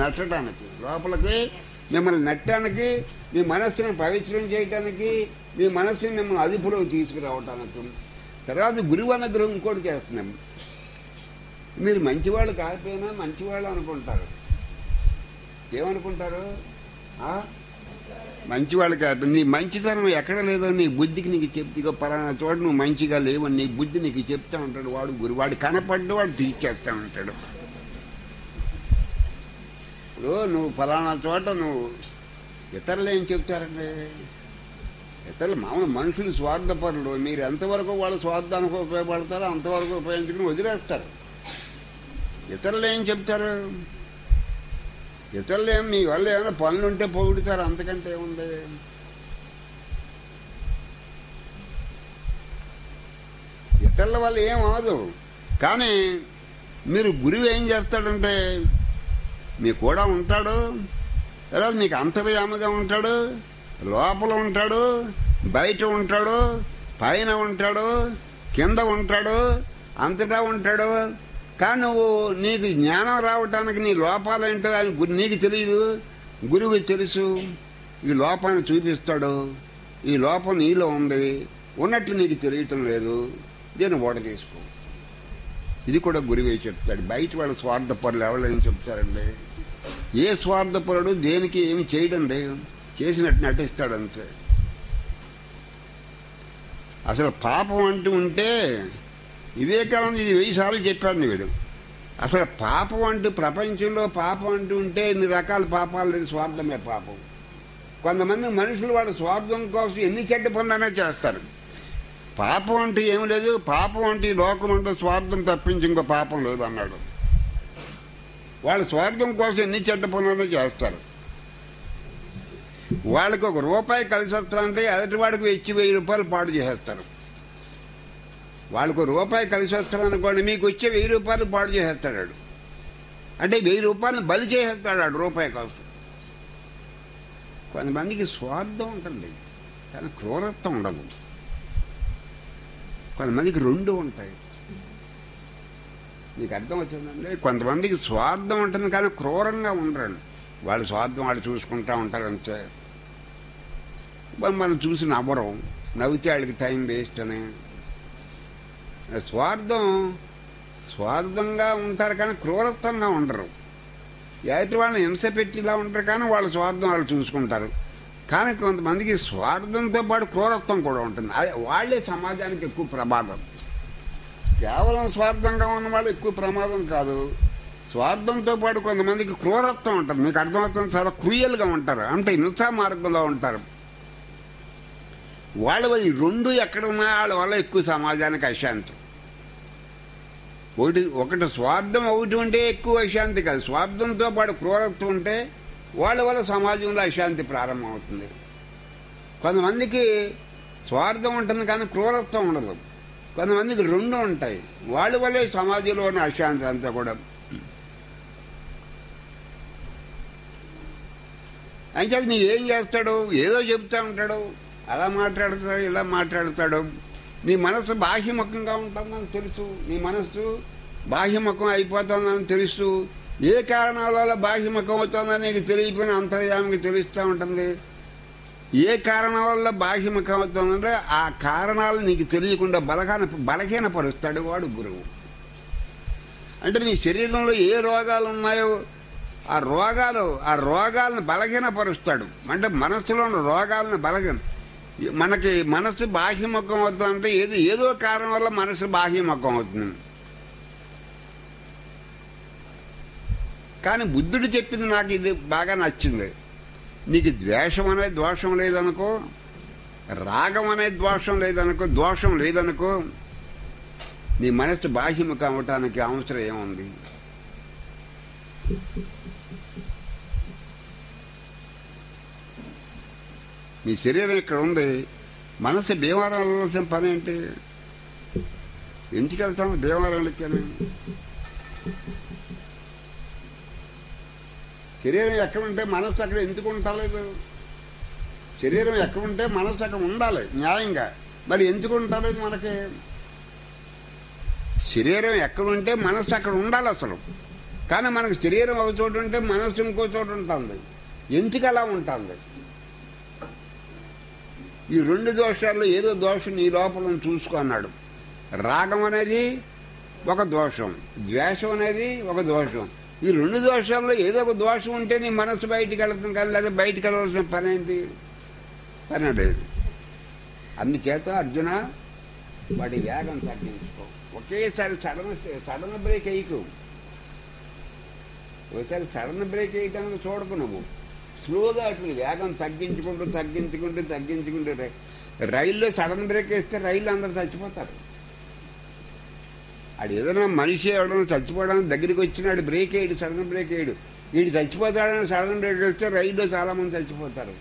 నెట్టడానికి, మీ మనస్సును పవిత్రం చేయటానికి, మీ మనస్సుని మిమ్మల్ని అదుపులోకి తీసుకురావటానికి. తర్వాత గురువు అనుగ్రహం ఇంకోటి చేస్తున్నాం. మీరు మంచివాళ్ళు కాకపోయినా మంచివాళ్ళు అనుకుంటారు. ఏమనుకుంటారు? మంచివాళ్ళు కాదు. నీ మంచితనం ఎక్కడ లేదో నీ బుద్ధికి నీకు చెప్తే, పలానా చోట నువ్వు మంచిగా లేవని నీ బుద్ధి నీకు చెప్తా ఉంటాడు వాడు గురువు. వాడు కనపడ్డు వాడు తీర్చేస్తా ఉంటాడు. ఇప్పుడు నువ్వు పలానా చోట నువ్వు, ఇతరులు ఏం చెప్తారండి? ఇతరులు మామూలు మనుషులు స్వార్థపరులు. మీరు ఎంతవరకు వాళ్ళ స్వార్థానికి ఉపయోగపడతారో అంతవరకు ఉపయోగించుకుని వదిలేస్తారు. ఇతరులు ఏం చెప్తారు? ఇతరులు ఏం మీ వల్ల ఏమైనా పనులుంటే పొగుడుతారు, అంతకంటే ఏముంది? ఇతరుల వల్ల ఏం అవదు. కానీ మీరు గురువు ఏం చేస్తాడంటే, మీ కూడా ఉంటాడు, లేదా మీకు అంతర్యామిగా ఉంటాడు, లోపల ఉంటాడు, బయట ఉంటాడు, పైన ఉంటాడు, కింద ఉంటాడు, అంతటా ఉంటాడు. కానీ నువ్వు నీకు జ్ఞానం రావటానికి నీ లోపాలేంటో ఆయన నీకు తెలియదు, గురువుకి తెలుసు. ఈ లోపాన్ని చూపిస్తాడు, ఈ లోపం నీలో ఉంది, ఉన్నట్టు నీకు తెలియటం లేదు, దీన్ని ఓట తీసుకో. ఇది కూడా గురువే చెప్తాడు. బయట వాళ్ళ స్వార్థపరులు ఎవరైనా చెప్తారండి? ఏ స్వార్థపరుడు దేనికి ఏమి చేయడండి, చేసినట్టు నటిస్తాడు అంతే. అసలు పాపం అంటూ ఉంటే వివేకానంద ఇది 1000 సార్లు చెప్పాడు వీడు. అసలు పాపం అంటూ, ప్రపంచంలో పాపం అంటూ ఉంటే ఎన్ని రకాల పాపాలు లేదు, స్వార్థమే పాపం. కొంతమంది మనుషులు వాళ్ళ స్వార్థం కోసం ఎన్ని చెడ్డ పనులైనా చేస్తారు. పాపం అంటే ఏమి లేదు, పాపం అంటే ఈ లోకం అంటే స్వార్థం తప్పించి ఇంకో పాపం లేదు అన్నాడు. వాళ్ళ స్వార్థం కోసం ఎన్ని చెడ్డ పనులైనా చేస్తారు. వాళ్ళకి ₹1 కలిసి వస్తారంటే ఎదుటివాడికి వచ్చి ₹1000 పాడు చేసేస్తారు. వాళ్ళకు ₹1 కలిసి వస్తారనుకోండి, మీకు వచ్చే ₹1000 పాడు చేసేస్తాడు. అంటే ₹1000 బలి చేసేస్తాడు ₹1 కోసం. కొంతమందికి స్వార్థం ఉంటుంది కానీ క్రూరత్వం ఉండదు. కొంతమందికి 2 ఉంటాయి. మీకు అర్థం వచ్చిందండి. కొంతమందికి స్వార్థం ఉంటుంది కానీ క్రూరంగా ఉండరండి. వాళ్ళ స్వార్థం వాళ్ళు చూసుకుంటూ ఉంటారు అంతే. మనం చూసి నవ్వరం, నవ్వితే వాళ్ళకి టైం వేస్ట్ అని. స్వార్థంగా ఉంటారు కానీ క్రూరత్వంగా ఉండరు. ఎదుటి వాళ్ళని హింస పెట్టిలా ఉంటారు కానీ వాళ్ళ స్వార్థం వాళ్ళు చూసుకుంటారు. కానీ కొంతమందికి స్వార్థంతో పాటు క్రూరత్వం కూడా ఉంటుంది. అదే వాళ్ళే సమాజానికి ఎక్కువ ప్రమాదం. కేవలం స్వార్థంగా ఉన్న వాళ్ళు ఎక్కువ ప్రమాదం కాదు. స్వార్థంతో పాటు కొంతమందికి క్రూరత్వం ఉంటుంది. మీకు అర్థమవుతుంది, చాలా క్రూయల్గా ఉంటారు, అంటే హింసా మార్గంలో ఉంటారు. వాళ్ళ వల్ల ఈ రెండు ఎక్కడున్నా వాళ్ళ వల్ల ఎక్కువ సమాజానికి అశాంతి. ఒకటి స్వార్థం ఒకటి ఉంటే ఎక్కువ అశాంతి కాదు, స్వార్థంతో పాటు క్రూరత్వం ఉంటే వాళ్ళ వల్ల సమాజంలో అశాంతి ప్రారంభమవుతుంది. కొంతమందికి స్వార్థం ఉంటుంది కానీ క్రూరత్వం ఉండదు. కొంతమందికి రెండు ఉంటాయి, వాళ్ళ వల్లే సమాజంలో ఉన్న అశాంతి అంతా కూడా. అయితే నీవేం చేస్తాడు, ఏదో చెప్తా ఉంటాడు, అలా మాట్లాడతాడు, ఇలా మాట్లాడతాడు. నీ మనస్సు బాహ్యముఖంగా ఉంటుందని తెలుసు, నీ మనస్సు బాహ్యముఖం అయిపోతుందని తెలుసు. ఏ కారణాల వల్ల బాహ్యముఖం అవుతుందని నీకు తెలియపోయిన అంతర్యామికి తెలుస్తూ ఉంటుంది. ఏ కారణం వల్ల బాహ్యముఖం అవుతుందంటే ఆ కారణాలు నీకు తెలియకుండా బలహీనపరుస్తాడు వాడు గురువు. అంటే నీ శరీరంలో ఏ రోగాలు ఉన్నాయో ఆ రోగాలను బలహీనపరుస్తాడు. అంటే మనస్సులో ఉన్న రోగాలను మనకి మనస్సు బాహ్యముఖం అవుతుందంటే ఏదో కారణం వల్ల మనస్సు బాహ్యముఖం అవుతుంది. కానీ బుద్ధుడు చెప్పింది నాకు ఇది బాగా నచ్చింది. నీకు ద్వేషం అనేది దోషం లేదనుకో, రాగం అనేది దోషం లేదనుకో, నీ మనస్సు బాహ్యముఖం అవటానికి అవసరం ఏముంది? మీ శరీరం ఇక్కడ ఉంది, మనసు భీమవరం వెళ్ళవలసిన పని ఏంటి? ఎందుకు వెళ్తాను భీమవరం వచ్చాను? శరీరం ఎక్కడుంటే మనస్సు అక్కడ ఎందుకు ఉండలేదు? శరీరం ఎక్కడుంటే మనస్సు అక్కడ ఉండాలి న్యాయంగా, మరి ఎందుకు ఉండలేదు మనకి? శరీరం ఎక్కడుంటే మనస్సు అక్కడ ఉండాలి అసలు. కానీ మనకు శరీరం ఒక చోటు ఉంటే మనస్సు ఇంకో చోటు ఉంటుంది. ఎందుకు అలా ఉంటుంది? ఈ రెండు దోషాల్లో ఏదో దోషం నీ లోపల చూసుకో అన్నాడు. రాగం అనేది ఒక దోషం, ద్వేషం అనేది ఒక దోషం. ఈ రెండు దోషాల్లో ఏదో ఒక దోషం ఉంటే నీ మనసు బయటికి వెళ్తాం కానీ లేదా బయటికి వెళ్ళవలసిన పని ఏంటి? పని లేదు. అందుచేత అర్జున వాడి వేగం తగ్గించుకో. ఒకేసారి సడన్ బ్రేక్ వేయకు. ఒకసారి సడన్ బ్రేక్ వేయటానికి చూడకు. నువ్వు స్లోగా అట్లా వేగం తగ్గించుకుంటూ రైల్లో సడన్ బ్రేక్ వేస్తే రైళ్ళు అందరూ చచ్చిపోతారు. అది ఏదైనా మనిషి ఎవడన్నా చచ్చిపోవడానికి దగ్గరికి వచ్చినాడు బ్రేక్ వేయడు, సడన్ బ్రేక్ వేయడు. వీడు చచ్చిపోతాడని సడన్ బ్రేక్ వేస్తే రైల్లో చాలా మంది చచ్చిపోతారు.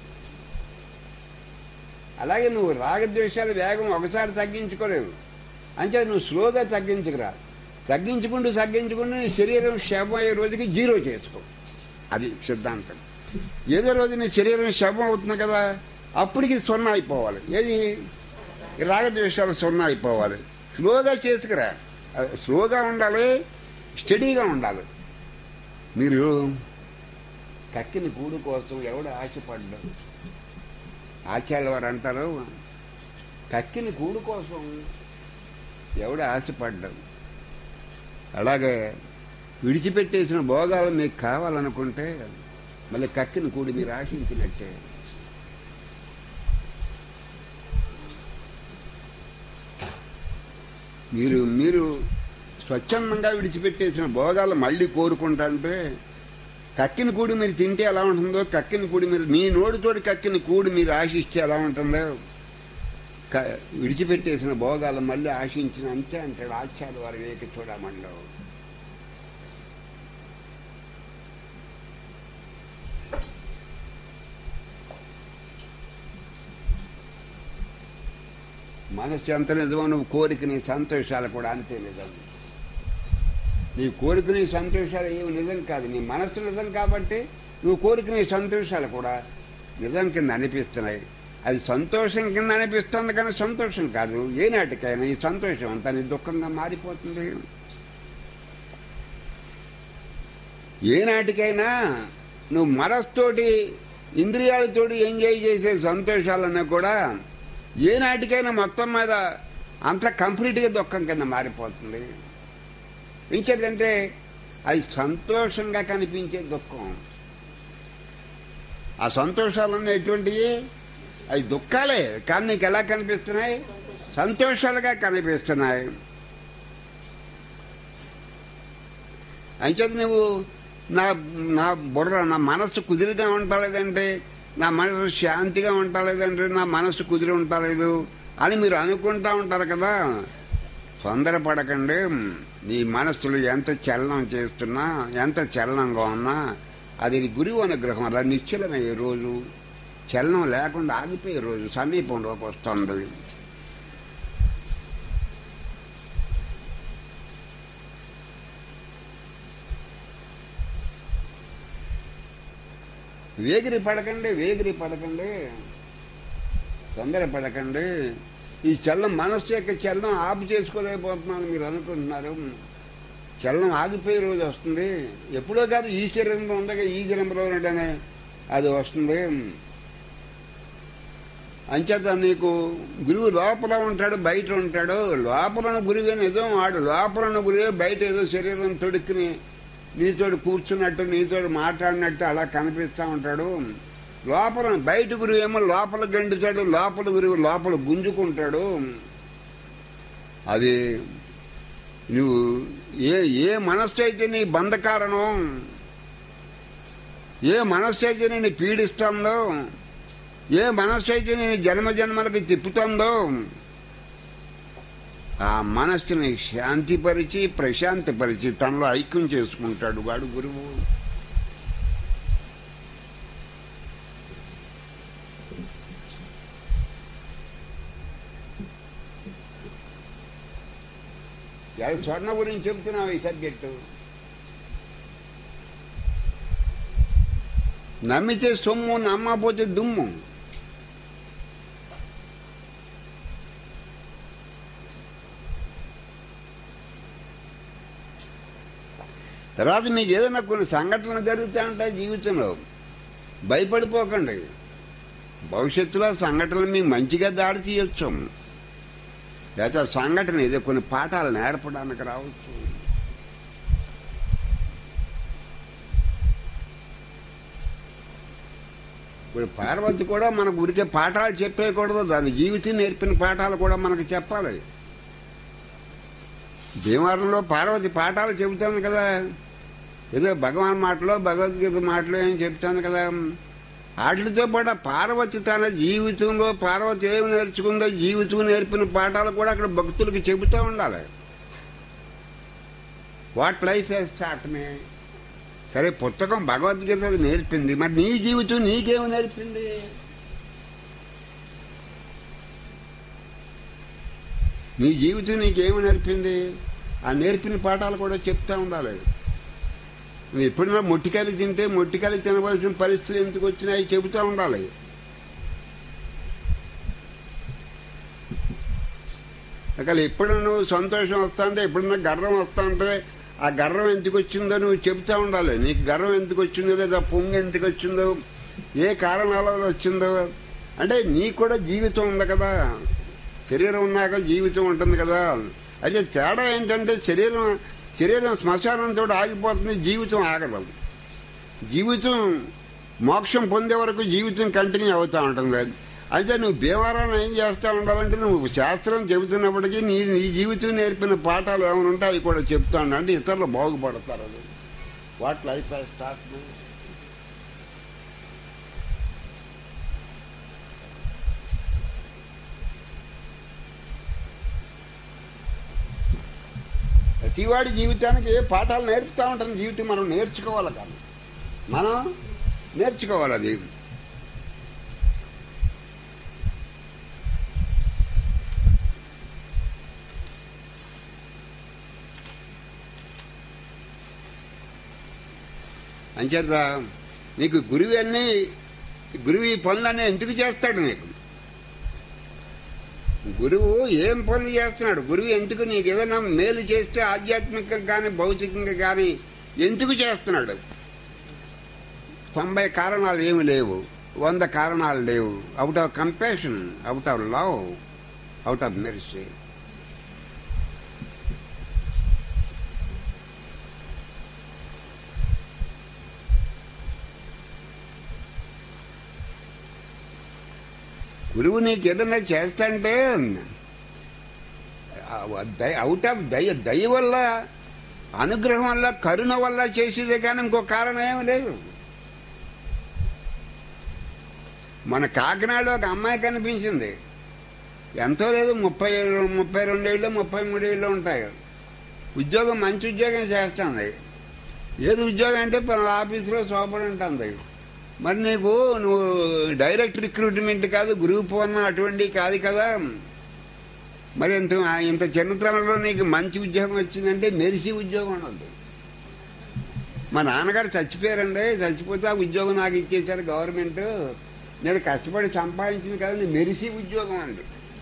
అలాగే నువ్వు రాగద్వేషాల వేగం ఒకసారి తగ్గించుకోలేవు. అంటే నువ్వు స్లోగా తగ్గించుకురా. తగ్గించుకుంటూ నీ శరీరం శవం అయ్యే రోజుకి 0 చేసుకో. అది సిద్ధాంతం. ఏదో రోజు నీ శరీరం శవం అవుతుంది కదా, అప్పటికి 0 అయిపోవాలి. ఏది రాగద్వేషాలు 0 అయిపోవాలి. స్లోగా చేసుకురా. స్లోగా ఉండాలి, స్టడీగా ఉండాలి. మీరు కక్కిని కూడు కోసం ఎవడు ఆశపడ్డాడు? ఆచార్య వారు అంటారు, కక్కిని కూడు కోసం ఎవడు ఆశపడ్డాడు? అలాగే విడిచిపెట్టేసిన భోగాలు మీకు కావాలనుకుంటే మళ్ళీ కక్కిని కూడి మీరు ఆశించినట్టే. మీరు స్వచ్ఛందంగా విడిచిపెట్టేసిన భోగాలు మళ్ళీ కోరుకుంటాంటే కక్కిని కూడి మీరు తింటే ఎలా ఉంటుందో, కక్కిని కూడి మీరు మీ నోటితోటి కక్కిని కూడి మీరు ఆశిస్తే ఎలా ఉంటుందో, విడిచిపెట్టేసిన భోగాలు మళ్ళీ ఆశించిన అంతే అంటాడు ఆచార్య వారి వివేక చూడమండో. మనస్సు ఎంత నిజమో నువ్వు కోరిక నీ సంతోషాలు కూడా అంతే నిజం. నీ కోరిక నీ సంతోషాలు ఏమి నిజం కాదు, నీ మనస్సు నిజం కాబట్టి నువ్వు కోరిక నీ సంతోషాలు కూడా నిజం కింద అనిపిస్తున్నాయి. అది సంతోషం కింద అనిపిస్తుంది కానీ సంతోషం కాదు. ఏనాటికైనా ఈ సంతోషం అంతా నీ దుఃఖంగా మారిపోతుంది. ఏనాటికైనా నువ్వు మనస్తోటి ఇంద్రియాలతోటి ఎంజాయ్ చేసే సంతోషాలన్నా కూడా ఏనాటికైనా మొత్తం మీద అంత కంప్లీట్గా దుఃఖం కింద మారిపోతుంది. ఇంకేంటంటే అది సంతోషంగా కనిపించే దుఃఖం. ఆ సంతోషాలన్నీ ఎటువంటివి? అవి దుఃఖాలే, కానీ నీకు ఎలా కనిపిస్తున్నాయి? సంతోషాలుగా కనిపిస్తున్నాయి. అంచేత నువ్వు నా నా బుర్ర నా మనస్సు కుదిరిగా ఉండలేదంటే, నా మనసు శాంతిగా ఉండలేదంటే, నా మనస్సు కుదిరి ఉండలేదు అని మీరు అనుకుంటా ఉంటారు కదా. తొందరపడకండి. నీ మనస్సులో ఎంత చలనం చేస్తున్నా, ఎంత చలనంగా ఉన్నా అది గురువు అనుగ్రహం. అలా నిశ్చలమయ్యే రోజు, చలనం లేకుండా ఆగిపోయే రోజు సమీపంలోకి వస్తుంది. వేగిరి పడకండి, తొందరపడకండి. ఈ చలనం, మనస్సు యొక్క చలనం ఆపు చేసుకోలేకపోతున్నాను మీరు అనుకుంటున్నారు. చలనం ఆగిపోయే రోజు వస్తుంది. ఎప్పుడో కాదు, ఈ శరీరంలో ఉండగా ఈ జన్మలోనే అది వస్తుంది. అంచేత నీకు గురువు లోపల ఉంటాడు, బయట ఉంటాడు. లోపల గురువే నిజం, వాడు లోపల గురువే బయట ఏదో శరీరం తొడుక్కుని నీతోడు కూర్చున్నట్టు, నీతోడు మాట్లాడినట్టు అలా కనిపిస్తూ ఉంటాడు. లోపల బయట గురువు ఏమో లోపల గండుతాడు, లోపల గురువు లోపల గుంజుకుంటాడు. అది నువ్వు ఏ మనస్సు అయితే నీ బంధకారణం, ఏ మనస్సు అయితే నేను పీడిస్తుందో, ఏ మనస్సు అయితే నేను జన్మ జన్మలకు తిప్పుతుందో, ఆ మనస్సుని శాంతిపరిచి ప్రశాంతపరిచి తనలో ఐక్యం చేసుకుంటాడు వాడు గురువు. స్వర్ణ గురించి చెప్తున్నావు ఈ సబ్జెక్టు. నమ్మితే సొమ్ము, నమ్మకపోతే దుమ్ము. తర్వాత మీకు ఏదైనా కొన్ని సంఘటనలు జరుగుతూ ఉంటాయి జీవితంలో, భయపడిపోకండి. భవిష్యత్తులో సంఘటనలు మీకు మంచిగా దాడి తీయొచ్చు, లేకపోతే సంఘటన ఏదో కొన్ని పాఠాలు నేర్పడానికి రావచ్చు. ఇప్పుడు పార్వతి కూడా మనకు ఊరికే పాఠాలు చెప్పేయకూడదు, దాని జీవితం నేర్పిన పాఠాలు కూడా మనకు చెప్పాలి. భీమవరంలో పార్వతి పాఠాలు చెబుతాను కదా, ఏదో భగవాన్ మాటలో భగవద్గీత మాటలో ఏం చెప్తాను కదా. వాటితో పాటు పార్వతి తన జీవితంలో పార్వతి ఏమి నేర్చుకుందో, జీవితం నేర్పిన పాఠాలు కూడా అక్కడ భక్తులకి చెబుతూ ఉండాలి. What life has taught me. సరే, పుస్తకం భగవద్గీత నేర్పింది, మరి నీ జీవితం నీకేమి నేర్పింది? నీ జీవితం నీకేమి నేర్పింది? ఆ నేర్పిన పాఠాలు కూడా చెప్తా ఉండాలి. నువ్వు ఎప్పుడైనా మొట్టికాయలు తింటే మొట్టికాయలు తినవలసిన పరిస్థితులు ఎందుకు వచ్చినాయి చెబుతూ ఉండాలి. అసలు ఎప్పుడైనా నువ్వు సంతోషం వస్తా అంటే, ఎప్పుడన్నా గర్వం వస్తా అంటే ఆ గర్వం ఎందుకు వచ్చిందో నువ్వు చెబుతూ ఉండాలి. నీకు గర్వం ఎందుకు వచ్చిందో, లేదా పొంగు ఎందుకు వచ్చిందో, ఏ కారణాల వల్ల వచ్చిందో. అంటే నీకు కూడా జీవితం ఉంది కదా, శరీరం ఉన్నాక జీవితం ఉంటుంది కదా. అయితే తేడా ఏంటంటే శరీరం శ్మశానంతో ఆగిపోతుంది, జీవితం ఆగదు. జీవితం మోక్షం పొందే వరకు జీవితం కంటిన్యూ అవుతూ ఉంటుంది. అయితే నువ్వు భీమవరాన్ని ఏం చేస్తూ ఉండాలంటే, నువ్వు శాస్త్రం చెబుతున్నప్పటికీ నీ జీవితం నేర్పిన పాఠాలు ఏమైనా ఉంటే అవి కూడా చెప్తా ఉండాలి. అంటే ఇతరులు బాగుపడతారు. అది what life has taught me. ప్రతివాడి జీవితానికి ఏ పాఠాలు నేర్పుతూ ఉంటుంది జీవితం. మనం నేర్చుకోవాలి, కానీ మనం నేర్చుకోవాలి. అది అంచేత నీకు గురువు ఈ పనులన్నీ ఎందుకు చేస్తాడు? నీకు గురువు ఏం పనులు చేస్తున్నాడు? గురువు ఎందుకు నీకు ఏదైనా మేలు చేస్తే ఆధ్యాత్మికంగా కానీ భౌతికంగా కానీ ఎందుకు చేస్తున్నాడు? 90 కారణాలు ఏమి లేవు, 100 కారణాలు లేవు. Out of compassion, out of love, out of mercy. గురువు నీకు ఏదైనా చేస్తాంటే అవుట్ ఆఫ్ దయ వల్ల, అనుగ్రహం వల్ల, కరుణ వల్ల చేసేదే కానీ ఇంకో కారణం ఏమి లేదు. మన కాకినాడలో ఒక అమ్మాయి కనిపించింది. ఎంతో లేదు, 32 ఏళ్ళు 33 ఏళ్ళు ఉంటాయి. ఉద్యోగం మంచి ఉద్యోగం చేస్తుంది. ఏది ఉద్యోగం అంటే ఆఫీసులో సోపడి ఉంటుంది. మరి నువ్వు డైరెక్ట్ రిక్రూట్మెంట్ కాదు, గ్రూప్ 1 అటువంటి కాదు కదా. మరి ఇంత చిన్నతనంలో నీకు మంచి ఉద్యోగం వచ్చిందంటే మెరిసి ఉద్యోగం ఉన్నది. మా నాన్నగారు చచ్చిపోయారండి, చచ్చిపోతే ఆ ఉద్యోగం నాకు ఇచ్చేశారు గవర్నమెంట్. నేను కష్టపడి సంపాదించింది కదా, నేను మెరిసి ఉద్యోగం అంది.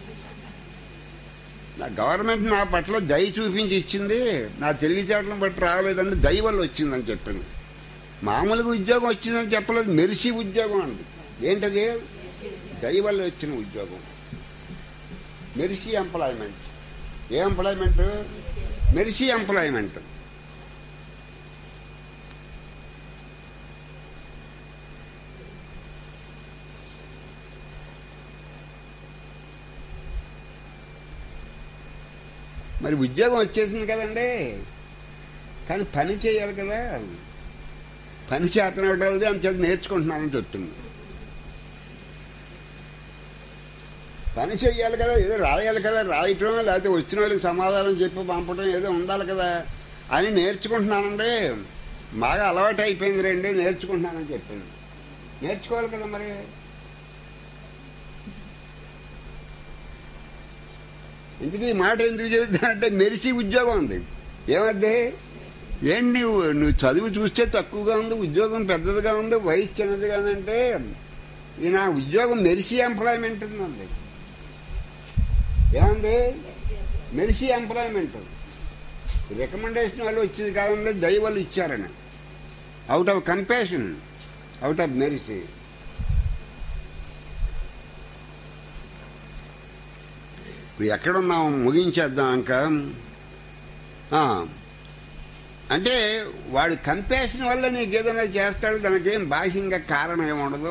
నా గవర్నమెంట్ నా పట్ల దయ చూపించి ఇచ్చింది, నా తెలివితేటలను బట్టి రాలేదండి, దయ వల్ల వచ్చిందని చెప్పింది. మామూలుగా ఉద్యోగం వచ్చిందని చెప్పలేదు, మెరిసి ఉద్యోగం అంది. ఏంటది? దయ వల్ల వచ్చిన ఉద్యోగం, మెరిసి ఎంప్లాయ్మెంట్. ఏ ఎంప్లాయ్మెంట్? Mercy employment. మరి ఉద్యోగం వచ్చేసింది కదండి, కానీ పని చేయాలి కదా. పని చేతనవడం అంతచేత నేర్చుకుంటున్నానని చెప్తుంది. పని చెయ్యాలి కదా, ఏదో రాయాలి కదా, రాయటం లేకపోతే వచ్చిన వాళ్ళకి సమాధానం చెప్పి పంపడం ఏదో ఉండాలి కదా అని నేర్చుకుంటున్నానండి. బాగా అలవాటు అయిపోయింది రండి, నేర్చుకుంటున్నానని చెప్పింది. నేర్చుకోవాలి కదా మరి. ఇందుకు ఈ మాట ఎందుకు చెబుతానంటే మెరిసి ఉద్యోగం ఉంది. ఏమద్ది? ఏంటి నువ్వు చదువు చూస్తే తక్కువగా ఉంది, ఉద్యోగం పెద్దదిగా ఉంది, వయసు చిన్నదిగా అంటే ఈ నా ఉద్యోగం మెరిసి ఎంప్లాయ్మెంట్ ఉంది. ఏమంది? మెరిసి ఎంప్లాయ్మెంట్. రికమెండేషన్ వాళ్ళు వచ్చేది కాదండి, దయ వాళ్ళు ఇచ్చారని. Out of compassion, out of mercy. ఇప్పుడు ఎక్కడున్నాం? ముగించేద్దాం ఇంకా. అంటే వాడు కంపాషన్ వల్ల నీకు ఏదైనా చేస్తాడు, దానికేం బాహ్యంగా కారణం ఏముండదు.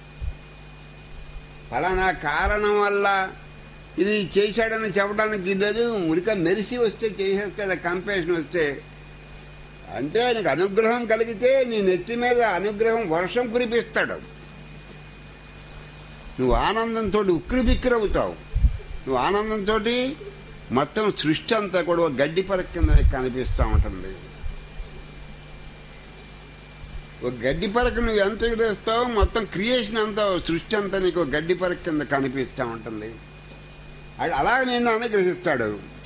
ఫలానా కారణం వల్ల ఇది చేశాడని చెప్పడానికి లేదు. ఉరిక మెరిసి వస్తే చేసేస్తాడు, కంపాషన్ వస్తే. అంటే ఆయనకు అనుగ్రహం కలిగితే నీ నెత్తి మీద అనుగ్రహం వర్షం కురిపిస్తాడు. నువ్వు ఆనందంతో ఉక్కిరిబిక్కిరవుతావు. నువ్వు ఆనందంతో మొత్తం సృష్టి అంతా కూడా గడ్డి పరక కింద కనిపిస్తూ ఉంటుంది. ఒక గడ్డి పరక నువ్వు ఎంత ఎగిరేస్తావు, మొత్తం క్రియేషన్ అంతా, సృష్టి అంతా నీకు గడ్డి పరక కింద కనిపిస్తూ ఉంటుంది. అలా నేను అనుగ్రహిస్తాడు.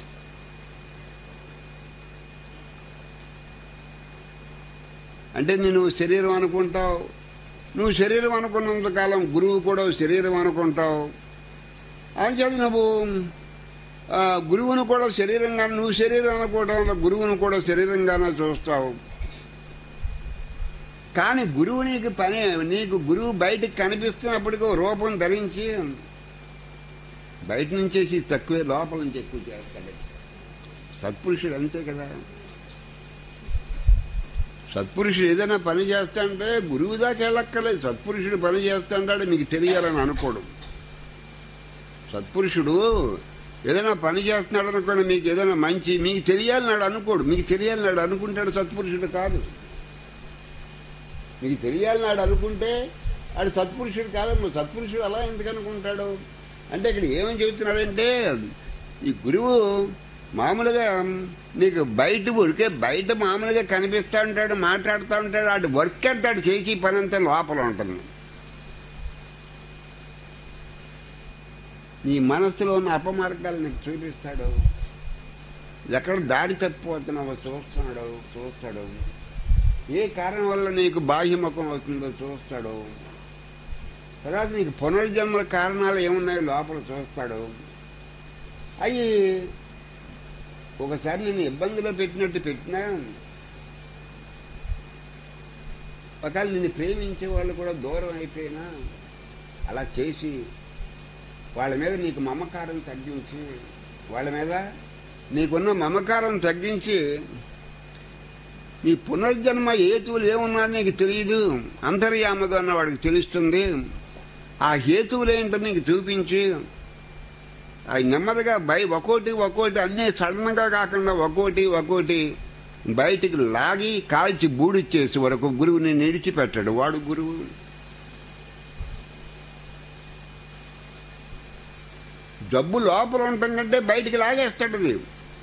అంటే నువ్వు శరీరం అనుకుంటావు, నువ్వు శరీరం అనుకున్నంత కాలం గురువు కూడా శరీరం అనుకుంటావు. అంచేత నువ్వు గురువును కూడా శరీరంగా, నువ్వు శరీరం అనుకోవడం వల్ల గురువును కూడా శరీరంగానే చూస్తావు. కానీ గురువు నీకు గురువు బయటకు కనిపిస్తున్నప్పటికీ రూపం ధరించి బయట నుంచేసి తక్కువే, లోపల నుంచి ఎక్కువ చేస్తాడు. సత్పురుషుడు అంతే కదా. సత్పురుషుడు ఏదైనా పని చేస్తాంటే గురువు దాకా వెళ్ళక్కర్లేదు. సత్పురుషుడు పని చేస్తాంటాడు, మీకు తెలియాలని అనుకోడు. సత్పురుషుడు ఏదైనా పని చేస్తున్నాడు అనుకోండి, మీకు ఏదైనా మంచి మీకు తెలియాలన్నాడు అనుకోడు. మీకు తెలియాలన్నాడు అనుకుంటాడు, సత్పురుషుడు కాదు. మీకు తెలియాలన్నాడు అనుకుంటే ఆడు సత్పురుషుడు కాదమ్మా. సత్పురుషుడు అలా ఎందుకు అనుకుంటాడు అంటే ఇక్కడ ఏమని చెబుతున్నాడంటే, ఈ గురువు మామూలుగా నీకు బయట మామూలుగా కనిపిస్తూ ఉంటాడు, మాట్లాడుతూ ఉంటాడు. ఆడు వర్క్ అంటాడు, చేసి పని అంతా లోపల ఉంటుంది. నీ మనస్సులో ఉన్న అపమార్గాలు నీకు చూపిస్తాడు. ఎక్కడ దాడి తప్పిపోతున్నావో చూస్తాడు. ఏ కారణం వల్ల నీకు బాహ్యముఖం అవుతుందో చూస్తాడు. తర్వాత నీకు పునర్జన్మల కారణాలు ఏమున్నాయో లోపల చూస్తాడు. అవి ఒకసారి నేను ఇబ్బందిలో పెట్టినట్టు పెట్టినా ఒకవేళ నిన్ను ప్రేమించే వాళ్ళు కూడా దూరం అయిపోయినా అలా చేసి వాళ్ళ మీద నీకు మమకారం తగ్గించి, వాళ్ళ మీద నీకున్న మమకారం తగ్గించి, నీ పునర్జన్మ హేతువులు ఏమున్నా నీకు తెలియదు, అంతర్యామగా ఉన్న వాడికి తెలుస్తుంది. ఆ హేతువులేంటో నీకు చూపించి అవి నెమ్మదిగా ఒక్కోటి అన్నీ సడన్గా కాకుండా ఒక్కోటి బయటికి లాగి కాల్చి బూడిచ్చేసి వరకు గురువుని నిడిచిపెట్టాడు. వాడు గురువు. జబ్బు లోపల ఉంటుందంటే బయటికి లాగేస్తాడు అది.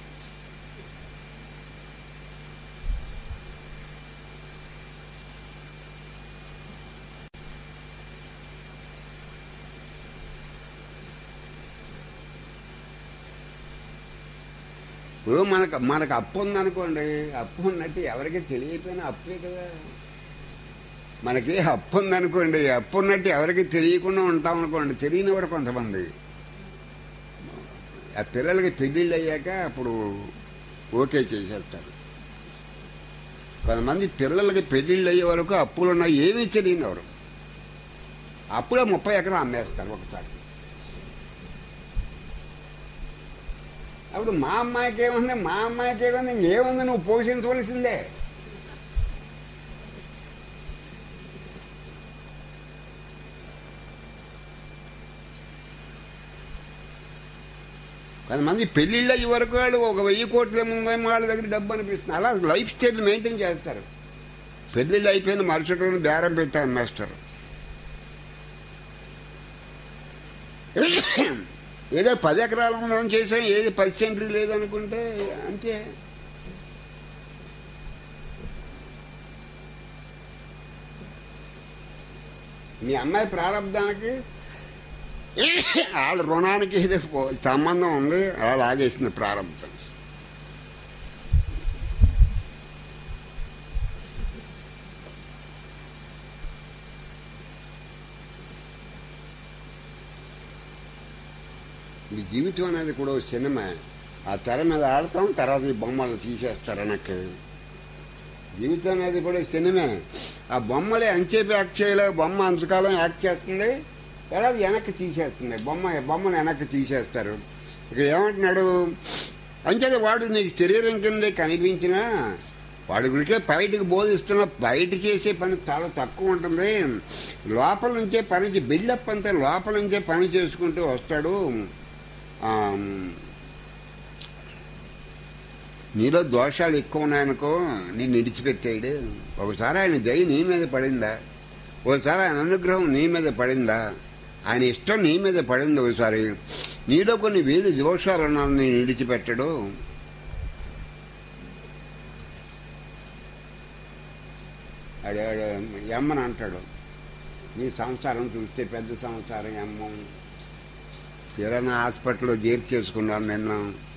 ఇప్పుడు మనకు అప్పు ఉందనుకోండి, అప్పు ఉన్నట్టు ఎవరికి తెలియకపోయినా అప్పే కదా. మనకి అప్పు ఉందనుకోండి, అప్పు ఉన్నట్టు ఎవరికి తెలియకుండా ఉంటాం అనుకోండి. తెలియని వారు కొంతమంది ఆ పిల్లలకి పెళ్ళిళ్ళు అయ్యాక అప్పుడు ఓకే చేసేస్తారు. కొంతమంది పిల్లలకి పెళ్ళిళ్ళు అయ్యే వరకు అప్పులున్నా ఏమీ తెలియనివారు అప్పుడే 30 ఎకరం అమ్మేస్తారు ఒకసారి. అప్పుడు మా అమ్మాయికి ఏముంది ఇంకేముంది, నువ్వు పోషించవలసిందే. కొంతమంది పెళ్లిళ్ళు అయ్యే వరకు వాళ్ళు 1000 కోట్ల ముందేమో వాళ్ళ దగ్గర డబ్బు అనిపిస్తుంది. అలా లైఫ్ స్టైల్ మెయింటైన్ చేస్తారు. పెళ్లిళ్ళు అయిపోయిన మరుసటి రోజు బేరం పెట్టి అమ్మేస్తారు. ఏదో 10 ఎకరాల ముందు చేసాం, ఏది 10 సెంట్లు లేదనుకుంటే అంతే. మీ అమ్మాయి ప్రారంభానికి వాళ్ళ రుణానికి ఏదో సంబంధం ఉంది, అలా లాగేసింది ప్రారంభం. ఈ జీవితం అనేది కూడా సినిమా. ఆ తెర మీద ఆడతాం, తర్వాత ఈ బొమ్మలు తీసేస్తారు వెనక్కి. జీవితం అనేది కూడా సినిమా. ఆ బొమ్మలే అంచేపు యాక్ట్ చేయలేదు. బొమ్మ అంతకాలం యాక్ట్ చేస్తుంది, తర్వాత వెనక్కి తీసేస్తుంది. బొమ్మను వెనక్కి తీసేస్తారు. ఇక ఏమంటున్నాడు అంచేది, వాడు నీకు శరీరం కిందే కనిపించినా వాడి గురికే బయటకు బోధిస్తున్నా బయట చేసే పని చాలా తక్కువ ఉంటుంది. లోపల నుంచే పని, బిల్డప్ అంతా లోపల నుంచే పని చేసుకుంటూ వస్తాడు. నీలో దోషాలు ఎక్కువ ఉన్నాయనుకో నేను విడిచిపెట్టాడు. ఒకసారి ఆయన దయ నీ మీద పడిందా, ఒకసారి ఆయన అనుగ్రహం నీ మీద పడిందా, ఆయన ఇష్టం నీ మీద పడింది. ఒకసారి నీలో కొన్ని 1000 దోషాలు ఉన్నాను నేను విడిచిపెట్టాడు. అడిగాడు ఎమ్మని అంటాడు, నీ సంసారం చూస్తే పెద్ద సంసారం ఎమ్మ, కిరాణా హాస్పిటల్లో చేసుకున్నాను నిన్న.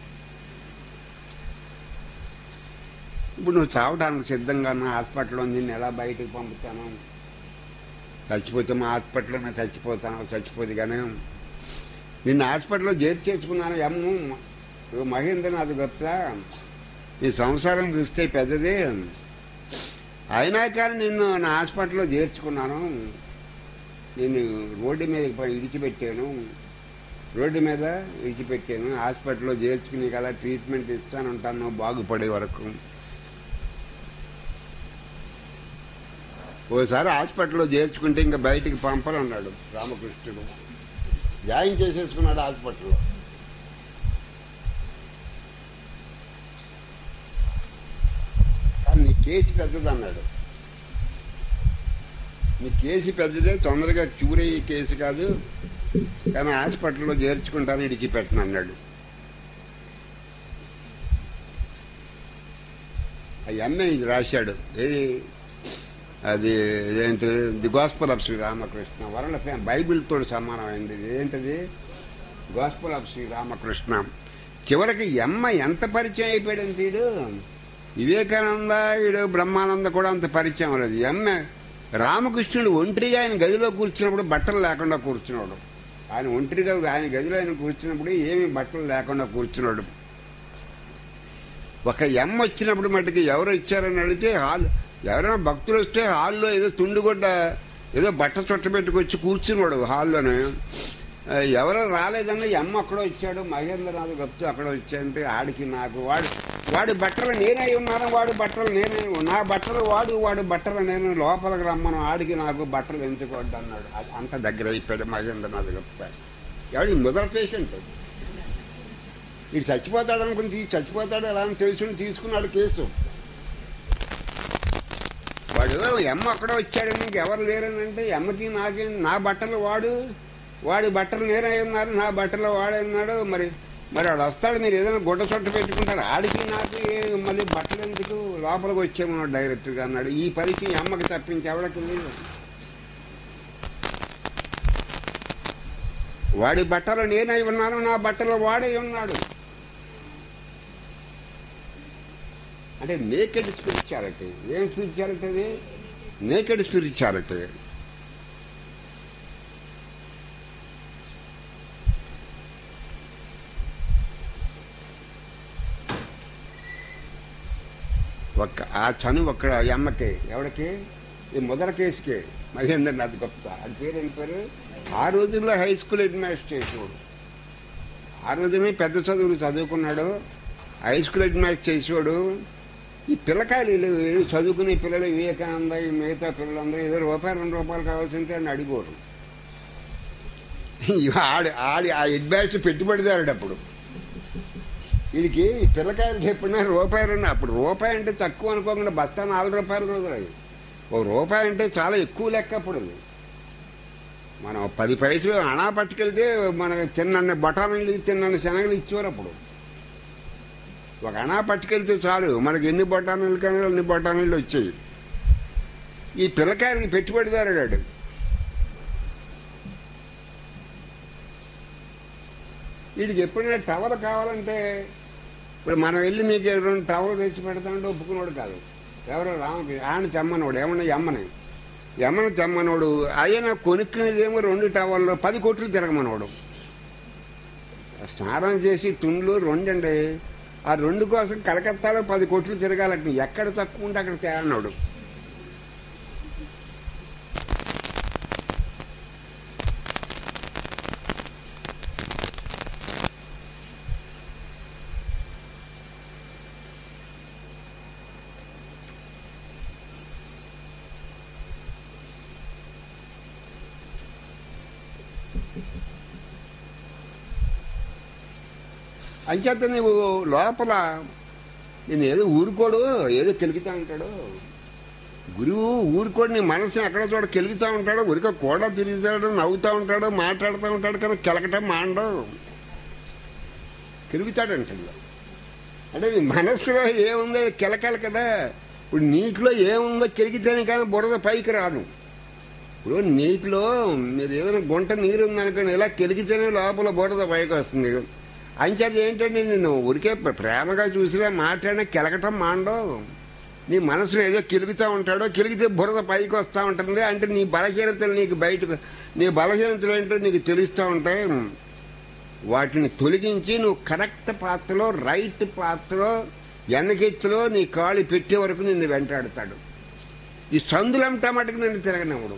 ఇప్పుడు నువ్వు చావడానికి సిద్ధంగా ఉన్న హాస్పిటల్లో నిన్ను ఎలా బయటకు పంపుతాను, చచ్చిపోతే మా హాస్పిటల్లోనే చచ్చిపోతే కానీ నిన్ను హాస్పిటల్లో చేసుకున్నాను ఎమ్మ. మహేంద్రనాథ్ గుప్తా, నీ సంసారం చూస్తే పెద్దది, అయినా కానీ నిన్ను నా హాస్పిటల్లో చేర్చుకున్నాను, నేను రోడ్డు మీద విడిచిపెట్టాను, హాస్పిటల్లో చేర్చుకుని అలా ట్రీట్మెంట్ ఇస్తానంటాను నువ్వు బాగుపడే వరకు. ఓసారి హాస్పిటల్లో చేర్చుకుంటే ఇంకా బయటికి పంపనన్నాడు రామకృష్ణుడు. జాయిన్ చేసేసుకున్నాడు హాస్పిటల్లో. కానీ నీ కేసు పెద్దదన్నాడు. నీ కేసు పెద్దదే, తొందరగా క్యూర్ అయ్యే కేసు కాదు, కానీ హాస్పిటల్లో చేర్చుకుంటాను విడిచిపెట్టను అన్నాడు. ఆ ఎంఏ ఇది రాశాడు. ఏది అది ఏంటి, the gospel of Sri Ramakrishna. World fame, బైబిల్తో సమానమైంది. ఏంటది, గాస్పల్ ఆఫ్ శ్రీరామకృష్ణ. చివరికి ఎమ్మ ఎంత పరిచయం అయిపోయాడని తీడు, వివేకానంద ఈడు బ్రహ్మానంద కూడా అంత పరిచయం లేదు. ఎమ్మ రామకృష్ణుడు ఒంటరిగా ఆయన గదిలో కూర్చున్నప్పుడు బట్టలు లేకుండా కూర్చున్నాడు. ఆయన ఒంటరిగా ఆయన గదిలో ఆయన కూర్చున్నప్పుడు ఏమీ బట్టలు లేకుండా కూర్చున్నాడు. ఒక ఎమ్మ వచ్చినప్పుడు మటుకు ఎవరు ఇచ్చారని అడిగితే ఎవరైనా భక్తులు వస్తే హాల్లో ఏదో తుండుగొడ్డ ఏదో బట్ట చుట్ట పెట్టుకొచ్చి కూర్చున్నాడు హాల్లోనే. ఎవరో రాలేదన్న ఈ అమ్మ అక్కడ వచ్చాడు, మహేంద్రనాథ్ గుప్తా అక్కడ వచ్చాయంటే ఆడికి నాకు వాడి బట్టలు నేనే ఉన్నాను, వాడి బట్టలు నేనే, నా బట్టలు వాడి బట్టలు నేను, లోపలికి రమ్మను, ఆడికి నాకు బట్టలు ఎంచుకోవద్దు అన్నాడు. అంత దగ్గర అయిపోయాడు మహేంద్రనాథ్ గుప్తా. ఎవడు మొదటి పేషెంట్, ఇటు చచ్చిపోతాడు అనుకుని చచ్చిపోతాడు ఎలా అని తెలుసుకుని తీసుకున్నాడు కేసు. వాడు ఎమ్మ అక్కడ వచ్చాడని ఇంకెవరు లేరనంటే ఎమ్మకి నాకేం, నా బట్టలు వాడి బట్టలు నేనే ఉన్నారు, నా బట్టలు వాడన్నాడు. మరి వాడు వస్తాడు, మీరు ఏదైనా గుడ్డ చుట్ట పెట్టుకుంటారు, ఆడికి నాకు మళ్ళీ బట్టలు ఎందుకు, లోపలికి వచ్చేమన్నాడు డైరెక్ట్గా అన్నాడు. ఈ పరిస్థితి అమ్మకి తప్పించి ఎవరికి లేదు. వాడి బట్టలు నేనై ఉన్నాను, నా బట్టలు వాడే ఉన్నాడు. అంటే నేకెడ్ స్పిరిచువాలిటీ. ఏం స్పిరిచువాలిటీ అది? Naked spirituality. ఆ చనువు ఒక్కడ అమ్మకి, ఎవరికి? ఈ మొదటి కేసుకే మహేంద్రనాథ్ గుప్తా. అది పేరు ఏం పేరు? ఆ రోజుల్లో హై స్కూల్ హెడ్ మాస్టర్ చేసేవాడు. ఆ రోజునే పెద్ద చదువులు చదువుకున్నాడు, హై స్కూల్ హెడ్ మాస్టర్ చేసేవాడు. ఈ పిల్లకాయలు చదువుకునే పిల్లలు, వివేకానంద మిగతా పిల్లలందరూ ఏదో రూపాయలు 2 రూపాయలు కావాల్సింటే అని అడిగోరు. ఆడి ఆ హెడ్ మాస్టర్ పెట్టుబడిదారుడు. అప్పుడు వీడికి పిల్లకాయలకి ఎప్పుడైనా రూపాయలు, అప్పుడు రూపాయి అంటే తక్కువ అనుకోకుండా బస్తా 4 రూపాయలు రోజులు. ₹1 అంటే చాలా ఎక్కువ లెక్క. అప్పుడు మనం 10 పైసలు అణా పట్టుకెళ్తే మనకు తిన్న బఠానీలు తిన్న శనగలు ఇచ్చేవారు. అప్పుడు ఒక అణా పట్టుకెళ్తే చాలు, మనకి ఎన్ని బఠానీలు కానీ అన్ని బఠానీళ్ళు వచ్చాయి. ఈ పిల్లకాయలకి పెట్టుబడిదారుడు. వీడికి ఎప్పుడైనా టవర్ కావాలంటే, ఇప్పుడు మనం వెళ్ళి మీకు 2 టవర్ తెచ్చి పెడతామంటే ఒప్పుకున్నాడు కాదు. ఎవరో రామకృష్ణ ఆయన చెమ్మనోడు, ఏమన్నా ఎమ్మని చెమ్మనోడు. ఆయన కొనుక్కునేదేమో 2 టవర్లో 10 కోట్లు తిరగమనోడు. స్నానం చేసి తుండ్లు 2 అండి. ఆ 2 కోసం కలకత్తాలో 10 కోట్లు తిరగాలంటే ఎక్కడ తక్కువ ఉంటే అక్కడ తేలన్నాడు. అంచేత నువ్వు లోపల నేను ఏదో ఊరుకోడు, ఏదో కెలుగుతా ఉంటాడు గురువు. ఊరుకోడు, నీ మనసుని ఎక్కడ చోట కెలుగుతూ ఉంటాడు, ఉరిక కూడా తిరుగుతాడు, నవ్వుతూ ఉంటాడు, మాట్లాడుతూ ఉంటాడు, కానీ కెలకటం మాండవు, కెలుగుతాడంటాడు. అంటే నీ మనసులో ఏముందో కెలకాలి కదా. ఇప్పుడు నీటిలో ఏముందో కెలిగితేనే కానీ బురద పైకి రాదు. ఇప్పుడు నీటిలో మీరు ఏదైనా గుంట నీరు ఉందనుకోండి, ఇలా కెలిగితేనే లోపల బురద పైకి వస్తుంది. అంచేది ఏంటంటే నిన్ను ఉరికే ప్రేమగా చూసినా మాట్లాడినా కెలకటం మాండవు. నీ మనసులో ఏదో కెలుగుతూ ఉంటాడో, కెలిగితే బురద పైకి వస్తూ ఉంటుంది. అంటే నీ బలహీనతలు నీకు బయటకు, నీ బలహీనతలు ఏంటో నీకు తెలుస్తూ ఉంటాయి. వాటిని తొలగించి నువ్వు కరెక్ట్ పాత్రలో, రైట్ పాత్రలో, ఎన్నకెచ్చలో నీ కాళ్ళు పెట్టే వరకు నిన్ను వెంటాడుతాడు. ఈ సందులంటా మటుకు నిన్ను తిరగనివ్వడు.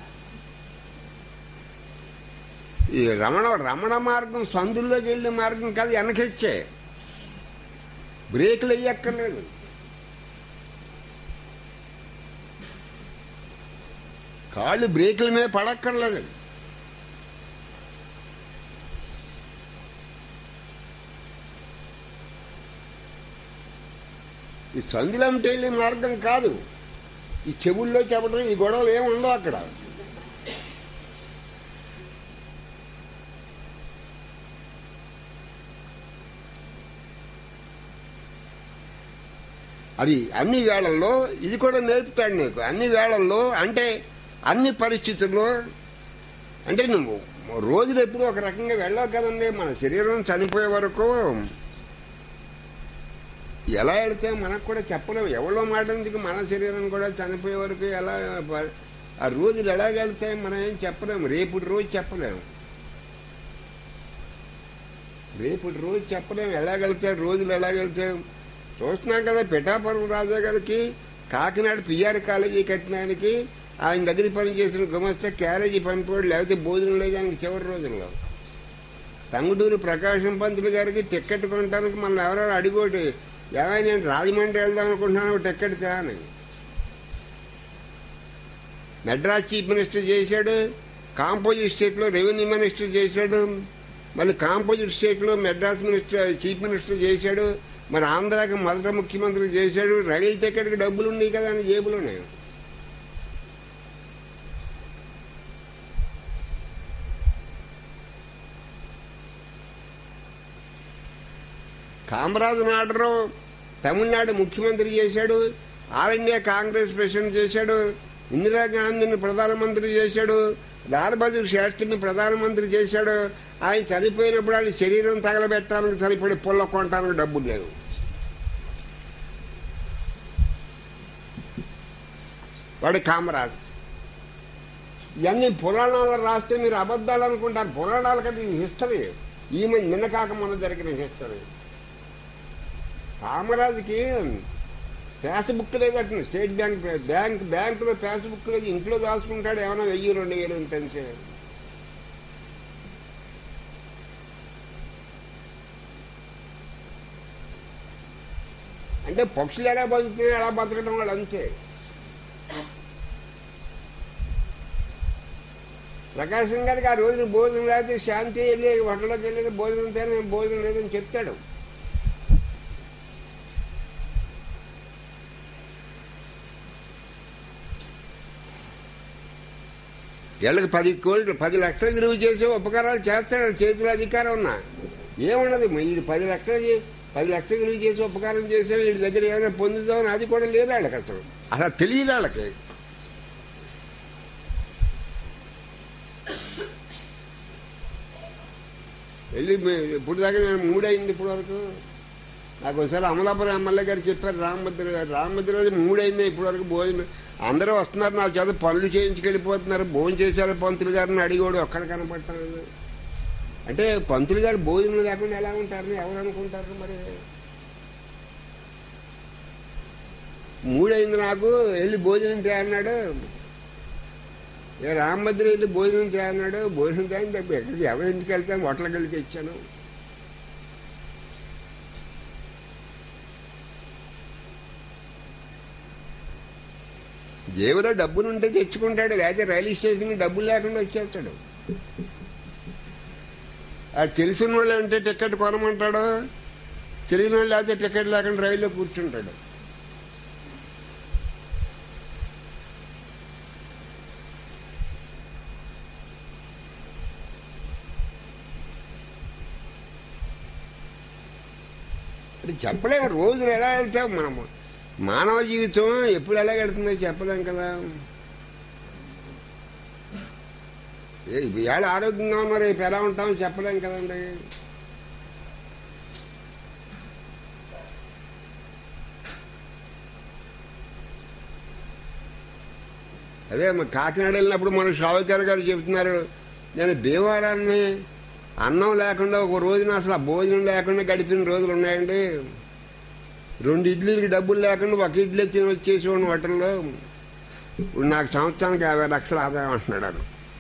ఈ రమణ మార్గం సందుల్లోకి వెళ్ళే మార్గం కాదు, వెనకెచ్చే. బ్రేకులు వేయక్కర్లేదు. కాళ్ళు బ్రేకుల మీద పడక్కర్లేదు. ఈ సందులంటే వెళ్ళే మార్గం కాదు. ఈ చెవుల్లో చెప్పడం, ఈ గొడవలు ఏమి ఉండవు అక్కడ. అది అన్ని వేళల్లో ఇది కూడా నేర్పుతాడు నీకు. అన్ని వేళల్లో అంటే అన్ని పరిస్థితుల్లో. అంటే నువ్వు రోజులు ఎప్పుడు ఒక రకంగా వెళ్ళావు కదండి. మన శరీరం చనిపోయే వరకు ఎలా వెళితే మనకు కూడా చెప్పలేము. ఎవరో మాట ఎందుకు, మన శరీరం కూడా చనిపోయే వరకు ఎలా ఆ రోజులు ఎలా వెళ్తాయి మనం ఏం చెప్పలేము. రేపుటి రోజు చెప్పలేము, రేపుటి రోజు చెప్పలేము. ఎలాగెళ్తాయి రోజులు, ఎలాగెళ్తాయి చూస్తున్నాం కదా. పిఠాపురం రాజా గారికి కాకినాడ పిఆర్ కాలేజీ కట్టినానికి ఆయన దగ్గర పనిచేసిన గుమస్తా క్యారేజీ పంపేవాడు, లేకపోతే భోజనం లేదు ఆయనకి చివరి రోజుల్లో. తంగుటూరు ప్రకాశం పంతులు గారికి టిక్కెట్ కొనడానికి మళ్ళీ ఎవరెవరు అడిగోటి, ఏమైనా నేను రాజమండ్రి వెళ్దాం అనుకుంటున్నాను టిక్కెట్ అని. మెడ్రాస్ చీఫ్ మినిస్టర్ చేశాడు, కాంపోజిట్ స్టేట్లో రెవెన్యూ మినిస్టర్ చేశాడు, మళ్ళీ కాంపోజిట్ స్టేట్లో మెడ్రాస్ చీఫ్ మినిస్టర్ చేశాడు, మరి ఆంధ్రాకి మొదట ముఖ్యమంత్రి చేశాడు. రైలు టికెట్కి డబ్బులు ఉన్నాయి కదా అని జేబులోనే. కామరాజు నాయుడు తమిళనాడు ముఖ్యమంత్రి చేశాడు, ఆల్ ఇండియా కాంగ్రెస్ ప్రెసిడెంట్ చేశాడు, ఇందిరాగాంధీని ప్రధానమంత్రి చేశాడు, లాల్ బహదూర్ శాస్త్రిని ప్రధానమంత్రి చేశాడు. ఆయన చనిపోయినప్పుడు ఆయన శరీరం తగలబెట్టడానికి సరిపడి పుల్ల కొనడానికి డబ్బులు లేవు. వాడు కామరాజ్. ఇవన్నీ పురాణాలు రాస్తే మీరు అబద్ధాలు అనుకుంటారు. పురాణాలు కదా ఇది హిస్టరీ, ఈమె నిన్న కాక మొన్న జరిగిన హిస్టరీ. కామరాజుకి ఫేస్బుక్ లేదట, స్టేట్ బ్యాంకులో ఫేస్బుక్ లేదు, ఇంట్లో దాచుకుంటాడు. ఏమైనా 1000-2000 ఉంటుంది. అంటే పక్షులు ఎలా బతుకుతున్నాయి ఎలా బతకడం వాళ్ళు అంతే. ప్రకాశం గారికి ఆ రోజున భోజనం లేకపోతే శాంతి వెళ్ళి హోటల్లోకి వెళ్ళి భోజనం తేనే భోజనం లేదని చెప్తాడు. వీళ్ళకి 10 లక్షలు విలువ చేసే ఉపకారాలు చేస్తాడు. చేతుల అధికారం ఉన్నా ఏమున్నది. వీడు 10 లక్షలు విలువ చేసి ఉపకారం చేసే వీడి దగ్గర ఏమైనా పొందుదామని అది కూడా లేదు వాళ్ళకి. అసలు తెలియదు వాళ్ళకి. వెళ్ళి ఇప్పుడు దాకా నేను 3 అయింది ఇప్పుడు వరకు. నాకు ఒకసారి అమలాపురం ఎమ్మెల్యే గారు చెప్పారు, రామభద్ర రోజు 3 అయింది ఇప్పటి వరకు భోజనం. అందరూ వస్తున్నారు నా చేత పనులు చేయించుకెళ్ళిపోతున్నారు. భోజనం చేశారు పంతులు గారిని అడిగోడు ఒక్కడ కనపడతాను. అంటే పంతులు గారు భోజనం లేకుండా ఎలా ఉంటారని ఎవరు అనుకుంటారు. మరి 3 అయింది నాకు, వెళ్ళి భోజనం తేన్నాడు. రామభద్ర వెళ్ళి భోజనం తేన్నాడు. భోజనం తేని ఎక్కడికి ఎవరి ఇంటికి వెళ్తాను, హోటల్కి వెళ్ళి తెచ్చాను. జేబులో డబ్బులు ఉంటే తెచ్చుకుంటాడు, లేకపోతే రైల్వే స్టేషన్ డబ్బులు లేకుండా వచ్చేస్తాడు. అది తెలిసిన వాళ్ళు అంటే టికెట్ కొనమంటాడు, తెలియని వాళ్ళు లేకపోతే టికెట్ లేకుండా రైల్లో కూర్చుంటాడు. అది చెప్పలేము. రోజులు ఎలా వెళ్తాం మనము. మానవ జీవితం ఎప్పుడు ఎలా వెళ్తుందో చెప్పలేం కదా. ఇవాళ ఆరోగ్యంగా ఉన్నారు, రేపు ఎలా ఉంటామో చెప్పలేం కదండి. అదే కాకినాడ వెళ్ళినప్పుడు మన షావుకార్ గారు చెబుతున్నారు, నేను భీమవరాన్ని అన్నం లేకుండా ఒక రోజున అసలు ఆ భోజనం లేకుండా గడిపిన రోజులు ఉన్నాయండి. 2 ఇడ్లీలకి డబ్బులు లేకుండా 1 ఇడ్లీ తిని వచ్చేసేవాడిని హోటల్లో. ఇప్పుడు నాకు సంవత్సరానికి 50 లక్షల ఆదాయం అంటున్నాడు.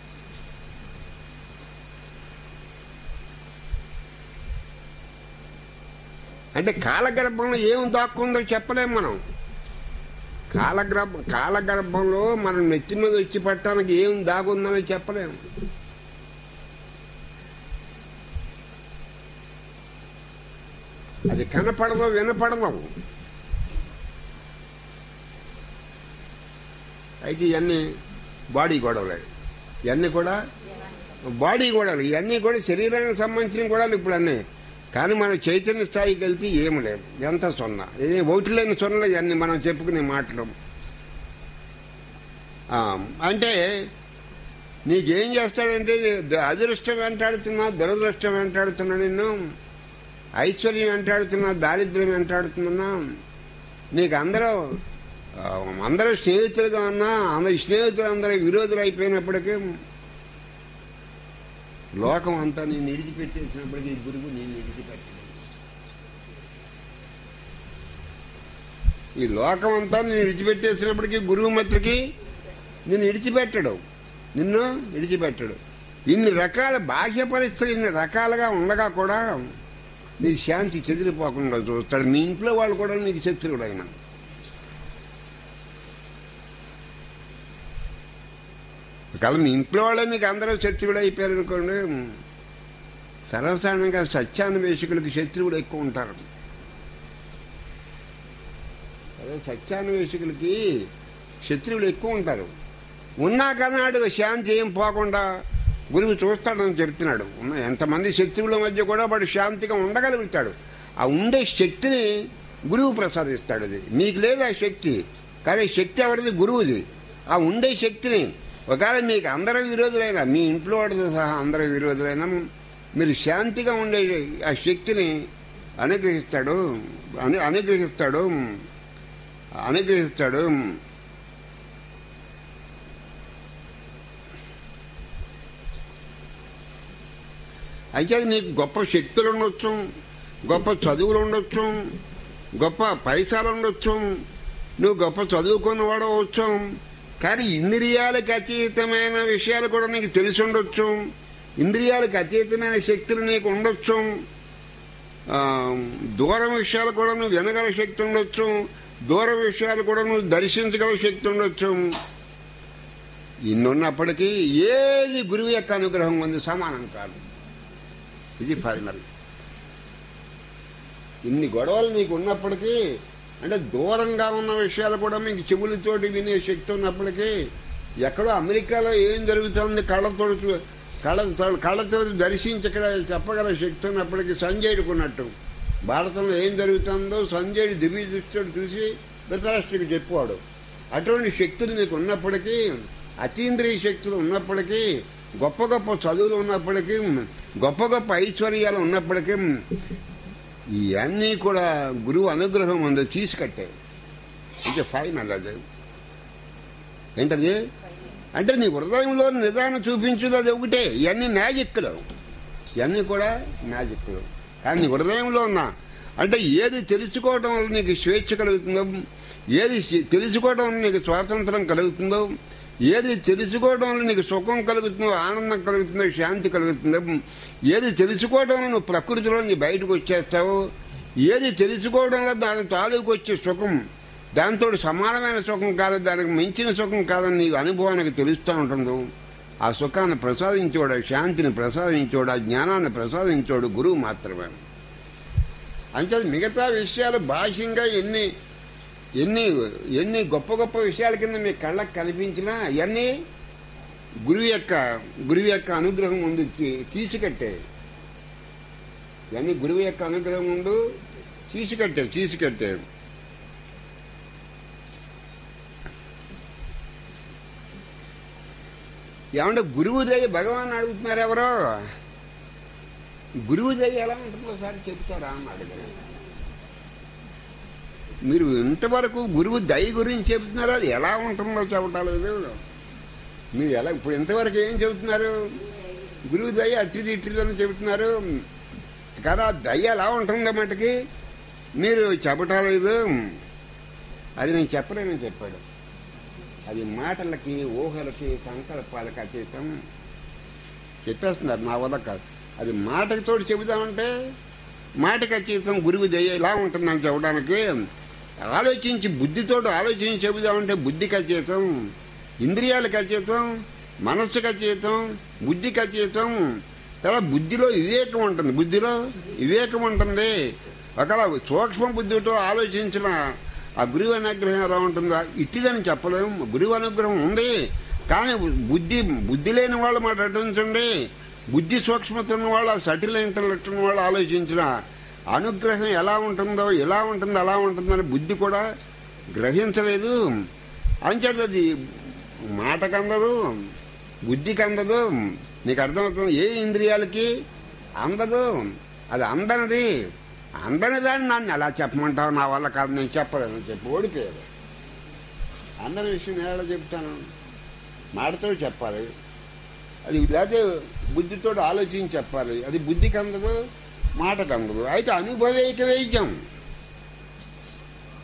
అంటే కాలగర్భంలో ఏం దాక్కుందో చెప్పలేము మనం. కాలగర్భంలో మనం నెత్తి మీద వచ్చి పట్టడానికి ఏం దాగుందని చెప్పలేము. అది కనపడదో వినపడదు. అయితే ఇవన్నీ బాడీ గొడవలే, ఇవన్నీ కూడా బాడీ గొడవలు, ఇవన్నీ కూడా శరీరానికి సంబంధించిన గొడవలు ఇప్పుడు అన్నీ. కానీ మనం చైతన్య స్థాయికి వెళ్తే ఏమి లేదు, ఎంత సున్నా. ఇది ఒకటి లేని సున్నలు ఇవన్నీ మనం చెప్పుకునే మాటలు. అంటే నీకేం చేస్తాడంటే అదృష్టం వెంటాడుతున్నా, దురదృష్టం వెంటాడుతున్నా, నిన్ను ఐశ్వర్యం వెంటాడుతున్నా, దారిద్ర్యం వెంటాడుతున్నా. నీకు అందరూ స్నేహితులుగా ఉన్నా స్నేహితులు అందరూ విరోధులు అయిపోయినప్పటికీ, లోకం అంతా నేను విడిచిపెట్టేసినప్పటికీ గురువు నేను విడిచిపెట్టలేదు. ఈ లోకం అంతా నేను విడిచిపెట్టేసినప్పటికీ గురువు మత్రికి నిన్ను విడిచిపెట్టడు, నిన్ను విడిచిపెట్టడు. ఇన్ని రకాల బాహ్య పరిస్థితులు ఇన్ని రకాలుగా ఉండగా కూడా నీకు శాంతి చెదిరిపోకుండా చూస్తాడు. మీ ఇంట్లో వాళ్ళు కూడా నీకు శత్రువుడు ఆయన. ఒకవేళ మీ ఇంట్లో వాళ్ళే మీకు అందరూ శత్రువుడు అయిపోయారు అనుకోండి, సర్వసాధారణంగా సత్యాన్వేషకులకి శత్రువుడు ఎక్కువ ఉంటారు. సరే, సత్యాన్వేషకులకి శత్రువులు ఎక్కువ ఉంటారు. ఉన్నా కన్నాడు శాంతి ఏం పోకుండా గురువు చూస్తాడని చెప్తున్నాడు. ఎంతమంది శత్రువుల మధ్య కూడా వాడు శాంతిగా ఉండగలుగుతాడు. ఆ ఉండే శక్తిని గురువు ప్రసాదిస్తాడు. అది మీకు లేదు ఆ శక్తి, కానీ శక్తి ఎవరిది? గురువుది. ఆ ఉండే శక్తిని ఒకవేళ మీకు అందరూ విరోధులైనా, మీ ఇంట్లో వాడితో సహా అందరూ విరోధులైనా మీరు శాంతిగా ఉండే ఆ శక్తిని అనుగ్రహిస్తాడు అనుగ్రహిస్తాడు అనుగ్రహిస్తాడు అయితే నీకు గొప్ప శక్తులు ఉండొచ్చు, గొప్ప చదువులు ఉండొచ్చు, గొప్ప పైసలు ఉండొచ్చు, నువ్వు గొప్ప చదువుకున్నవాడు అవచ్చు, కానీ ఇంద్రియాలకు అతీతమైన విషయాలు కూడా నీకు తెలిసి ఉండొచ్చు, ఇంద్రియాలకు అతీతమైన శక్తులు నీకు ఉండొచ్చు, దూరం విషయాలు కూడా నువ్వు వినగల శక్తి ఉండొచ్చు, దూరం విషయాలు కూడా నువ్వు దర్శించగల శక్తి ఉండొచ్చు. ఇన్నున్నప్పటికీ ఏది గురువు యొక్క అనుగ్రహం ఉంది సమానం కాదు. ఇది ఫైనల్. ఇన్ని గొడవలు నీకు ఉన్నప్పటికీ, అంటే దూరంగా ఉన్న విషయాలు కూడా మీకు చెవులతోటి వినే శక్తి ఉన్నప్పటికీ, ఎక్కడో అమెరికాలో ఏం జరుగుతుంది కళ్ళతో దర్శించి ఇక్కడ చెప్పగల శక్తి ఉన్నప్పటికీ సంజయుడుకున్నట్టు భారతంలో ఏం జరుగుతుందో సంజయుడు దివ్య దృష్టితో చూసి ధృతరాష్ట్రుడికి చెప్పాడు. అటువంటి శక్తులు నీకు ఉన్నప్పటికీ, అతీంద్రియ శక్తులు ఉన్నప్పటికీ, గొప్ప గొప్ప చదువులు ఉన్నప్పటికీ, గొప్ప గొప్ప ఐశ్వర్యాలు ఉన్నప్పటికీ, ఇవన్నీ కూడా గురువు అనుగ్రహం ముందు తీసుకట్టే. అంటే ఫైనల్. అది ఏంటది అంటే నీ హృదయంలో నిజాన్ని చూపించుది అది ఒకటే. ఇవన్నీ మ్యాజిక్లు, ఇవన్నీ కూడా మ్యాజిక్లు. కానీ నీ హృదయంలో ఉన్న అంటే ఏది తెలుసుకోవడం వల్ల నీకు స్వేచ్ఛ కలుగుతుందో, ఏది తెలుసుకోవడం వల్ల నీకు స్వాతంత్రం కలుగుతుందో, ఏది తెలుసుకోవడం వల్ల నీకు సుఖం కలుగుతుందో, ఆనందం కలుగుతుందో, శాంతి కలుగుతుందో, ఏది తెలుసుకోవడం వల్ల నువ్వు ప్రకృతిలో నీ బయటకు వచ్చేస్తావో, ఏది తెలుసుకోవడం వల్ల దాని తాలూకు వచ్చే సుఖం దాంతో సమానమైన సుఖం కాదు, దానికి మించిన సుఖం కాదని నీకు అనుభవానికి తెలుస్తూ ఉంటుందో, ఆ సుఖాన్ని ప్రసాదించోడు, శాంతిని ప్రసాదించోడు, ఆ జ్ఞానాన్ని ప్రసాదించోడు గురువు మాత్రమే. అంతే. మిగతా విషయాలు బాహ్యంగా ఎన్ని గొప్ప గొప్ప విషయాల కింద మీ కళ్ళకు కనిపించినా ఇవన్నీ గురువు యొక్క అనుగ్రహం ముందు తీసుకట్టే. ఇవన్నీ గురువు యొక్క అనుగ్రహం ముందు తీసుకట్టే. ఏమంటే గురువు దయ భగవాన్ అడుగుతున్నారు ఎవరో, గురువు దయ ఎలా ఉంటుందో ఒకసారి చెప్తారా అని అడిగారు. మీరు ఇంతవరకు గురువు దయ గురించి చెబుతున్నారు, అది ఎలా ఉంటుందో చెప్పటాలేదు మీరు. ఎలా ఇప్పుడు ఇంతవరకు ఏం చెబుతున్నారు? గురువు దయ అట్టిది ఇట్టిది అని చెబుతున్నారు కదా. దయ ఎలా ఉంటుందో మటుకి మీరు చెప్పటాలేదు. అది నేను చెప్పలేనని చెప్పాడు. అది మాటలకి, ఊహలకి, సంకల్పాలకి అచేతం చెప్పేస్తున్నారు. నా వల్ల కాదు. అది మాటకి తోటి చెబుదామంటే మాటకి అచేతం గురువు దయ ఎలా ఉంటుందని చెప్పడానికి, ఆలోచించి బుద్ధితోటి ఆలోచించి చెబుదామంటే బుద్ధికి అచేతం, ఇంద్రియాలకు అచేతం, మనస్సుకి అచేతం, బుద్ధికి అచేతం. తర్వాత బుద్ధిలో వివేకం ఉంటుంది. ఒకవేళ సూక్ష్మ బుద్ధితో ఆలోచించిన ఆ గురువు అనుగ్రహం ఎలా ఉంటుందో ఇట్టిదని చెప్పలేము. గురువు అనుగ్రహం ఉంది, కానీ బుద్ధి లేని వాళ్ళు మాట అటుంచండి. బుద్ధి సూక్ష్మత ఉన్న వాళ్ళు, సటిల్ ఇంటలెక్ట్ ఉన్న వాళ్ళు ఆలోచించిన అనుగ్రహం ఎలా ఉంటుందో ఎలా ఉంటుందో అలా ఉంటుందని బుద్ధి కూడా గ్రహించలేదు. అంచేత అది మాటకు అందదు, బుద్ధికి అందదు. నీకు అర్థమవుతుంది. ఏ ఇంద్రియాలకి అందదు. అది అందని దాన్ని నన్ను ఎలా చెప్పమంటావు? నా వల్ల కాదు, నేను చెప్పలేను చెప్పి ఓడిపోయాడు. అందరి విషయం నేను ఎలా చెప్తాను? మాటతో చెప్పాలి, అది లేకపోతే బుద్ధితో ఆలోచించి చెప్పాలి. అది బుద్ధికి అందదు, మాటకు అందదు. అయితే అనుభవైక వైద్యం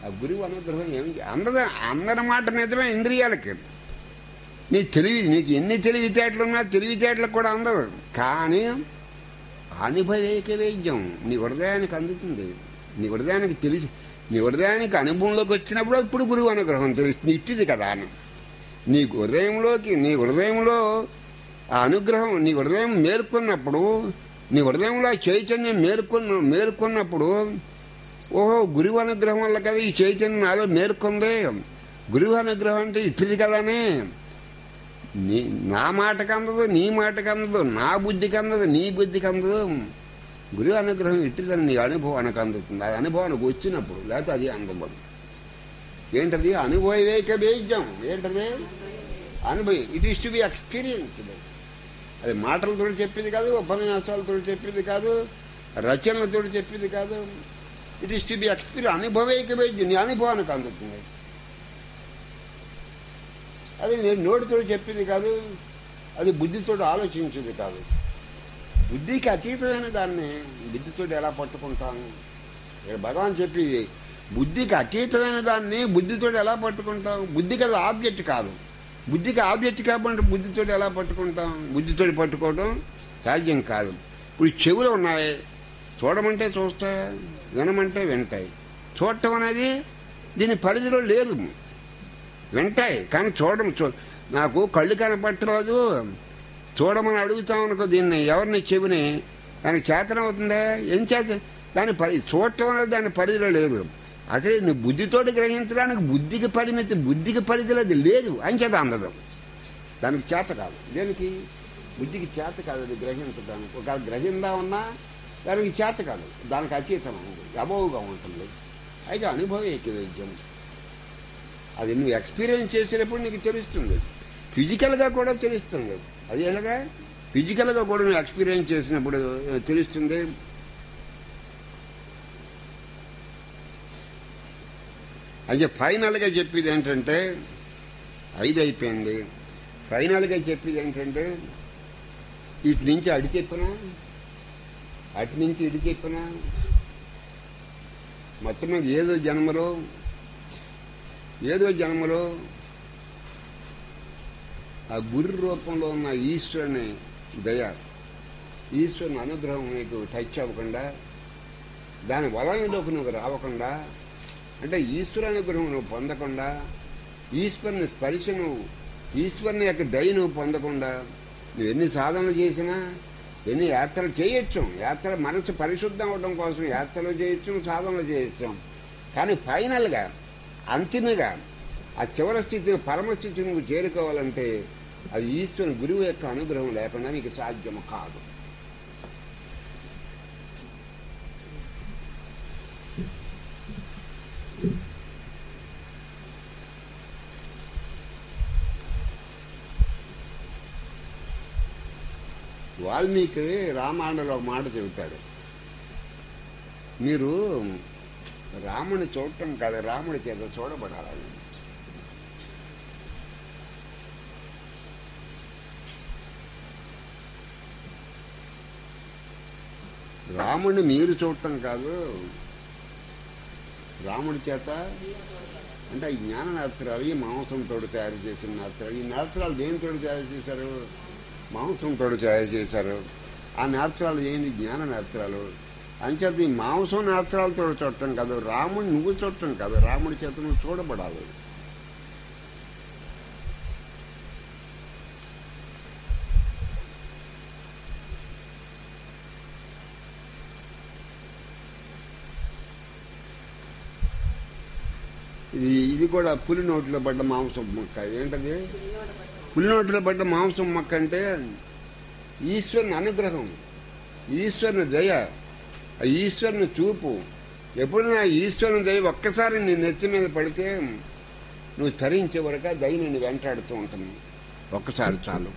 ఆ గురువు అనుగ్రహం ఏమి అందరి మాట నిజమే ఇంద్రియాలకి. నీ నీకు ఎన్ని తెలివితేటలున్నా తెలివితేటలకు కూడా అందదు. కానీ అనుభవేక వైద్యం నీ హృదయానికి అందుతుంది. నీ హృదయానికి తెలిసి నీ హృదయానికి అనుభవంలోకి వచ్చినప్పుడు ఇప్పుడు గురువు అనుగ్రహం తెలుస్తుంది. ఇట్టిది కదా నీ హృదయంలో ఆ అనుగ్రహం నీ హృదయం మేల్కొన్నప్పుడు, నీ హృదయంలో చైతన్యం మేల్కొన్నప్పుడు ఓహో గురువు అనుగ్రహం వల్ల కదా ఈ చైతన్యం నాలో మేల్కొందే. గురువు అనుగ్రహం అంటే ఇట్టిది కదానే. నా మాటకు అందదు, నీ మాటకు అందదు, నా బుద్ధికి అందదు, నీ బుద్ధికి అందదు. గురువు అనుగ్రహం ఇట్టిదని నీ అనుభవానికి అందుతుంది. అది అనుభవానికి వచ్చినప్పుడు, లేకపోతే అది అందదు. ఏంటది? అనుభవేక వేద్యం. ఏంటది? అనుభవం. It is to be experienced. అది మాటలతో చెప్పేది కాదు, ఉపన్యాసాలతో చెప్పేది కాదు, రచనలతో చెప్పేది కాదు. It is to be experience. అనుభవేక వేద్యం నీ అనుభవానికి అందుతుంది. అది నేను నోటితో చెప్పేది కాదు, అది బుద్ధితో ఆలోచించేది కాదు. బుద్ధికి అతీతమైన దాన్ని బుద్ధితో ఎలా పట్టుకుంటాను? భగవాన్ చెప్పి బుద్ధికి అతీతమైన దాన్ని బుద్ధితో ఎలా పట్టుకుంటాం? బుద్ధికి అది ఆబ్జెక్ట్ కాదు. బుద్ధికి ఆబ్జెక్ట్ కాబట్టి బుద్ధితో ఎలా పట్టుకుంటాం? బుద్ధితో పట్టుకోవడం సాధ్యం కాదు. ఇప్పుడు చెవులు ఉన్నాయి, చూడమంటే చూస్తాయి, వినమంటే వింటాయి. చూడటం అనేది దీని పరిధిలో లేదు. వింటాయి కానీ నాకు కళ్ళు కనపట్టలేదు, చూడమని అడుగుతాం అనుకో దీన్ని, ఎవరిని చెవిని, దానికి చేతనవుతుందా? ఏం చేత? చూడటం అనేది దాని పరిధిలో లేదు. అదే నువ్వు బుద్ధితోటి గ్రహించడానికి బుద్ధికి పరిధిలో అది లేదు అని చేత అందదు. దానికి చేత కాదు. దేనికి? బుద్ధికి చేత కాదు అది గ్రహించడానికి. ఒక గ్రహిందామన్నా దానికి చేత కాదు, దానికి అచేతం అబోవుగా ఉంటుంది. అయితే అనుభవేక వైద్యం. అది నువ్వు ఎక్స్పీరియన్స్ చేసేటప్పుడు నీకు తెలుస్తుంది. ఫిజికల్గా కూడా తెలుస్తుంది. అది ఎలాగా? ఫిజికల్గా కూడా నువ్వు ఎక్స్పీరియన్స్ చేసినప్పుడు తెలుస్తుంది. అయితే ఫైనల్గా చెప్పేది ఏంటంటే 5 అయిపోయింది. ఫైనల్గా చెప్పేది ఏంటంటే ఇటు నుంచి అడి చెప్పినా, అటు నుంచి ఇటు చెప్పినా, మొత్తం మీద ఏదో జన్మలో ఆ గురు రూపంలో ఉన్న ఈశ్వరుని దయ, ఈశ్వరుని అనుగ్రహం నీకు టచ్ అవ్వకుండా, దాని వలయంలోకి నువ్వు రావకుండా, అంటే ఈశ్వర అనుగ్రహం నువ్వు పొందకుండా, ఈశ్వరుని స్పర్శ ఈశ్వరుని యొక్క దయ నువ్వు పొందకుండా నువ్వు ఎన్ని సాధనలు చేసినా, ఎన్ని యాత్రలు చేయొచ్చు, మనసు పరిశుద్ధం అవడం కోసం యాత్రలు చేయొచ్చు, సాధనలు చేయొచ్చు. కానీ ఫైనల్గా అంతిమంగా ఆ చివరి స్థితి, పరమస్థితి నువ్వు చేరుకోవాలంటే అది ఈశ్వరుని గురువు యొక్క అనుగ్రహం లేకుండా నీకు సాధ్యము కాదు. వాల్మీకి రామాయణంలో ఒక మాట చెబుతాడు, మీరు రాముని చూడటం కాదు, రాముడి చేత చూడబడాలని. రాముడిని మీరు చూడటం కాదు, రాముడి చేత. అంటే ఈ జ్ఞాన నేత్రాలు ఈ మాంసంతో తయారు చేసిన నేత్రాలు. ఈ నేత్రాలు దేనితో తయారు చేశారు? మాంసంతో తయారు చేశారు. ఆ నేత్రాలు ఏంటి? జ్ఞాన నేత్రాలు. అంచేత ఈ మాంసం నేత్రాలతో చూడటం కాదు, రాముడిని నువ్వు చూడటం కాదు, రాముడి చేత నువ్వు చూడబడాలి. ఇది కూడా పులి నోట్లో పడ్డ మాంసం మొక్క. ఏంటది? పులి నోట్లో పడ్డ మాంసం మొక్క అంటే ఈశ్వరుని అనుగ్రహం, ఈశ్వరుని దయ, ఈశ్వరుని చూపు. ఎప్పుడైనా ఈశ్వరుని దయ ఒక్కసారి నీ నెత్తి మీద పడితే నువ్వు తరించే వరకు ఆ దయ నిన్ను వెంటాడుతూ ఉంటుంది. ఒక్కసారి చాలు.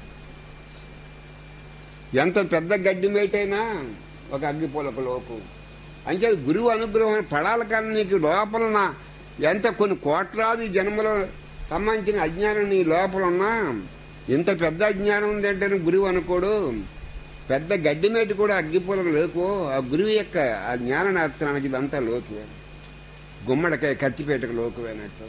ఎంత పెద్ద గడ్డి మేటైనా ఒక అగ్గిపూలకు లోపు. అంటే గురువు అనుగ్రహం పడాలి. కానీ నీకు లోపల ఎంత కొన్ని కోట్లాది జన్మలో సంబంధించిన అజ్ఞానం నీ లోపల ఉన్నా, ఇంత పెద్ద అజ్ఞానం ఉందంటే గురువు అనుకోడు. పెద్ద గడ్డి మేటి కూడా అగ్గిపూలకు లోకు. ఆ గురువు యొక్క ఆ జ్ఞాన నేత్రానికి ఇదంతా లోకి. గుమ్మడికాయ కత్తిపేటకు లోకువైనట్టు.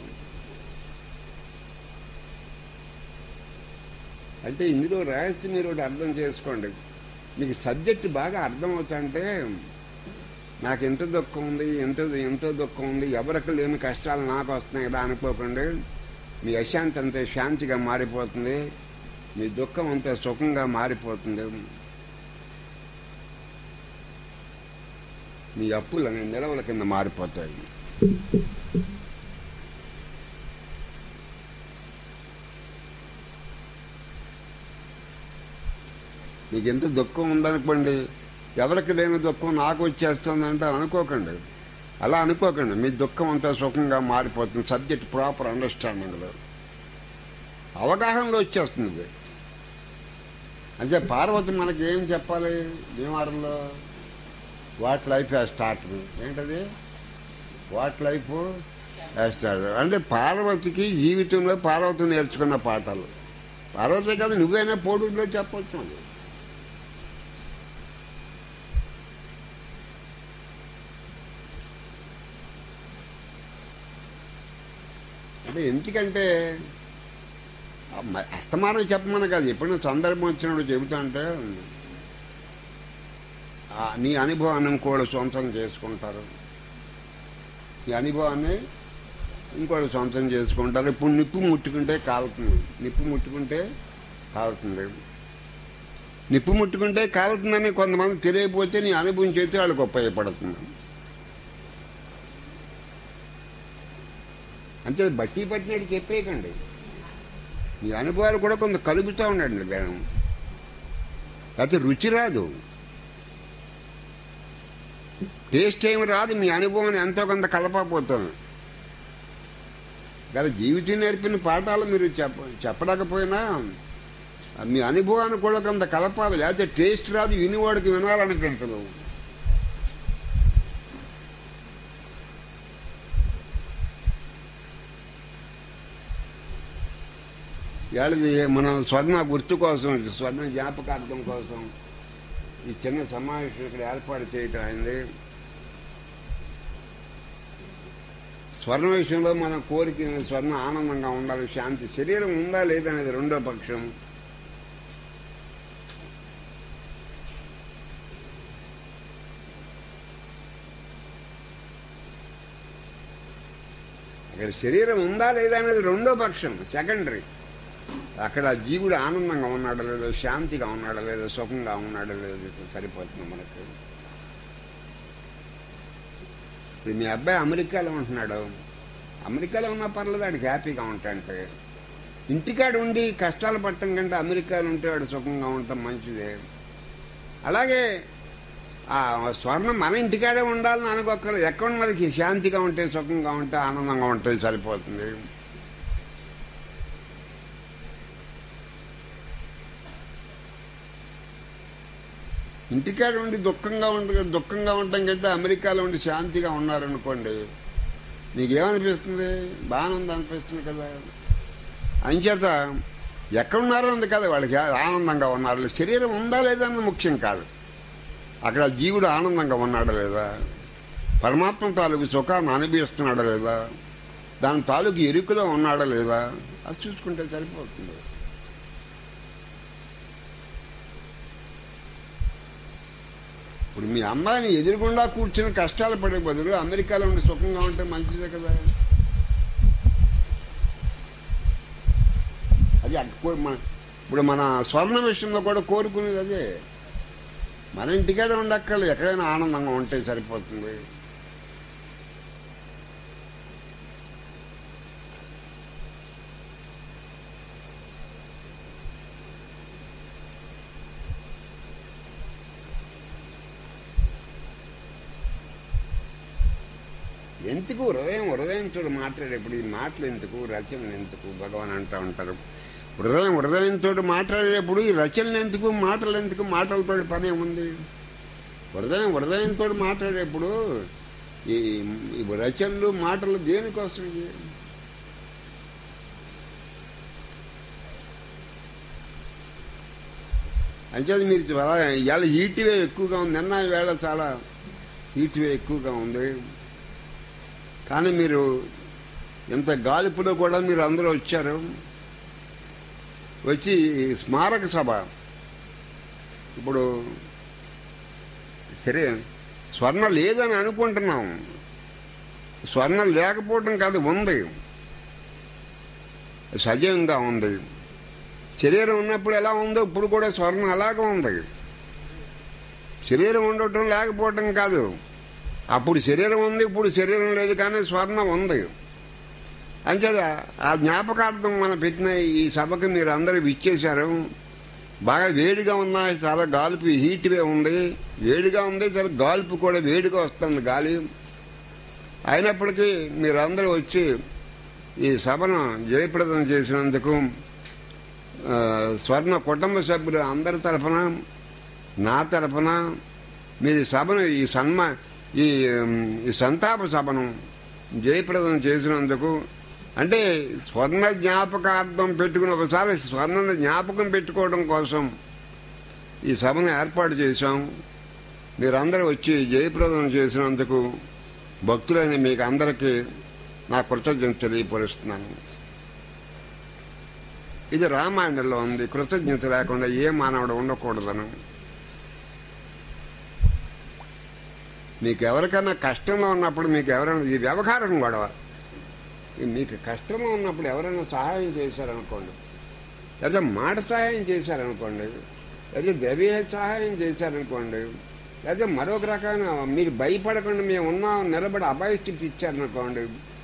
అంటే ఇందులో రహస్యం మీరు ఒకటి అర్థం చేసుకోండి. మీకు సబ్జెక్ట్ బాగా అర్థమవుతుంటే నాకు ఎంత దుఃఖం ఉంది, ఎంతో దుఃఖం ఉంది, ఎవరికి లేని కష్టాలు నాకు వస్తున్నాయి కదా అనుకోకండి. మీ అశాంతి అంతే శాంతిగా మారిపోతుంది, మీ దుఃఖం అంతే సుఖంగా మారిపోతుంది. మీ అప్పులని నిలవల కింద మారిపోతాయి. మీకు ఎంత దుఃఖం ఉందనుకోండి, ఎవరికి లేని దుఃఖం నాకు వచ్చేస్తుందంటే అనుకోకండి, అలా అనుకోకండి. మీ దుఃఖం అంతా సుఖంగా మారిపోతుంది. సబ్జెక్ట్ ప్రాపర్ అండర్స్టాండింగ్లో అవగాహనలో వచ్చేస్తుంది. అంటే పార్వతి మనకి ఏం చెప్పాలి భీమవరంలో? What life has started. ఏంటది? వాట్ లైఫ్ హ్యాస్ స్టార్టెడ్ అంటే పార్వతికి జీవితంలో పార్వతి నేర్చుకున్న పాఠాలు. పార్వతి కాదు, నువ్వైనా పోడులో చెప్పొచ్చు. అది అంటే ఎందుకంటే అస్తమానం చెప్పమని కాదు, ఎప్పుడైనా సందర్భం వచ్చినప్పుడు చెబుతా అంటే నీ అనుభవాన్ని ఇంకోళ్ళు సొంతం చేసుకుంటారు, నీ అనుభవాన్ని ఇంకోళ్ళు సొంతం చేసుకుంటారు. ఇప్పుడు నిప్పు ముట్టుకుంటే కాలుతుంది, నిప్పు ముట్టుకుంటే కాలుతుంది, నిప్పు ముట్టుకుంటే కాలుతుందని కొంతమంది తెలియకపోతే నీ అనుభవం చేస్తే వాళ్ళకి ఉపయోగపడుతుంది. అంతే, బట్టి పట్టినట్టు చెప్పేయకండి. మీ అనుభవాలు కూడా కొంత కలుపుతూ ఉండండి. దాని లేకపోతే రుచి రాదు, టేస్ట్ ఏమి రాదు. మీ అనుభవాన్ని ఎంతో కొంత కలపకపోతాను కదా. జీవితం నేర్పిన పాఠాలు మీరు చెప్పలేకపోయినా మీ అనుభవాన్ని కూడా కొంత కలపాలి, లేకపోతే టేస్ట్ రాదు, వినివాడికి వినాలనిపించదు. ఇవాళది మన స్వర్ణ గుర్తు కోసం, స్వర్ణ జ్ఞాపకార్థం కోసం ఈ చిన్న సమావేశం ఇక్కడ ఏర్పాటు చేయటం అయింది. స్వర్ణ విషయంలో మన కోరిక స్వర్ణ ఆనందంగా ఉండాలి, శాంతి. శరీరం ఉందా లేదనేది రెండో పక్షం. అక్కడ శరీరం ఉందా లేదా అనేది రెండో పక్షం, సెకండరీ. అక్కడ జీవుడు ఆనందంగా ఉన్నాడో లేదో, శాంతిగా ఉన్నాడో లేదో, సుఖంగా ఉన్నాడో లేదో సరిపోతుంది మనకు. ఇప్పుడు మీ అబ్బాయి అమెరికాలో ఉంటున్నాడు, అమెరికాలో ఉన్నా పర్లేదు, వాడికి హ్యాపీగా ఉంటాంటే. ఇంటికాడ ఉండి కష్టాలు పట్టడం కంటే అమెరికాలో ఉంటే వాడు సుఖంగా ఉంటాం మంచిదే. అలాగే ఆ స్వర్ణం మన ఇంటికాడే ఉండాలని అనుకోక్కర్లేదు, ఎక్కడ ఉన్నది శాంతిగా ఉంటే, సుఖంగా ఉంటే, ఆనందంగా ఉంటే సరిపోతుంది. ఇంటికాడ ఉండి దుఃఖంగా ఉండటం కంటే అమెరికాలో ఉండి శాంతిగా ఉన్నారనుకోండి, నీకేమనిపిస్తుంది? బాగానుంది అనిపిస్తుంది కదా. అంచేత ఎక్కడున్నారో ఉంది కదా, వాళ్ళకి ఆనందంగా ఉన్నారు. శరీరం ఉందా లేదా అన్నది ముఖ్యం కాదు, అక్కడ జీవుడు ఆనందంగా ఉన్నాడా లేదా, పరమాత్మ తాలూకు సుఖాన్ని అనుభవిస్తున్నాడా లేదా, దాని తాలూకు ఎరుకలో ఉన్నాడా లేదా, అది చూసుకుంటే సరిపోతుంది. ఇప్పుడు మీ అమ్మాయిని ఎదురుగుండా కూర్చుని కష్టాలు పడే బదులు అమెరికాలో ఉండి సుఖంగా ఉంటే మంచిదే కదా. అది ఇప్పుడు మన స్వర్ణ విషయంలో కూడా కోరుకునేది అదే. మన ఇంటికాడే ఉండక్కర్లేదు, ఎక్కడైనా ఆనందంగా ఉంటే సరిపోతుంది. ఎందుకు హృదయంతో మాట్లాడేప్పుడు ఈ మాటలు ఎందుకు, రచనలు ఎందుకు భగవాన్ అంటూ ఉంటారు. హృదయంతో మాట్లాడేటప్పుడు ఈ రచనలు ఎందుకు, మాటలు ఎందుకు, మాటలతో పనే ఉంది. హృదయంతో మాట్లాడేప్పుడు ఈ రచనలు మాటలు దేనికోసం? అంచేది మీరు ఇవాళ హీట్వే ఎక్కువగా ఉంది, నిన్న వేళ చాలా హీట్వే ఎక్కువగా ఉంది. కానీ మీరు ఇంత గాలిపులో కూడా మీరు అందరూ వచ్చారు. వచ్చి స్మారక సభ ఇప్పుడు సరే స్వర్ణ లేదని అనుకుంటున్నాం. స్వర్ణం లేకపోవడం కాదు, ఉంది, సజీవంగా ఉంది. శరీరం ఉన్నప్పుడు ఎలా ఉందో ఇప్పుడు కూడా స్వర్ణం అలాగే ఉంది. శరీరం ఉండటం లేకపోవటం కాదు, అప్పుడు శరీరం ఉంది, ఇప్పుడు శరీరం లేదు, కానీ స్వర్ణం ఉంది. అంచేత ఆ జ్ఞాపకార్థం మనం పెట్టిన ఈ సభకు మీరు అందరూ ఇచ్చేశారు. బాగా వేడిగా ఉన్నాయి, చాలా గాలిపు హీట్వే ఉంది, వేడిగా ఉంది, చాలా గాలిపు కూడా వేడిగా వస్తుంది గాలి. అయినప్పటికీ మీరందరూ వచ్చి ఈ సభను జయప్రదం చేసినందుకు స్వర్ణ కుటుంబ సభ్యులు అందరి తరఫున, నా తరఫున మీరు సభను ఈ సంతాప సభను జయప్రదం చేసినందుకు, అంటే స్వర్ణ జ్ఞాపకార్థం పెట్టుకుని ఒకసారి స్వర్ణ జ్ఞాపకం పెట్టుకోవడం కోసం ఈ సభను ఏర్పాటు చేశాం. మీరందరూ వచ్చి జయప్రదం చేసినందుకు భక్తులైన మీకు అందరికీ నా కృతజ్ఞత తెలియపరుస్తున్నాను. ఇది రామాయణంలో ఉంది, కృతజ్ఞత లేకుండా ఏ మానవుడు ఉండకూడదను. మీకు ఎవరికైనా కష్టంలో ఉన్నప్పుడు, మీకు ఎవరైనా ఈ వ్యవహారం గొడవ, మీకు కష్టంలో ఉన్నప్పుడు ఎవరైనా సహాయం చేశారనుకోండి, లేదా మాట సహాయం చేశారనుకోండి, లేదా ద్రవ్య సహాయం చేశారనుకోండి, లేదా మరొక రకమైన మీరు భయపడకుండా మేము ఉన్నాం నిలబడి అభయస్థితి ఇచ్చారనుకోండి,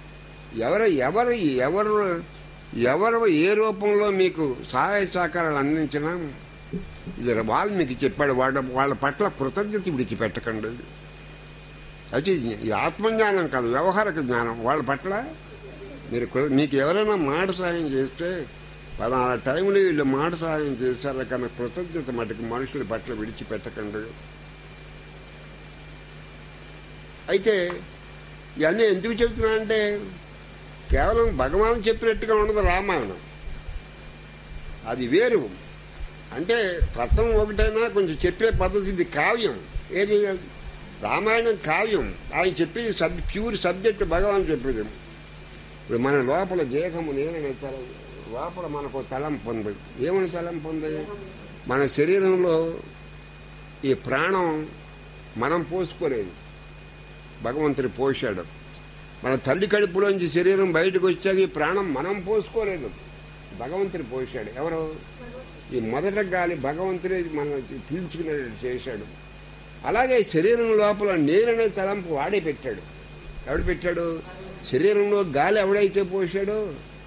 ఎవరు ఏ రూపంలో మీకు సహాయ సహకారాలు అందించినా ఇది వాల్మీకి చెప్పాడు, వాళ్ళ పట్ల కృతజ్ఞత విడిచిపెట్టకండి. అయితే ఇది ఆత్మజ్ఞానం కాదు, వ్యవహారిక జ్ఞానం. వాళ్ళ పట్ల మీకు ఎవరైనా మాట సహాయం చేస్తే పలానా టైంలో వీళ్ళు మాట సహాయం చేశారు కన్నా కృతజ్ఞత మటుకు మనుషుల పట్ల విడిచిపెట్టకండి. అయితే ఇవన్నీ ఎందుకు చెబుతున్నానంటే కేవలం భగవాన్ చెప్పినట్టుగా ఉండదు రామాయణం, అది వేరు. అంటే తత్వం ఒకటైనా కొంచెం చెప్పే పద్ధతి. ఇది కావ్యం, ఏది రామాయణం కావ్యం. ఆయన చెప్పేది ప్యూర్ సబ్జెక్ట్ భగవాన్ చెప్పేది. ఇప్పుడు మన లోపల దేహము నేననే లోపల మనకు తలంపు ఉంది. ఏమని తలంపు ఉంది? మన శరీరంలో ఈ ప్రాణం మనం పోసుకోలేదు, భగవంతుడు పోశాడు. మన తల్లి కడుపులోంచి శరీరం బయటకు వచ్చాక ఈ ప్రాణం మనం పోసుకోలేదు, భగవంతుడు పోశాడు. ఎవరు? ఈ మొదట గాలి భగవంతుడే మనం పీల్చుకునేటట్టు చేశాడు. అలాగే శరీరం లోపల నేననే తలంపు వాడే పెట్టాడు. ఎవడు పెట్టాడు? శరీరంలో గాలి ఎవడైతే పోశాడో,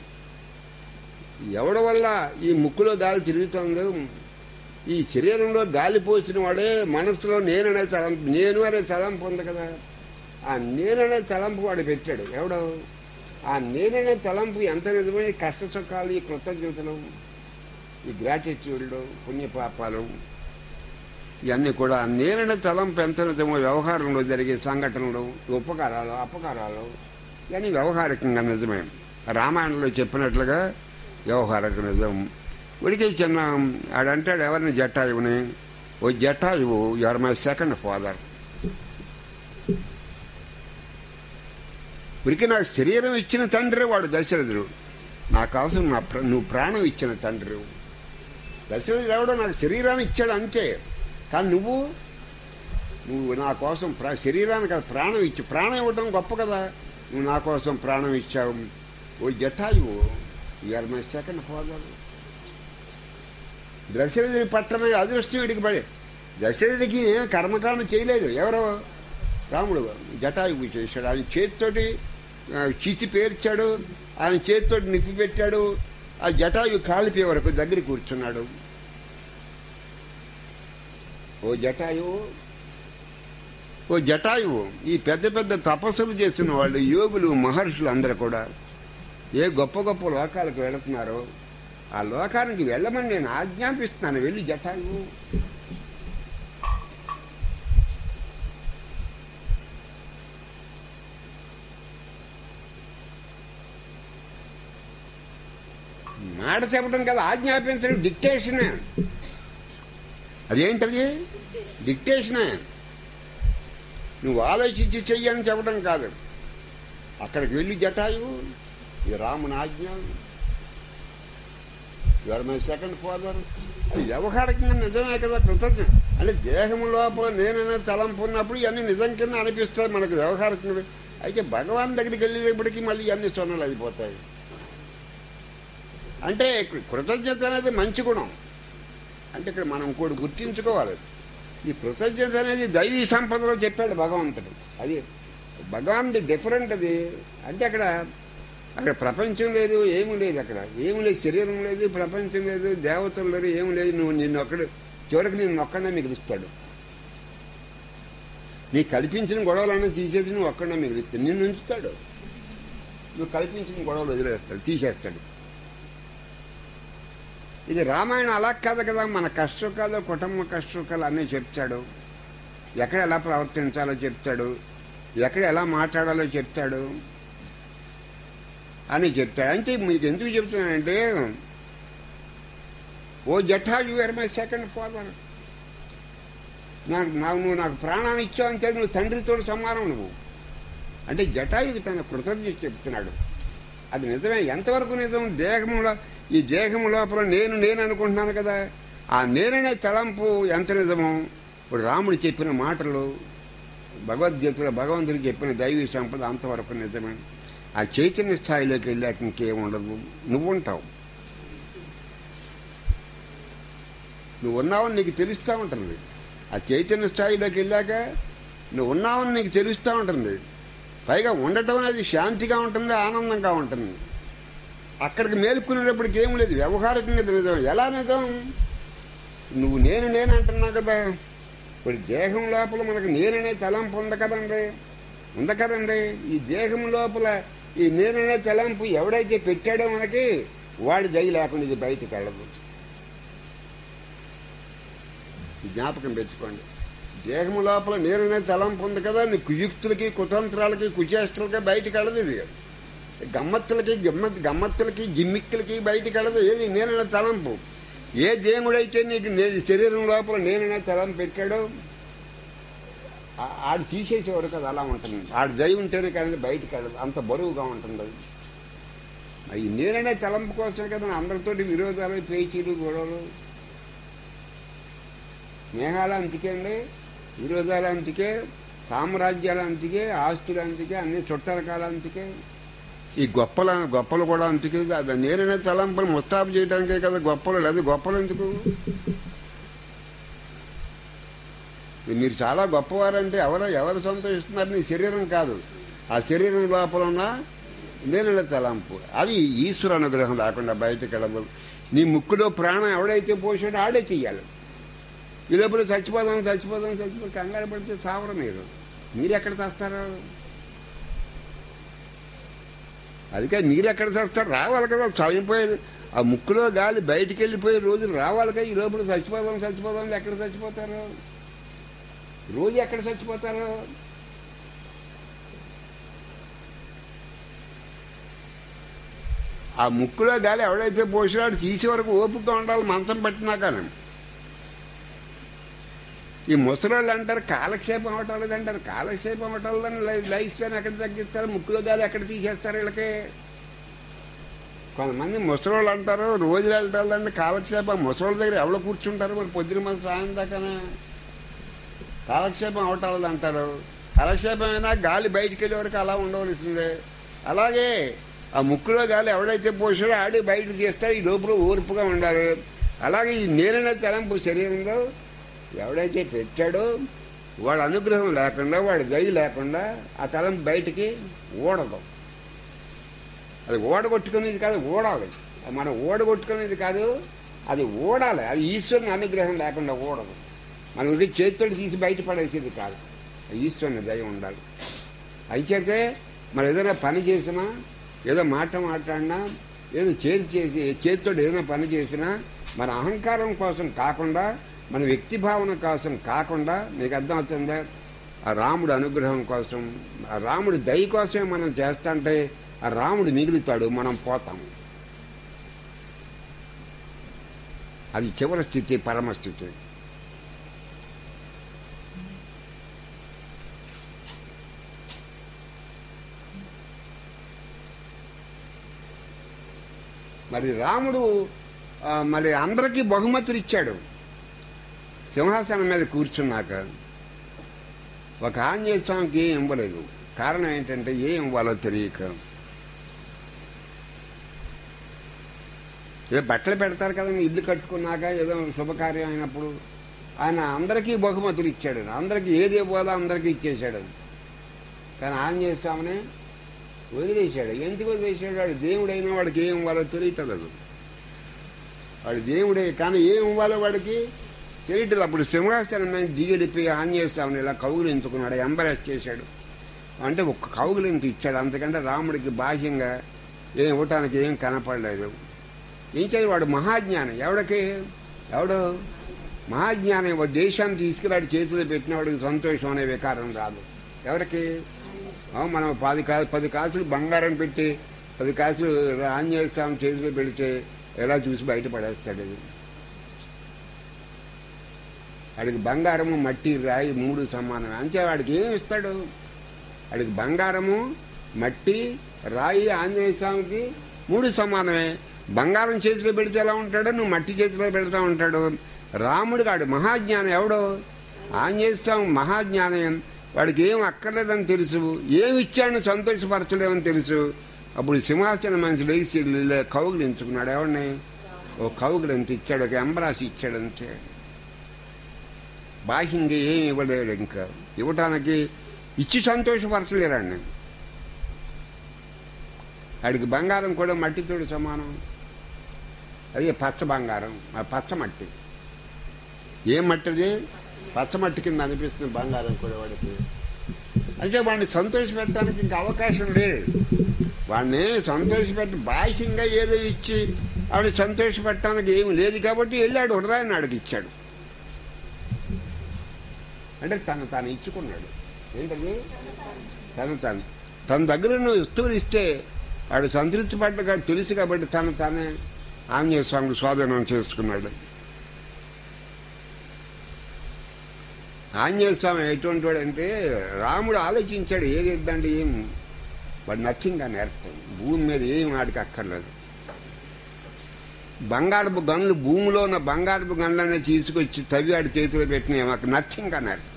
ఎవడి వల్ల ఈ ముక్కులో గాలి తిరుగుతుందో, ఈ శరీరంలో గాలి పోసిన వాడే మనసులో నేననే తలంపు, నేను అనే తలంపు ఉంది కదా, ఆ నేననే తలంపు వాడు పెట్టాడు. ఎవడో ఆ నేననే తలంపు ఎంత నిజమో ఈ కష్ట సుఖాలు, ఈ కృతజ్ఞతలు, ఈ గ్రాటిట్యూడ్లు, పుణ్యపాపాలు, ఇవన్నీ కూడా నేననే తలంపు ఎంత నిజమో వ్యవహారంలో జరిగే సంఘటనలు, ఉపకారాలు, అపకారాలు, ఇవన్నీ వ్యవహారికంగా నిజమే. రామాయణంలో చెప్పినట్లుగా వ్యవహారిక నిజం. ఉడికి చిన్న ఆడంటాడు ఎవరిని, జటాయువుని, oh Jatayu you are my second father. ఉరికి నాకు శరీరం ఇచ్చిన తండ్రి వాడు దశరథుడు, నా కోసం నువ్వు ప్రాణం ఇచ్చిన తండ్రి. దశరథుడు ఎవడో నాకు శరీరాన్ని ఇచ్చాడు అంతే, కానీ నువ్వు నా కోసం శరీరానికి అది ప్రాణం ఇచ్చి, ప్రాణం ఇవ్వడం గొప్ప కదా, నువ్వు నా కోసం ప్రాణం ఇచ్చావు. Oh Jatayu you are my second father. దశరథుడి పట్టణ అదృష్టం వీడికి పడే. దశరథుడికి కర్మకాండ చేయలేదు, ఎవరో రాముడు జటాయువు చేశాడు. ఆయన చేతితోటి చిచి పేర్చాడు, ఆయన చేతితోటి నిప్పి పెట్టాడు. ఆ జటాయువు కాలిపోయే వరకు దగ్గర కూర్చున్నాడు. ఓ జటాయువు ఈ పెద్ద పెద్ద తపస్సులు చేస్తున్న వాళ్ళు, యోగులు, మహర్షులు అందరూ కూడా ఏ గొప్ప గొప్ప లోకాలకు వెళుతున్నారో ఆ లోకానికి వెళ్ళమని నేను ఆజ్ఞాపిస్తున్నాను. వెళ్ళి జటాయువు మాట చెప్పడం కదా, ఆజ్ఞాపించడం డిక్టేషనే. అదేంటది? డిక్టేషనే. నువ్వు ఆలోచించి చెయ్యని చెప్పడం కాదు. అక్కడికి వెళ్ళి జటాయువు ఇది రాముని ఆజ్ఞ, యువర్ మై సెకండ్ ఫాదర్. అది వ్యవహారికంగా నిజమే కదా, కృతజ్ఞ అంటే దేహం లోపల నేనైనా తలంపు ఉన్నప్పుడు ఇవన్నీ నిజం కింద అనిపిస్తాయి మనకు వ్యవహారికంగా. అయితే భగవాన్ దగ్గరికి వెళ్ళేటప్పటికీ మళ్ళీ ఇవన్నీ సొన్నలు అయిపోతాయి. అంటే కృతజ్ఞత అనేది మంచి గుణం. అంటే ఇక్కడ మనం ఇంకోటి గుర్తించుకోవాలి, ఈ కృతజ్ఞత అనేది దైవీ సంపదలో చెప్పాడు భగవంతుడు. అది భగవానుడి డిఫరెంట్. అది అంటే అక్కడ ప్రపంచం లేదు, ఏమీ లేదు, అక్కడ ఏమి లేదు, శరీరం లేదు, ప్రపంచం లేదు, దేవతలు లేరు, ఏమి లేదు. నువ్వు నిన్ను ఒక్కడు చివరికి నిన్ను ఒక్కడే మిగిలిస్తాడు. నీ కల్పించిన గొడవలన్నీ తీసేసి నువ్వు ఒక్కడే మిగిలిస్తాడు, నిన్ను ఉంచుతాడు. నువ్వు కల్పించిన గొడవలు వదిలేస్తాడు, తీసేస్తాడు. ఇది రామాయణం అలా కాదు కదా, మన కష్టసుఖాలు, కుటుంబ కష్టసుఖాలు అన్నీ చెప్తాడు. ఎక్కడ ఎలా ప్రవర్తించాలో చెప్తాడు, ఎక్కడ ఎలా మాట్లాడాలో చెప్తాడు అని చెప్తాడు. అంటే మీకు ఎందుకు చెప్తున్నానంటే, oh Jatayu you are my second father. నువ్వు నాకు ప్రాణాన్ని ఇచ్చావు అంటే నువ్వు తండ్రితో సమానం నువ్వు. అంటే జటాయుకి తన కృతజ్ఞత చెప్తున్నాడు. అది నిజమే. ఎంతవరకు నిజం? దేహంలో, ఈ దేహం లోపల నేను అనుకుంటున్నాను కదా, ఆ నేననే తలంపు ఎంత నిజమో ఇప్పుడు రాముడు చెప్పిన మాటలు, భగవద్గీతలో భగవంతుడు చెప్పిన దైవీ సంపద అంతవరకు నిజమే. ఆ చైతన్య స్థాయిలోకి వెళ్ళాక ఇంకేముండదు, నువ్వు ఉంటావు. నువ్వు ఉన్నావని నీకు తెలుస్తూ ఉంటుంది. ఆ చైతన్య స్థాయిలోకి వెళ్ళాక నువ్వు ఉన్నావని నీకు తెలుస్తూ ఉంటుంది. పైగా ఉండటం అనేది శాంతిగా ఉంటుంది, ఆనందంగా ఉంటుంది. అక్కడికి మేలుకునేటప్పటికి ఏం లేదు, వ్యవహారికంగా నిజం. ఎలా నిజం? నువ్వు నేను అంటున్నావు కదా, ఇప్పుడు దేహం లోపల మనకు నేననే తలంపు ఉంది కదండి. ఈ దేహం లోపల ఈ నేననే తలంపు ఎవడైతే పెట్టాడో మనకి, వాడి దయ లేకుండా ఇది బయటకు వెళ్ళదు. జ్ఞాపకం పెట్టుకోండి. దేహం లోపల నేననే తలంపు ఉంది కదా, నీ కుయుక్తులకి, కుతంత్రాలకి, కుచేష్టలకి బయటకు వెళ్ళదు. ఇది గమ్మత్తులకి గిమ్మిక్కులకి బయటకు వెళ్ళదు. ఏది నేననే తలంపు. ఏ దేవుడైతే నీకు శరీరం లోపల నేననే తలంపు పెట్టాడో ఆడు తీసేసేవారు కదా, అలా ఉంటుంది. ఆడు దయ ఉంటేనే కానీ బయటకు వెళ్ళదు, అంత బరువుగా ఉంటుంది అది. ఈ నేననే తలంపు కోసమే కదా అందరితోటి విరోధాలు, పేచీలు, గొడవలు, స్నేహాలు అంతికే అండి, విరోధాలు అంతికే, సామ్రాజ్యాలు అంతికే, ఆస్తులు అంతికే, అన్ని చుట్టాల అంతికే, ఈ గొప్పలు కూడా అంతికే. అది నేననే తలంపుని ముస్తాబు చేయడానికే కదా గొప్పలు. లేదు గొప్పలు ఎందుకు? మీరు చాలా గొప్పవారంటే ఎవరు సంతోషిస్తున్నారు? నీ శరీరం కాదు, ఆ శరీరం లోపల ఉన్న నేననే తలంపు. అది ఈశ్వర అనుగ్రహం లేకుండా బయటకు వెళ్ళదు. నీ ముక్కులో ప్రాణం ఎవడైతే పోసాడో ఆడే చెయ్యాలి. ఈ లోపల చచ్చిపోదాం కంగారు పడితే చావరు. మీరెక్కడ చేస్తారు? అందుకే మీరెక్కడ చేస్తారు? రావాలి కదా, చనిపోయారు. ఆ ముక్కులో గాలి బయటికి వెళ్ళిపోయే రోజులు రావాలి కదా. ఈ లోపల చచ్చిపోదాం ఎక్కడ చచ్చిపోతారు? రోజు ఎక్కడ చచ్చిపోతారు? ఆ ముక్కులో గాలి ఎవడైతే పోసాడో తీసే వరకు ఓపికగా ఉండాలి, మంచం పట్టినాకనే. ఈ ముసలోళ్ళు అంటారు కాలక్షేపం అవటం లేదంటారు. కాలక్షేపం అవటం లేదని లైఫ్ స్పాన్ ఎక్కడ తగ్గిస్తారు? ముక్కులో గాలి ఎక్కడ తీసేస్తారు వీళ్ళకి? కొంతమంది ముసలోళ్ళు అంటారు రోజులు వెళ్తారంటే కాలక్షేపం. ముసలోళ్ళ దగ్గర ఎవరు కూర్చుంటారు మరి పొద్దున మన సాయం దాకానే? కాలక్షేపం అవటం అంటారు. కాలక్షేపం అయినా గాలి బయటికి వెళ్ళే వరకు అలా ఉండవలసిందే. అలాగే ఆ ముక్కులో గాలి ఎవడైతే పోసాడో ఆడి బయట తీస్తాడో ఈ లోపల ఓర్పుగా ఉండాలి. అలాగే ఈ నేననే తలంపు శరీరంలో ఎవడైతే పెట్టాడో వాడు అనుగ్రహం లేకుండా, వాడి దయ లేకుండా ఆ తలంపు బయటికి ఓడదు. అది ఓడగొట్టుకునేది కాదు, ఓడాలి. మనం ఓడగొట్టుకునేది కాదు, అది ఓడాలి. అది ఈశ్వరుని అనుగ్రహం లేకుండా ఓడదు. మనం చేతితో తీసి బయటపడేసేది కాదు, ఈశ్వరుని దయ ఉండాలి. అయిచేతే మనం ఏదైనా పని చేసినా, ఏదో మాట్లాడినా, ఏదో చేతితో ఏదైనా పని చేసినా మన అహంకారం కోసం కాకుండా, మన వ్యక్తి భావన కోసం కాకుండా, మీకు అర్థమవుతుందా? ఆ రాముడు అనుగ్రహం కోసం, ఆ రాముడి దయ కోసమే మనం చేస్తుంటే ఆ రాముడు మిగులుతాడు, మనం పోతాము. అది చివరి స్థితి, పరమస్థితి. మరి రాముడు మరి అందరికీ బహుమతులు ఇచ్చాడు. సింహాసనం మీద కూర్చున్నాక ఒక ఆంజనేయ స్వామికి ఏం ఇవ్వలేదు. కారణం ఏంటంటే ఏం ఇవ్వాలో తెలియక. ఏదో బట్టలు పెడతారు కదండి ఇల్లు కట్టుకున్నాక, ఏదో శుభకార్యం అయినప్పుడు ఆయన అందరికీ బహుమతులు ఇచ్చాడు. అందరికీ ఏది ఇవ్వాలో అందరికీ ఇచ్చేశాడు. కానీ ఆంజనేయ స్వామిని వదిలేశాడు. ఎందుకు వదిలేశాడు? వాడు దేవుడైనా వాడికి ఏం ఇవ్వాలో తెలియటలేదు. వాడు దేవుడే కానీ ఏం ఇవ్వాలో వాడికి తెలియటలేదు. అప్పుడు సింహాసనం మీద దిగడిపోయి ఆంజనేయ స్వామిని ఇలా కౌగులించుకున్నాడు, ఎంబరెస్ చేశాడు. అంటే ఒక్క కౌగులింత ఇచ్చాడు. అంతకంటే రాముడికి బాహ్యంగా ఏం ఇవ్వటానికి ఏం కనపడలేదు. ఏం చేయాలి? వాడు మహాజ్ఞానం. ఎవడు మహాజ్ఞానం దేశాన్ని తీసుకురాడు చేతిలో పెట్టిన వాడికి సంతోషం అనే వికారం రాదు. ఎవరికి? మనం 10 కాసులు బంగారం పెట్టి 10 కాసులు ఆంజనేయ స్వామి చేతిలో పెడితే ఎలా చూసి బయటపడేస్తాడు. వాడికి బంగారము మట్టి రాయి 3 సమానమే. అంతే వాడికి ఏమి ఇస్తాడు? వాడికి బంగారము మట్టి రాయి ఆంజనేయ స్వామికి 3 సమానమే. బంగారం చేతిలో పెడితే ఎలా ఉంటాడో నువ్వు మట్టి చేతిలో పెడతా ఉంటాడు. రాముడు వాడు మహాజ్ఞానం. ఎవడో ఆంజనేయ స్వామి మహాజ్ఞానం. వాడికి ఏం అక్కర్లేదని తెలుసు, ఏమి ఇచ్చాడని సంతోషపరచలేమని తెలుసు. అప్పుడు సింహాసనం మనిషి లేచి కౌగులించుకున్నాడు. ఎవరిని? ఓ కౌగులంత ఇచ్చాడు, ఒక ఎంబరాసి ఇచ్చాడంతే. బాహ్యంగా ఏమి ఇవ్వలేడు. ఇంకా ఇవ్వటానికి ఇచ్చి సంతోషపరచలేరాడిని. వాడికి బంగారం కూడా మట్టితోడు సమానం. అదే పచ్చ బంగారం, పచ్చ మట్టి. ఏం మట్టిది? పచ్చ మట్టి కింద అనిపిస్తుంది బంగారం కూడా వాడికి. అయితే వాడిని సంతోషపెట్టడానికి ఇంకా అవకాశం లేదు. వాడిని సంతోషపెట్టి బాహ్యంగా ఏదో ఇచ్చి వాడిని సంతోషపెట్టడానికి ఏమి లేదు కాబట్టి వెళ్ళాడు హృదయాన్ని ఆడికి ఇచ్చాడు. అంటే తను ఇచ్చుకున్నాడు. ఏంటది? తన దగ్గర నువ్వు వస్తువులు ఇస్తే వాడు సంతృప్తి పడ్డగా తెలుసు కాబట్టి తానే ఆంజనేయ స్వామికి స్వాధీనం చేసుకున్నాడు. ఆంజనేయ స్వామి ఎటువంటి వాడు అంటే రాముడు ఆలోచించాడు ఏది ఇద్దంటే ఏం వాడు నథింగ్ అని అర్థం. భూమి మీద ఏం వాడికి అక్కర్లేదు. బంగారపు గనులు భూమిలో ఉన్న బంగారపు గనులనే తీసుకొచ్చి తవ్వి వాడి చేతిలో పెట్టిన మాకు నథింగ్ అని అర్థం.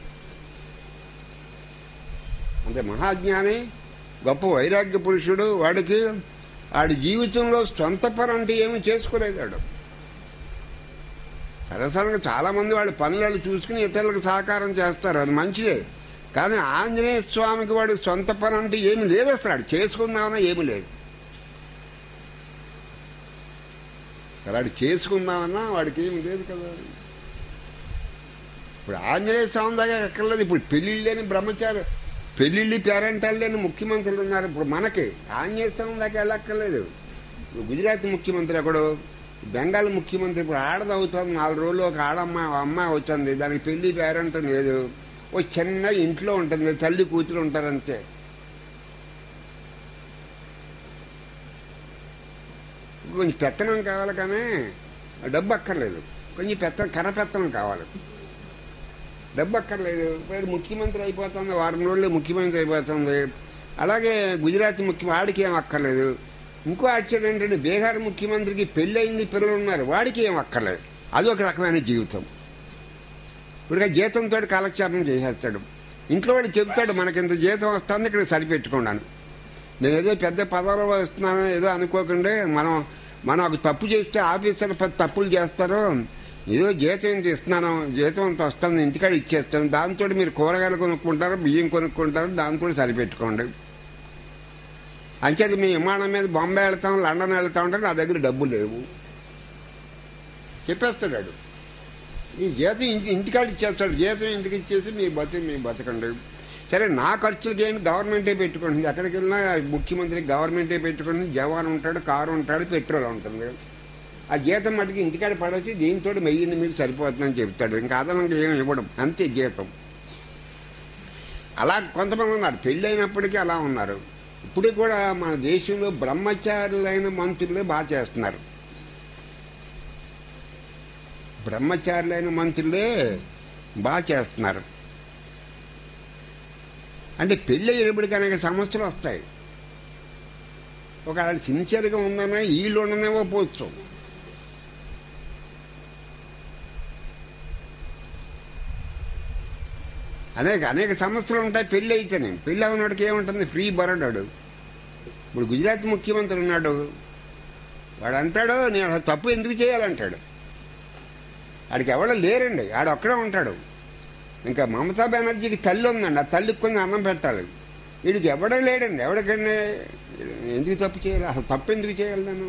అంతే మహాజ్ఞాని, గొప్ప వైరాగ్య పురుషుడు. వాడికి వాడి జీవితంలో సొంత పని అంటే ఏమీ చేసుకోలేదు. వాడు సరసంగా చాలా మంది వాళ్ళ పనులను చూసుకుని ఇతరులకు సహకారం చేస్తారు, అది మంచిదే. కానీ ఆంజనేయ స్వామికి వాడు సొంత పని అంటే ఏమి లేదు. అసలు వాడు చేసుకుందామన్నా ఏమి లేదు. వాడు చేసుకుందామన్నా వాడికి ఏమి లేదు కదా. ఇప్పుడు ఆంజనేయ స్వామి దాకా ఎక్కర్లేదు. ఇప్పుడు పెళ్లిళ్ళు లేని బ్రహ్మచారి, పెళ్లిళ్ళు పేరెంటాలు లేని ముఖ్యమంత్రులు ఉన్నారు. ఇప్పుడు మనకి ఆంజనేయ స్వామి దాకా వెళ్ళక్కర్లేదు. గుజరాత్ ముఖ్యమంత్రి ఒకడు, బెంగాల్ ముఖ్యమంత్రి ఇప్పుడు ఆడదవుతుంది. 4 రోజులు ఒక అమ్మాయి వచ్చింది, దానికి పెళ్లి పేరెంటం లేదు. ఓ చిన్న ఇంట్లో ఉంటుంది, తల్లి కూతురు ఉంటారంతే. కొంచెం పెత్తనం కావాలి కానీ డబ్బు అక్కర్లేదు. కొంచెం కరపెత్తనం కావాలి, డబ్బు అక్కర్లేదు. ఇప్పుడు ముఖ్యమంత్రి అయిపోతుంది, 1 వారం రోజుల్లో ముఖ్యమంత్రి అయిపోతుంది. అలాగే గుజరాత్ వాడికి ఏం అక్కర్లేదు. ఇంకో ఆశ్చర్యం ఏంటంటే బీహార్ ముఖ్యమంత్రికి పెళ్లి అయింది, పిల్లలు ఉన్నారు, వాడికి ఏం అక్కర్లేదు. అది ఒక రకమైన జీవితం. ఇప్పుడు జీతంతో కాలక్షేపం చేసేస్తాడు. ఇంట్లో వాడు చెబుతాడు మనకింత జీతం వస్తుంది, ఇక్కడ సరిపెట్టుకున్నాను. నేను ఏదో పెద్ద పదవిలో వస్తున్నాను ఏదో అనుకోకుండా మనం ఒక తప్పు చేస్తే ఆఫీసర్ 10 తప్పులు చేస్తారు. ఏదో జీతం ఇంత ఇస్తున్నాను, జీతం అంత వస్తుంది, ఇంటికాడ ఇచ్చేస్తాను, దాంతో మీరు కూరగాయలు కొనుక్కుంటారు, బియ్యం కొనుక్కుంటారు, దాంతో సరిపెట్టుకోండి. అంచేది మీ విమానం మీద బాంబే వెళ్తాం, లండన్ వెళ్తా ఉంటారు, నా దగ్గర డబ్బులు లేవు చెప్పేస్తాడు. ఈ జీతం ఇంటికాడ ఇచ్చేస్తాడు. జీతం ఇంటికి ఇచ్చేసి మీ బతకండి. సరే, నా ఖర్చులకి ఏంటి గవర్నమెంటే పెట్టుకుంటుంది. ఎక్కడికి వెళ్ళినా ముఖ్యమంత్రి గవర్నమెంటే పెట్టుకుంటుంది. జవాన్ ఉంటాడు, కారు ఉంటాడు, పెట్రోల్ ఉంటుంది. ఆ జీతం మటుకు ఇంటికాడ పడేసి దీంతో మెయ్యింది మీరు సరిపోతుందని చెప్తాడు. ఇంకా అదనంగా ఏమి ఇవ్వడం, అంతే జీతం. అలా కొంతమంది ఉన్నారు, పెళ్ళి అయినప్పటికీ అలా ఉన్నారు. ఇప్పుడు కూడా మన దేశంలో బ్రహ్మచారులైన మంత్రులే బాగా చేస్తున్నారు. బ్రహ్మచారులైన మంత్రులే బాగా చేస్తున్నారు. అంటే పెళ్ళి అయ్యేప్పటికి అనేక సమస్యలు వస్తాయి. ఒకవేళ సిన్సియర్గా ఉందన్నా వీళ్ళు ఉండనేవో పోవచ్చు. అనేక సమస్యలు ఉంటాయి. పెళ్ళి అయితేనే పెళ్ళి అవునాడికి ఏముంటుంది, ఫ్రీ బరడాడు. ఇప్పుడు గుజరాత్ ముఖ్యమంత్రి ఉన్నాడు, వాడు అంటాడు నేను అసలు తప్పు ఎందుకు చేయాలంటాడు. ఆడికి ఎవడో లేరండి, ఆడొక్కడే ఉంటాడు. ఇంకా మమతా బెనర్జీకి తల్లి ఉందండి, ఆ తల్లికి కొంచెం అన్నం పెట్టాలి. వీడికి ఎవడో లేడండి, ఎవడికండి ఎందుకు తప్పు చేయాలి, అసలు తప్పు ఎందుకు చేయాలి నేను.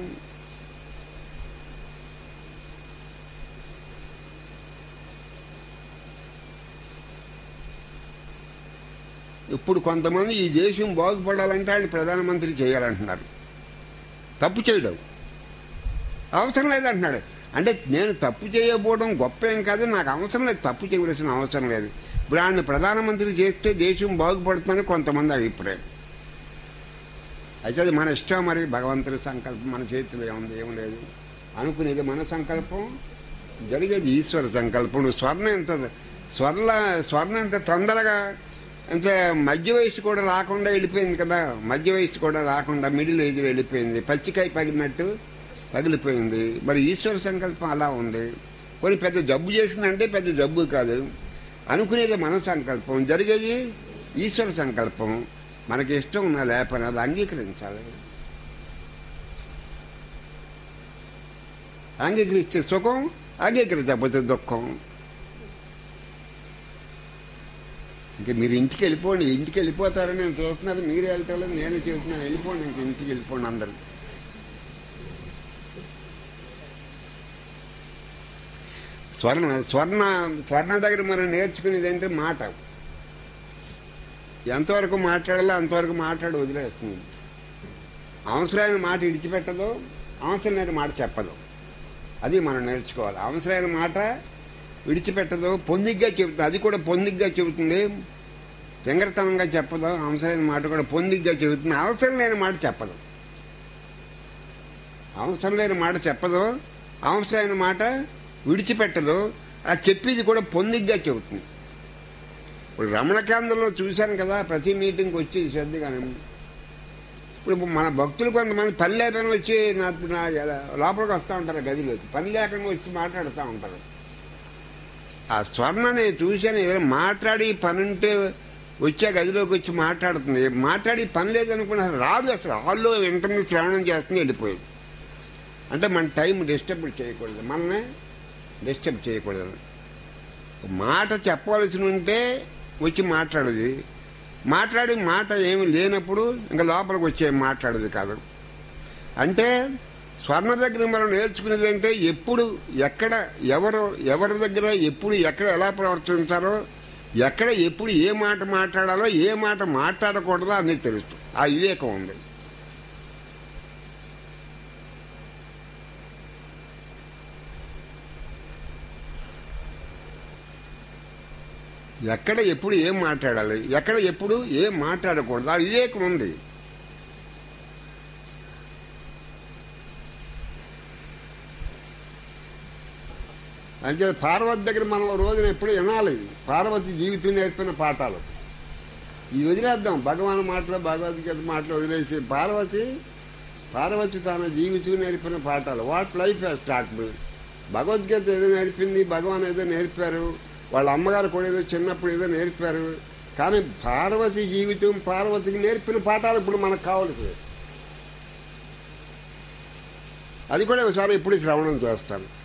ఇప్పుడు కొంతమంది ఈ దేశం బాగుపడాలంటే ఆయన ప్రధానమంత్రి చేయాలంటున్నారు. తప్పు చేయడం అవసరం లేదంటున్నాడు. అంటే నేను తప్పు చేయకపోవడం గొప్ప ఏం కాదు, నాకు అవసరం లేదు, తప్పు చేయవలసిన అవసరం లేదు. ఇప్పుడు ఆయన ప్రధానమంత్రి చేస్తే దేశం బాగుపడుతుందని కొంతమంది అభిప్రాయం. అయితే అది మన ఇష్టం, మరి భగవంతుడి సంకల్పం మన చేతిలో ఏముంది, ఏం లేదు. అనుకునేది మన సంకల్పం, జరిగేది ఈశ్వర సంకల్పం. స్వర్ణ ఎంత తొందరగా అంత మధ్య వయసు కూడా రాకుండా వెళ్ళిపోయింది కదా, మధ్య వయసు కూడా రాకుండా మిడిల్ ఏజ్లో వెళ్ళిపోయింది, పచ్చికాయ పగిలినట్టు పగిలిపోయింది. మరి ఈశ్వర సంకల్పం అలా ఉంది. కొన్ని పెద్ద జబ్బు చేసిందంటే పెద్ద జబ్బు కాదు, అనుకునేది మన సంకల్పం, జరిగేది ఈశ్వర సంకల్పం. మనకి ఇష్టం ఉన్నా లేపని అది అంగీకరించాలి. అంగీకరిస్తే సుఖం, అంగీకరించకపోతే దుఃఖం. ఇంక మీరు ఇంటికి వెళ్ళిపోండి, ఇంటికి వెళ్ళిపోతారని నేను చూస్తున్నాను, మీరు వెళ్తారో నేను చూస్తున్నాను, వెళ్ళిపోండి, ఇంక ఇంటికి వెళ్ళిపోండి అందరు. స్వర్ణ దగ్గర మనం నేర్చుకునేది అంటే మాట. ఎంతవరకు మాట్లాడాలో అంతవరకు మాట్లాడి వదిలేస్తుంది. అవసరమైన మాట విడిచిపెట్టదు, అవసరం లేని మాట చెప్పదు. అది మనం నేర్చుకోవాలి. అవసరమైన మాట విడిచిపెట్టదు, పొందిగ్గా చెబుతుంది. అది కూడా పొందిగ్గా చెబుతుంది, తింగరతనంగా చెప్పదు. అవసరమైన మాట కూడా పొందిగ్గా చెబుతుంది, అవసరం లేని మాట చెప్పదు. అవసరం లేని మాట చెప్పదు, అవసరమైన మాట విడిచిపెట్టదు. ఆ చెప్పేది కూడా పొందిగ్గా చెబుతుంది. ఇప్పుడు రమణకేంద్రంలో చూశాను కదా, ప్రతి మీటింగ్కి వచ్చి శ్రద్ధగానే. ఇప్పుడు మన భక్తులు కొంతమంది పని లేకుండా వచ్చి లోపలికి వస్తూ ఉంటారు, గదిలోకి పని లేకుండా వచ్చి మాట్లాడుతూ ఉంటారు. ఆ స్వర్ణ నేను చూశాను, ఏదైనా మాట్లాడి పని ఉంటే వచ్చే గదిలోకి వచ్చి మాట్లాడుతుంది. మాట్లాడి పని లేదనుకున్నా రాదు, అసలు హాల్లో వింటుంది, శ్రవణం చేస్తుంది, వెళ్ళిపోయేది. అంటే మన టైం డిస్టర్బ్ చేయకూడదు, మనల్ని డిస్టర్బ్ చేయకూడదు. మాట చెప్పవలసి ఉంటే వచ్చి మాట్లాడేది, మాట్లాడి మాట ఏమి లేనప్పుడు ఇంకా లోపలికి వచ్చే మాట్లాడేది కాదు. అంటే స్వర్ణ దగ్గర మనం నేర్చుకునేది అంటే ఎప్పుడు ఎక్కడ ఎవరి దగ్గర ఎప్పుడు ఎక్కడ ఎలా ప్రవర్తించాలో, ఎక్కడ ఎప్పుడు ఏ మాట మాట్లాడాలో ఏ మాట మాట్లాడకూడదో అన్నీ తెలుసు. ఆ వివేకం ఉంది. ఎక్కడ ఎప్పుడు ఏం మాట్లాడాలి, ఎక్కడ ఎప్పుడు ఏం మాట్లాడకూడదు, ఆ వివేకం ఉంది. అంటే పార్వతి దగ్గర మనం రోజున ఎప్పుడు వినాలి, పార్వతి జీవితం నేర్పిన పాఠాలు. ఇది వదిలేద్దాం, భగవాన్ మాటలు భగవద్గీత మాటలు వదిలేసి పార్వతి తన జీవితం నేర్పిన పాఠాలు. What life has start. Bhagavad Gita ఏదో నేర్పింది, భగవాన్ ఏదో నేర్పారు, వాళ్ళ అమ్మగారు కూడా ఏదో చిన్నప్పుడు ఏదో నేర్పారు. కానీ పార్వతి జీవితం, పార్వతికి నేర్పిన పాఠాలు ఇప్పుడు మనకు కావలసినవి. అది కూడా ఒకసారి ఇప్పుడు శ్రవణం చేస్తాను.